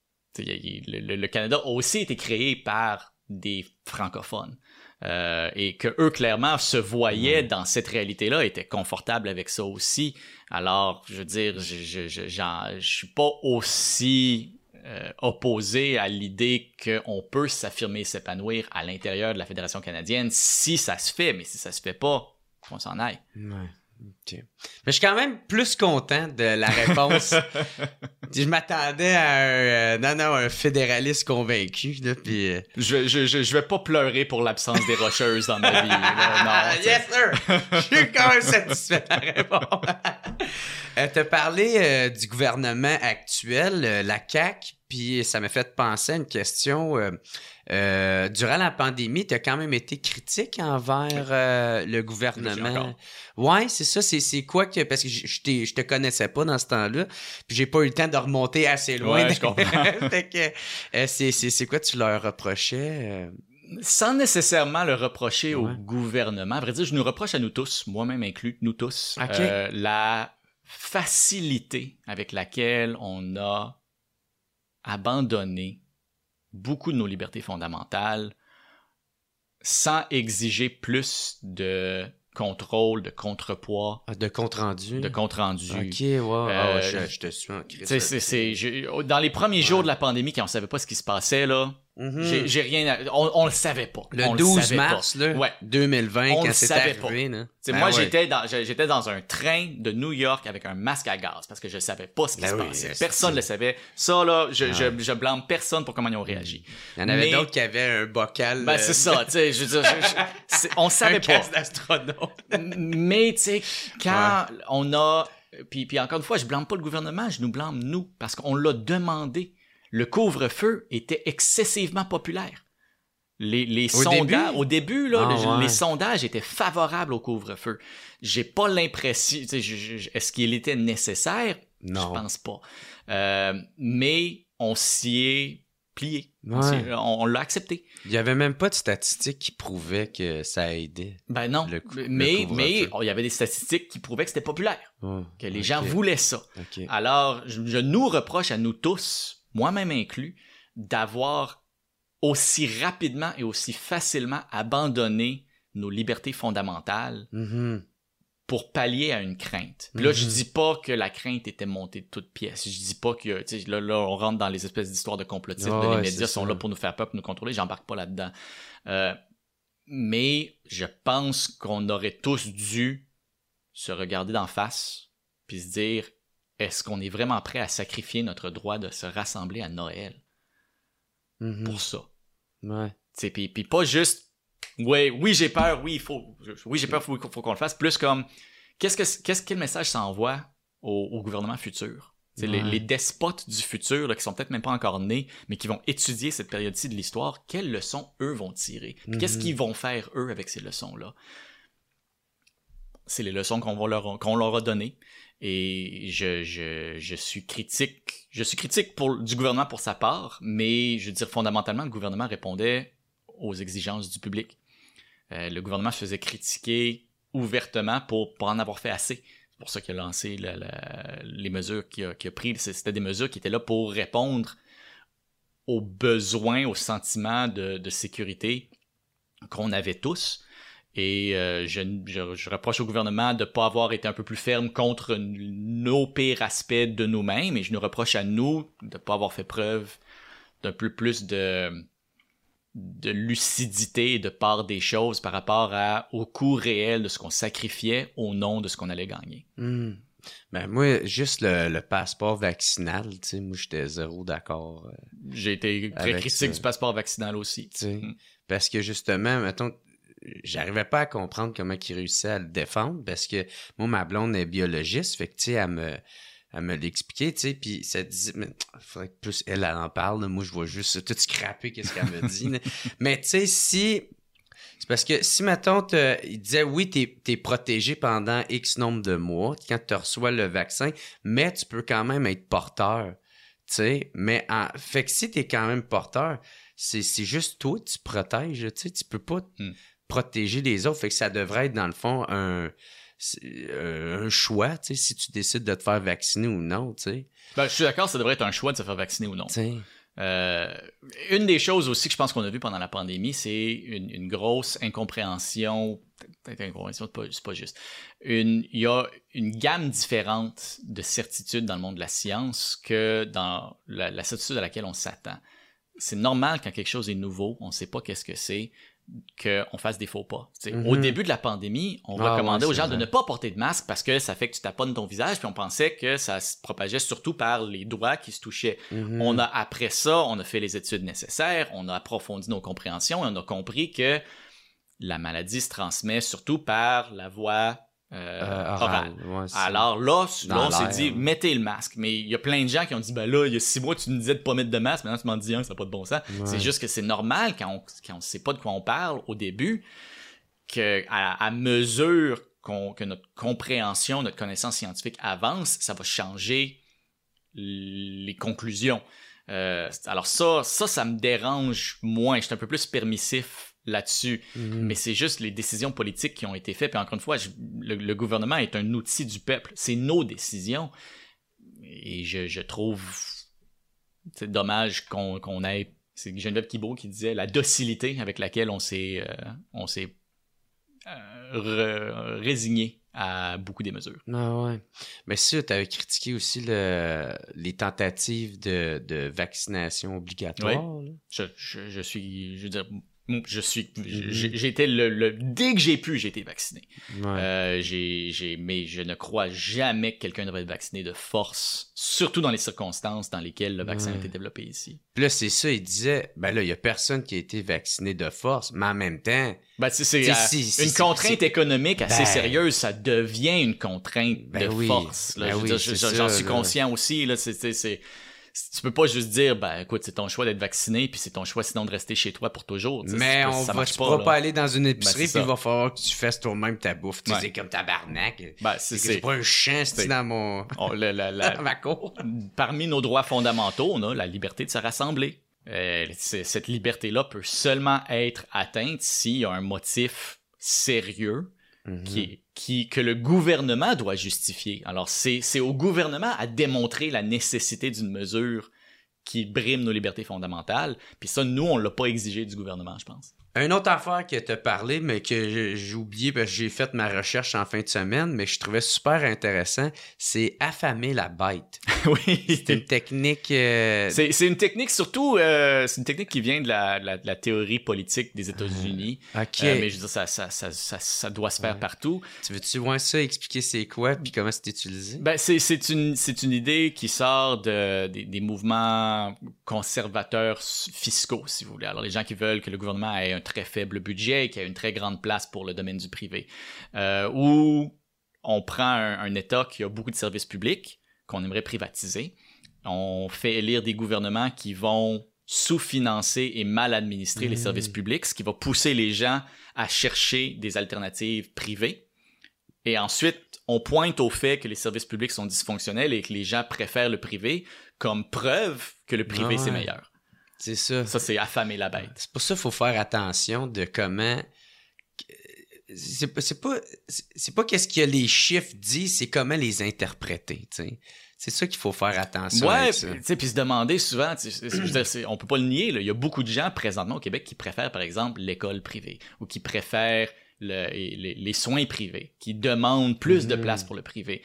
Il, le, le Canada a aussi été créé par des francophones. Euh, et que eux, clairement, se voyaient mm-hmm. dans cette réalité-là, étaient confortables avec ça aussi. Alors, je veux dire, je, je, je, je, je suis pas aussi euh, opposé à l'idée qu'on peut s'affirmer et s'épanouir à l'intérieur de la Fédération canadienne si ça se fait. Mais si ça se fait pas, qu'on s'en aille. Ouais. Okay. Mais je suis quand même plus content de la réponse. Je m'attendais à un, euh, non, non, un fédéraliste convaincu. Là, puis, euh... je, je, je, je vais pas pleurer pour l'absence des Rocheuses dans ma vie. Là, non, yes, sir! Je suis quand même satisfait de la réponse. euh, T'as parlé euh, du gouvernement actuel, euh, la C A Q, puis ça m'a fait penser à une question... Euh, Euh, durant la pandémie, tu as quand même été critique envers euh, le gouvernement. Ouais, c'est ça. C'est, c'est quoi que... Parce que je, je, je te connaissais pas dans ce temps-là, puis j'ai pas eu le temps de remonter assez loin. Ouais, je comprends. Fait que, euh, c'est, c'est, c'est quoi tu leur reprochais? Sans nécessairement le reprocher ouais. au gouvernement. À vrai dire, je nous reproche à nous tous, moi-même inclus, nous tous, okay. euh, la facilité avec laquelle on a abandonné beaucoup de nos libertés fondamentales sans exiger plus de contrôle, de contrepoids. De compte-rendu. De compte-rendu. OK, wow. Euh, oh, je, je te suis en crise. C'est, c'est, c'est, je, dans les premiers ouais. jours de la pandémie, quand on savait pas ce qui se passait, là, mm-hmm. j'ai, j'ai rien à, on, on le savait pas. Le on douze le savait mars, pas. là, ouais. deux mille vingt, on quand c'est arrivé. Là. Ben moi, ouais. j'étais dans, j'étais dans un train de New York avec un masque à gaz parce que je savais pas ce qui ben se oui, passait. Personne ne le savait. Ça, là, je, ah. je, je blâme personne pour comment ils ont réagi. Il y en avait Mais, d'autres qui avaient un bocal. Ben, euh... c'est ça, tu sais, je veux dire, je, je, on savait un pas. Un d'astronaute. Mais, tu sais, quand ouais. on a puis, puis encore une fois, je blâme pas le gouvernement, je nous blâme nous, parce qu'on l'a demandé. Le couvre-feu était excessivement populaire. Les, les au sondages, début, au début, là, ah, les, ouais. les sondages étaient favorables au couvre-feu. J'ai pas l'impression, tu sais, je, je, est-ce qu'il était nécessaire? Non. Je pense pas. Euh, mais on s'y est plié. Ouais. On, s'y est- on, on l'a accepté. Il y avait même pas de statistiques qui prouvaient que ça aidait. Ben non. Le cou- mais le couvre-feu. mais oh, il y avait des statistiques qui prouvaient que c'était populaire, Oh, que les ok. gens voulaient ça. Ok. Alors, je, je nous reproche à nous tous, moi-même inclus, d'avoir aussi rapidement et aussi facilement abandonné nos libertés fondamentales Mhm. pour pallier à une crainte. Puis là, Mhm. je dis pas que la crainte était montée de toutes pièces. Je dis pas que, tu sais, là, là, on rentre dans les espèces d'histoires de complotisme, Ah de les ouais, médias c'est sont ça. là pour nous faire peur, pour nous contrôler. J'embarque pas là-dedans. Euh, mais je pense qu'on aurait tous dû se regarder d'en face puis se dire, est-ce qu'on est vraiment prêt à sacrifier notre droit de se rassembler à Noël Mhm. pour ça? Ouais. Tu sais, puis, puis pas juste, ouais, oui, j'ai peur, oui, il faut, oui, j'ai peur, il faut, faut qu'on le fasse. Plus comme, qu'est-ce que, qu'est-ce, quel message ça envoie au, au gouvernement futur? Tu sais, les, Ouais. les despotes du futur, là, qui sont peut-être même pas encore nés, mais qui vont étudier cette période-ci de l'histoire, quelles leçons eux vont tirer? Puis qu'est-ce Mhm. qu'ils vont faire eux avec ces leçons-là? C'est les leçons qu'on va leur, qu'on leur a données. Et je, je, je suis critique, je suis critique pour, du gouvernement pour sa part, mais je veux dire, fondamentalement, le gouvernement répondait aux exigences du public. Euh, le gouvernement se faisait critiquer ouvertement pour pas en avoir fait assez. C'est pour ça qu'il a lancé la, la, les mesures qu'il a, qu'il a prises. C'était des mesures qui étaient là pour répondre aux besoins, aux sentiments de, de sécurité qu'on avait tous. Et euh, je, je, je reproche au gouvernement de ne pas avoir été un peu plus ferme contre nos pires aspects de nous-mêmes, et je nous reproche à nous de ne pas avoir fait preuve d'un peu plus de, de lucidité et de part des choses par rapport à, au coût réel de ce qu'on sacrifiait au nom de ce qu'on allait gagner. Hmm. Ben moi, juste le, le passeport vaccinal, tu sais, moi j'étais zéro d'accord. euh, J'ai été très Avec critique ça. du passeport vaccinal aussi. tu sais. Mm. Parce que justement, mettons, j'arrivais pas à comprendre comment ils réussissaient à le défendre, parce que moi, ma blonde est biologiste, fait que tu sais, elle me, elle me l'expliquait, tu sais, puis ça disait, mais il faudrait que plus elle, elle en parle, là. Moi je vois juste tout scraper qu'est-ce qu'elle me dit, là. Mais tu sais, si... C'est parce que si, mettons, te- il disait, oui, t'es, t'es protégé pendant X nombre de mois quand tu reçois le vaccin, mais tu peux quand même être porteur, tu sais. Mais en... Fait que si t'es quand même porteur, c'est, c'est juste toi, tu protèges, tu sais. Tu peux pas Hmm. protéger les autres. Fait que ça devrait être, dans le fond, un, c'est, euh, un choix, tu sais, si tu décides de te faire vacciner ou non, tu sais. Ben, je suis d'accord, ça devrait être un choix de se faire vacciner ou non. Tu sais. Euh, une des choses aussi que je pense qu'on a vu pendant la pandémie, c'est une, une grosse incompréhension. Peut-être incompréhension, c'est pas, c'est pas juste. Une, il y a une gamme différente de certitudes dans le monde de la science que dans la, la certitude à laquelle on s'attend. C'est normal quand quelque chose est nouveau, on ne sait pas qu'est-ce que c'est, qu'on fasse des faux pas. Mm-hmm. Au début de la pandémie, on ah, recommandait ouais, aux gens vrai. de ne pas porter de masque parce que ça fait que tu taponnes ton visage, puis on pensait que ça se propageait surtout par les doigts qui se touchaient. Mm-hmm. On a, après ça, on a fait les études nécessaires, on a approfondi nos compréhensions et on a compris que la maladie se transmet surtout par la voie euh, euh, orale. Ouais, alors là, là on s'est dit, mettez le masque. Mais il y a plein de gens qui ont dit, ben là, il y a six mois, tu nous disais de pas mettre de masque, maintenant tu m'en dis un, ça n'a pas de bon sens. Ouais. C'est juste que c'est normal quand on quand on sait pas de quoi on parle au début, que à, à mesure qu'on, que notre compréhension, notre connaissance scientifique avance, ça va changer les conclusions. Euh, alors ça, ça, ça me dérange moins. Je suis un peu plus permissif là-dessus, mm-hmm. mais c'est juste les décisions politiques qui ont été faites. Puis encore une fois, je, le, le gouvernement est un outil du peuple. C'est nos décisions. Et je, je trouve c'est dommage qu'on, qu'on ait... C'est Geneviève Guilbeault qui disait la docilité avec laquelle on s'est, euh, on s'est euh, re, résigné à beaucoup des mesures. Ah ouais. Mais ça, tu avais critiqué aussi le, les tentatives de, de vaccination obligatoire. Oui. Je, je, je suis... Je veux dire, Je suis, j'ai, j'ai été le, le, dès que j'ai pu, j'ai été vacciné. Ouais. Euh, j'ai, j'ai, mais je ne crois jamais que quelqu'un devrait être vacciné de force, surtout dans les circonstances dans lesquelles le vaccin ouais. a été développé ici. Puis là, c'est ça, il disait, ben là, il y a personne qui a été vacciné de force, mais en même temps... Ben, c'est, c'est, euh, si, si, une si, contrainte si, économique assez ben, sérieuse, ça devient une contrainte ben de oui, force. Là. Ben Je veux oui, dire, c'est j'en ça, suis là. conscient aussi. Là, c'est, c'est, c'est, tu peux pas juste dire, ben écoute, c'est ton choix d'être vacciné, puis c'est ton choix sinon de rester chez toi pour toujours. T'sais, mais c'est, on ça va, marche tu pas, pourras là. pas aller dans une épicerie, Ben, puis c'est il ça. va falloir que tu fasses toi-même ta bouffe. Tu sais, Ouais. c'est comme tabarnak. Ben, c'est, c'est, c'est, c'est pas un champ, c'est c'est- dans mon... on- la- la- la- ma cour. Parmi nos droits fondamentaux, on a la liberté de se rassembler. Euh, c'est- cette liberté-là peut seulement être atteinte s'il y a un motif sérieux Mhm. qui, est- qui, que le gouvernement doit justifier. Alors, c'est, c'est au gouvernement à démontrer la nécessité d'une mesure qui brime nos libertés fondamentales. Puis ça, nous, on l'a pas exigé du gouvernement, je pense. Une autre affaire que t'as parlé, mais que j'ai j'ai oublié parce que j'ai fait ma recherche en fin de semaine, mais que je trouvais super intéressant, c'est affamer la bête. Oui. C'est une technique... euh, C'est, c'est une technique surtout, euh, c'est une technique qui vient de la, de la, de la théorie politique des États-Unis. OK. Euh, mais je veux dire, ça, ça, ça, ça, ça doit se faire Ouais. partout. Tu veux-tu voir ça, expliquer c'est quoi, puis comment c'est utilisé? Ben, c'est, c'est, une, c'est une idée qui sort de, des, des mouvements conservateurs fiscaux, si vous voulez. Alors, les gens qui veulent que le gouvernement ait un très faible budget, qu'il y ait une très grande place pour le domaine du privé. Euh, où on prend un, un État qui a beaucoup de services publics qu'on aimerait privatiser. On fait élire des gouvernements qui vont sous-financer et mal administrer mmh. les services publics, ce qui va pousser les gens à chercher des alternatives privées. Et ensuite, on pointe au fait que les services publics sont dysfonctionnels et que les gens préfèrent le privé comme preuve que le privé, ah ouais. c'est meilleur. C'est ça. Ça, c'est affamer la bête. C'est pour ça qu'il faut faire attention de comment... C'est, c'est pas c'est pas qu'est-ce que les chiffres disent, c'est comment les interpréter, tu sais. C'est ça qu'il faut faire attention. Ouais, tu sais, puis se demander souvent, je veux dire, c'est, on peut pas le nier, là, il y a beaucoup de gens présentement au Québec qui préfèrent, par exemple, l'école privée ou qui préfèrent le, les, les soins privés, qui demandent plus mmh. de place pour le privé.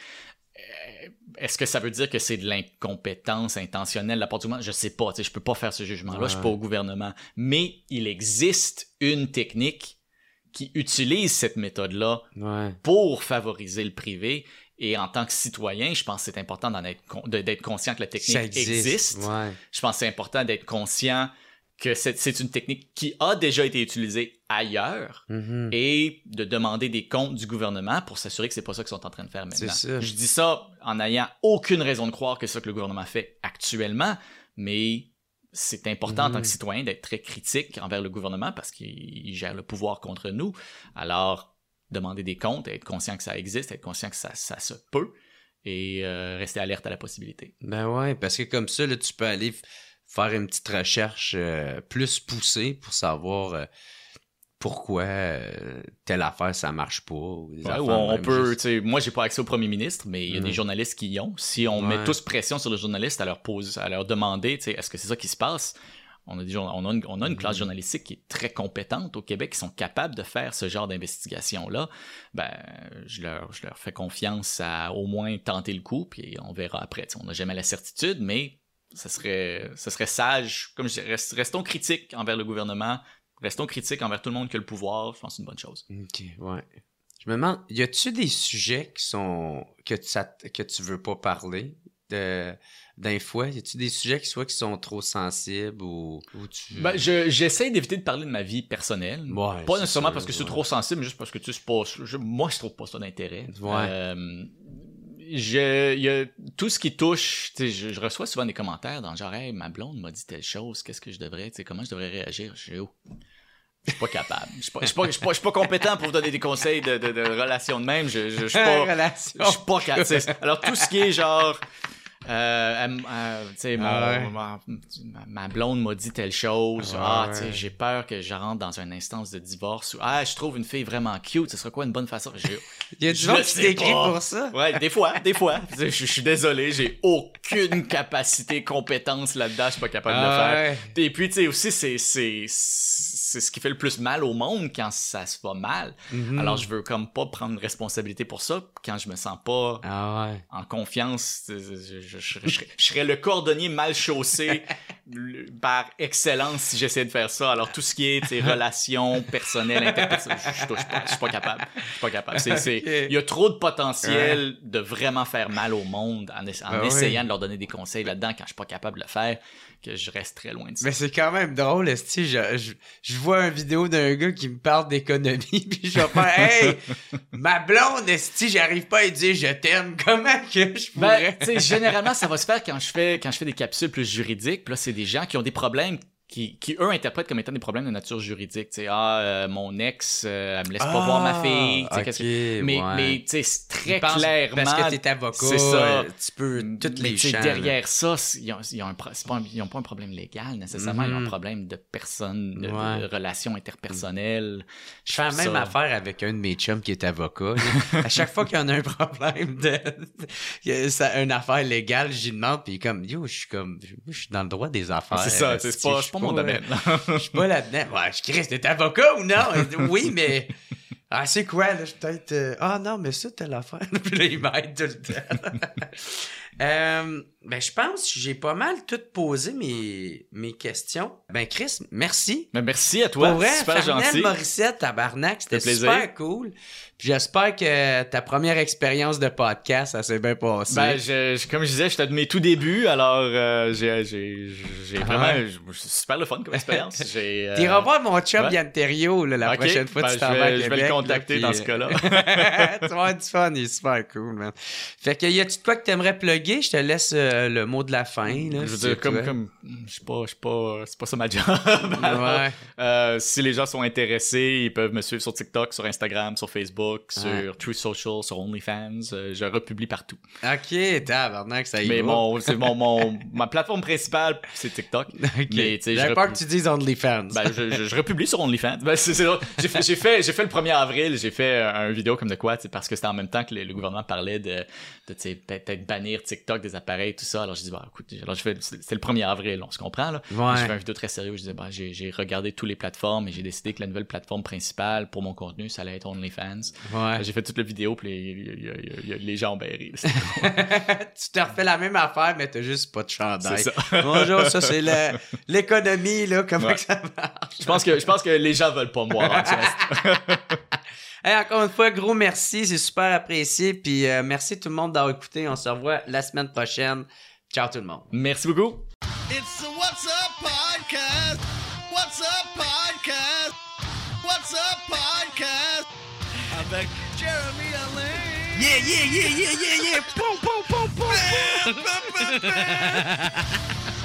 Est-ce que ça veut dire que c'est de l'incompétence intentionnelle de la part du gouvernement? Je sais pas, tu sais, je peux pas faire ce jugement-là, ouais. je suis pas au gouvernement. Mais il existe une technique qui utilise cette méthode-là ouais. pour favoriser le privé. Et en tant que citoyen, je pense que c'est important d'en être con- de, d'être conscient que la technique ça existe. existe. Ouais. Je pense que c'est important d'être conscient que c'est, c'est une technique qui a déjà été utilisée ailleurs mm-hmm. et de demander des comptes du gouvernement pour s'assurer que c'est pas ça qu'ils sont en train de faire maintenant. C'est ça. Je dis ça en n'ayant aucune raison de croire que c'est ça que le gouvernement fait actuellement, mais c'est important mm-hmm. en tant que citoyen d'être très critique envers le gouvernement parce qu'il gère le pouvoir contre nous. Alors, demander des comptes, être conscient que ça existe, être conscient que ça, ça se peut et euh, rester alerte à la possibilité. Ben ouais, parce que comme ça, là, tu peux aller f- faire une petite recherche euh, plus poussée pour savoir euh, pourquoi euh, telle affaire ça marche pas. Ou des ouais, affaires ou on, on peut, juste... tu sais, moi j'ai pas accès au premier ministre, mais il y a mmh. des journalistes qui y ont. Si on ouais. met tous pression sur les journalistes à leur poser, à leur demander, tu sais, est-ce que c'est ça qui se passe? On a, des, on, a une, on a une classe journalistique qui est très compétente au Québec, qui sont capables de faire ce genre d'investigation-là. Ben, je leur, je leur fais confiance à au moins tenter le coup, puis on verra après. T'sais, on n'a jamais la certitude, mais ça serait, ça serait sage. Comme je dis, rest, restons critiques envers le gouvernement, restons critiques envers tout le monde qui a le pouvoir. Je pense que c'est une bonne chose. OK, ouais. Je me demande, y a-tu des sujets qui sont que tu, que tu veux pas parler de... d'un fois, y a-tu des sujets qui soit qui sont trop sensibles ou, ou tu... Ben, je, j'essaie d'éviter de parler de ma vie personnelle. Ouais, pas nécessairement ça, parce que ouais. c'est trop sensible, mais juste parce que tu sais, c'est pas, je, moi, je trouve pas ça d'intérêt. Ouais. Euh, je, y a tout ce qui touche, tu sais, je, je reçois souvent des commentaires dans genre, hey, ma blonde m'a dit telle chose, qu'est-ce que je devrais, tu sais, comment je devrais réagir? Je suis oh, je suis pas capable. Je suis pas, je suis pas, je suis pas, je suis pas compétent pour vous donner des conseils de, de, de relations de même. Je, je, je suis pas, relation. Je suis pas capable. Alors, tout ce qui est genre, Euh, euh, euh, tu sais, ah ouais. ma, ma blonde m'a dit telle chose. Ah, ah tu sais, ouais. j'ai peur que je rentre dans une instance de divorce. Ou, ah, je trouve une fille vraiment cute. Ce serait quoi une bonne façon? J'ai, Il y a du gens qui t'écrit pour ça. Ouais, des fois, des fois. Je, je suis désolé, j'ai aucune capacité, compétence là-dedans. Je suis pas capable ah de le faire. Ouais. Et puis, tu sais, aussi, c'est, c'est, c'est ce qui fait le plus mal au monde quand ça se va mal. Mm-hmm. Alors, je veux comme pas prendre une responsabilité pour ça quand je me sens pas ah ouais. en confiance. Je, je, je, je, je, je serais le cordonnier mal chaussé par excellence si j'essayais de faire ça. Alors, tout ce qui est relations personnelles, interpersonnelles, je, je, je, je, je suis pas capable. Je suis pas capable. C'est, c'est, okay. Il y a trop de potentiel ouais. de vraiment faire mal au monde en, en ah essayant ouais. de leur donner des conseils là-dedans quand je suis pas capable de le faire, que je reste très loin de ça. Mais c'est quand même drôle, esti, je, je, je vois une vidéo d'un gars qui me parle d'économie, puis je vais faire « Hey, ma blonde, esti, j'arrive pas à lui dire je t'aime, comment que je pourrais? » Ben, tu sais, généralement, ça va se faire quand je fais, quand je fais des capsules plus juridiques, puis là, c'est des gens qui ont des problèmes Qui, qui, eux, interprètent comme étant des problèmes de nature juridique. Tu sais, ah, euh, mon ex, euh, elle me laisse ah, pas voir ma fille. Okay, que... Mais, ouais. mais tu sais, c'est très pense, clairement... Parce que t'es avocat, c'est ça. Tu peux toutes les champs. Derrière ça, ils ont, ils, ont un, pas un, ils ont pas un problème légal, nécessairement. Mm-hmm. Ils ont un problème de personne, de, ouais. de relations interpersonnelles. Je fais la même ça. affaire avec un de mes chums qui est avocat. À chaque fois qu'il y en a un problème de... une affaire légale, j'y demande, puis comme, yo, je suis comme... Je suis dans le droit des affaires. C'est ça, c'est pas... mon domaine. Je suis pas là-dedans. Ouais, je crie, t'es avocat ou non? Oui, mais. Ah, c'est quoi, là? Je peut-être. Euh... Ah, non, mais ça, t'as l'affaire. Puis là, il m'aide tout le temps. euh, ben, je pense que j'ai pas mal tout posé mes, mes questions. Ben, Chris, merci. Ben, merci à toi. Pour vrai, super Fernand gentil. Morissette, tabarnak, c'était super cool. Puis j'espère que ta première expérience de podcast, ça s'est bien passé. Ben, je, je, comme je disais, j'étais de mes tout débuts, alors euh, j'ai, j'ai, j'ai vraiment... Ah ouais. C'est super le fun comme expérience. J'ai, euh... T'iras voir mon chum ouais. Yann Thériault, là, la okay. prochaine fois ben, que tu t'en vas à Québec. Je vais le contacter là, puis... dans ce cas-là. Tu vas avoir du fun, il est super cool, man. Fait que, y a-tu de quoi que t'aimerais plugger? Je te laisse euh, le mot de la fin, là. Je veux si dire, comme... comme je sais pas, je sais pas... C'est pas ça ma job. alors, ouais. euh, si les gens sont intéressés, ils peuvent me suivre sur TikTok, sur Instagram, sur Facebook, ouais. sur Truth Social, sur OnlyFans. Euh, je republie partout. OK, tabarnak, ça y va. Mais mon, c'est mon, mon, ma plateforme principale, c'est TikTok. OK. Mais, j'avais peur que tu dises OnlyFans. Ben, je, je, je republie sur OnlyFans. Ben, c'est, c'est, j'ai, fait, j'ai, fait, j'ai fait le premier avril, j'ai fait un vidéo comme de quoi, parce que c'était en même temps que le, le gouvernement parlait de, de peut-être bannir TikTok des appareils, tout ça. Alors, je dis, bah, écoute, alors, je fais, c'était le premier avril, on se comprend, là. Ouais. J'ai fait une vidéo très sérieuse, je disais, bah, j'ai, j'ai regardé toutes les plateformes et j'ai décidé que la nouvelle plateforme principale pour mon contenu, ça allait être OnlyFans. Ouais. J'ai fait toute la vidéo, puis les, y a, y a, y a, les gens ont bien ri. Tu te refais la même affaire, mais t'as juste pas de chandail. C'est ça. Bonjour, ça, c'est le, l'économie, là, comment ouais. que ça marche? Je pense que, je pense que les gens veulent pas me voir. Hey, encore une fois, gros merci, c'est super apprécié. Puis euh, merci tout le monde d'avoir écouté. On se revoit la semaine prochaine. Ciao tout le monde. Merci beaucoup. It's the What's Up Podcast. What's Up Podcast. What's Up Podcast. Avec Jeremy Alain. Yeah, yeah, yeah, yeah, yeah, yeah. Poum, poum, poum, poum.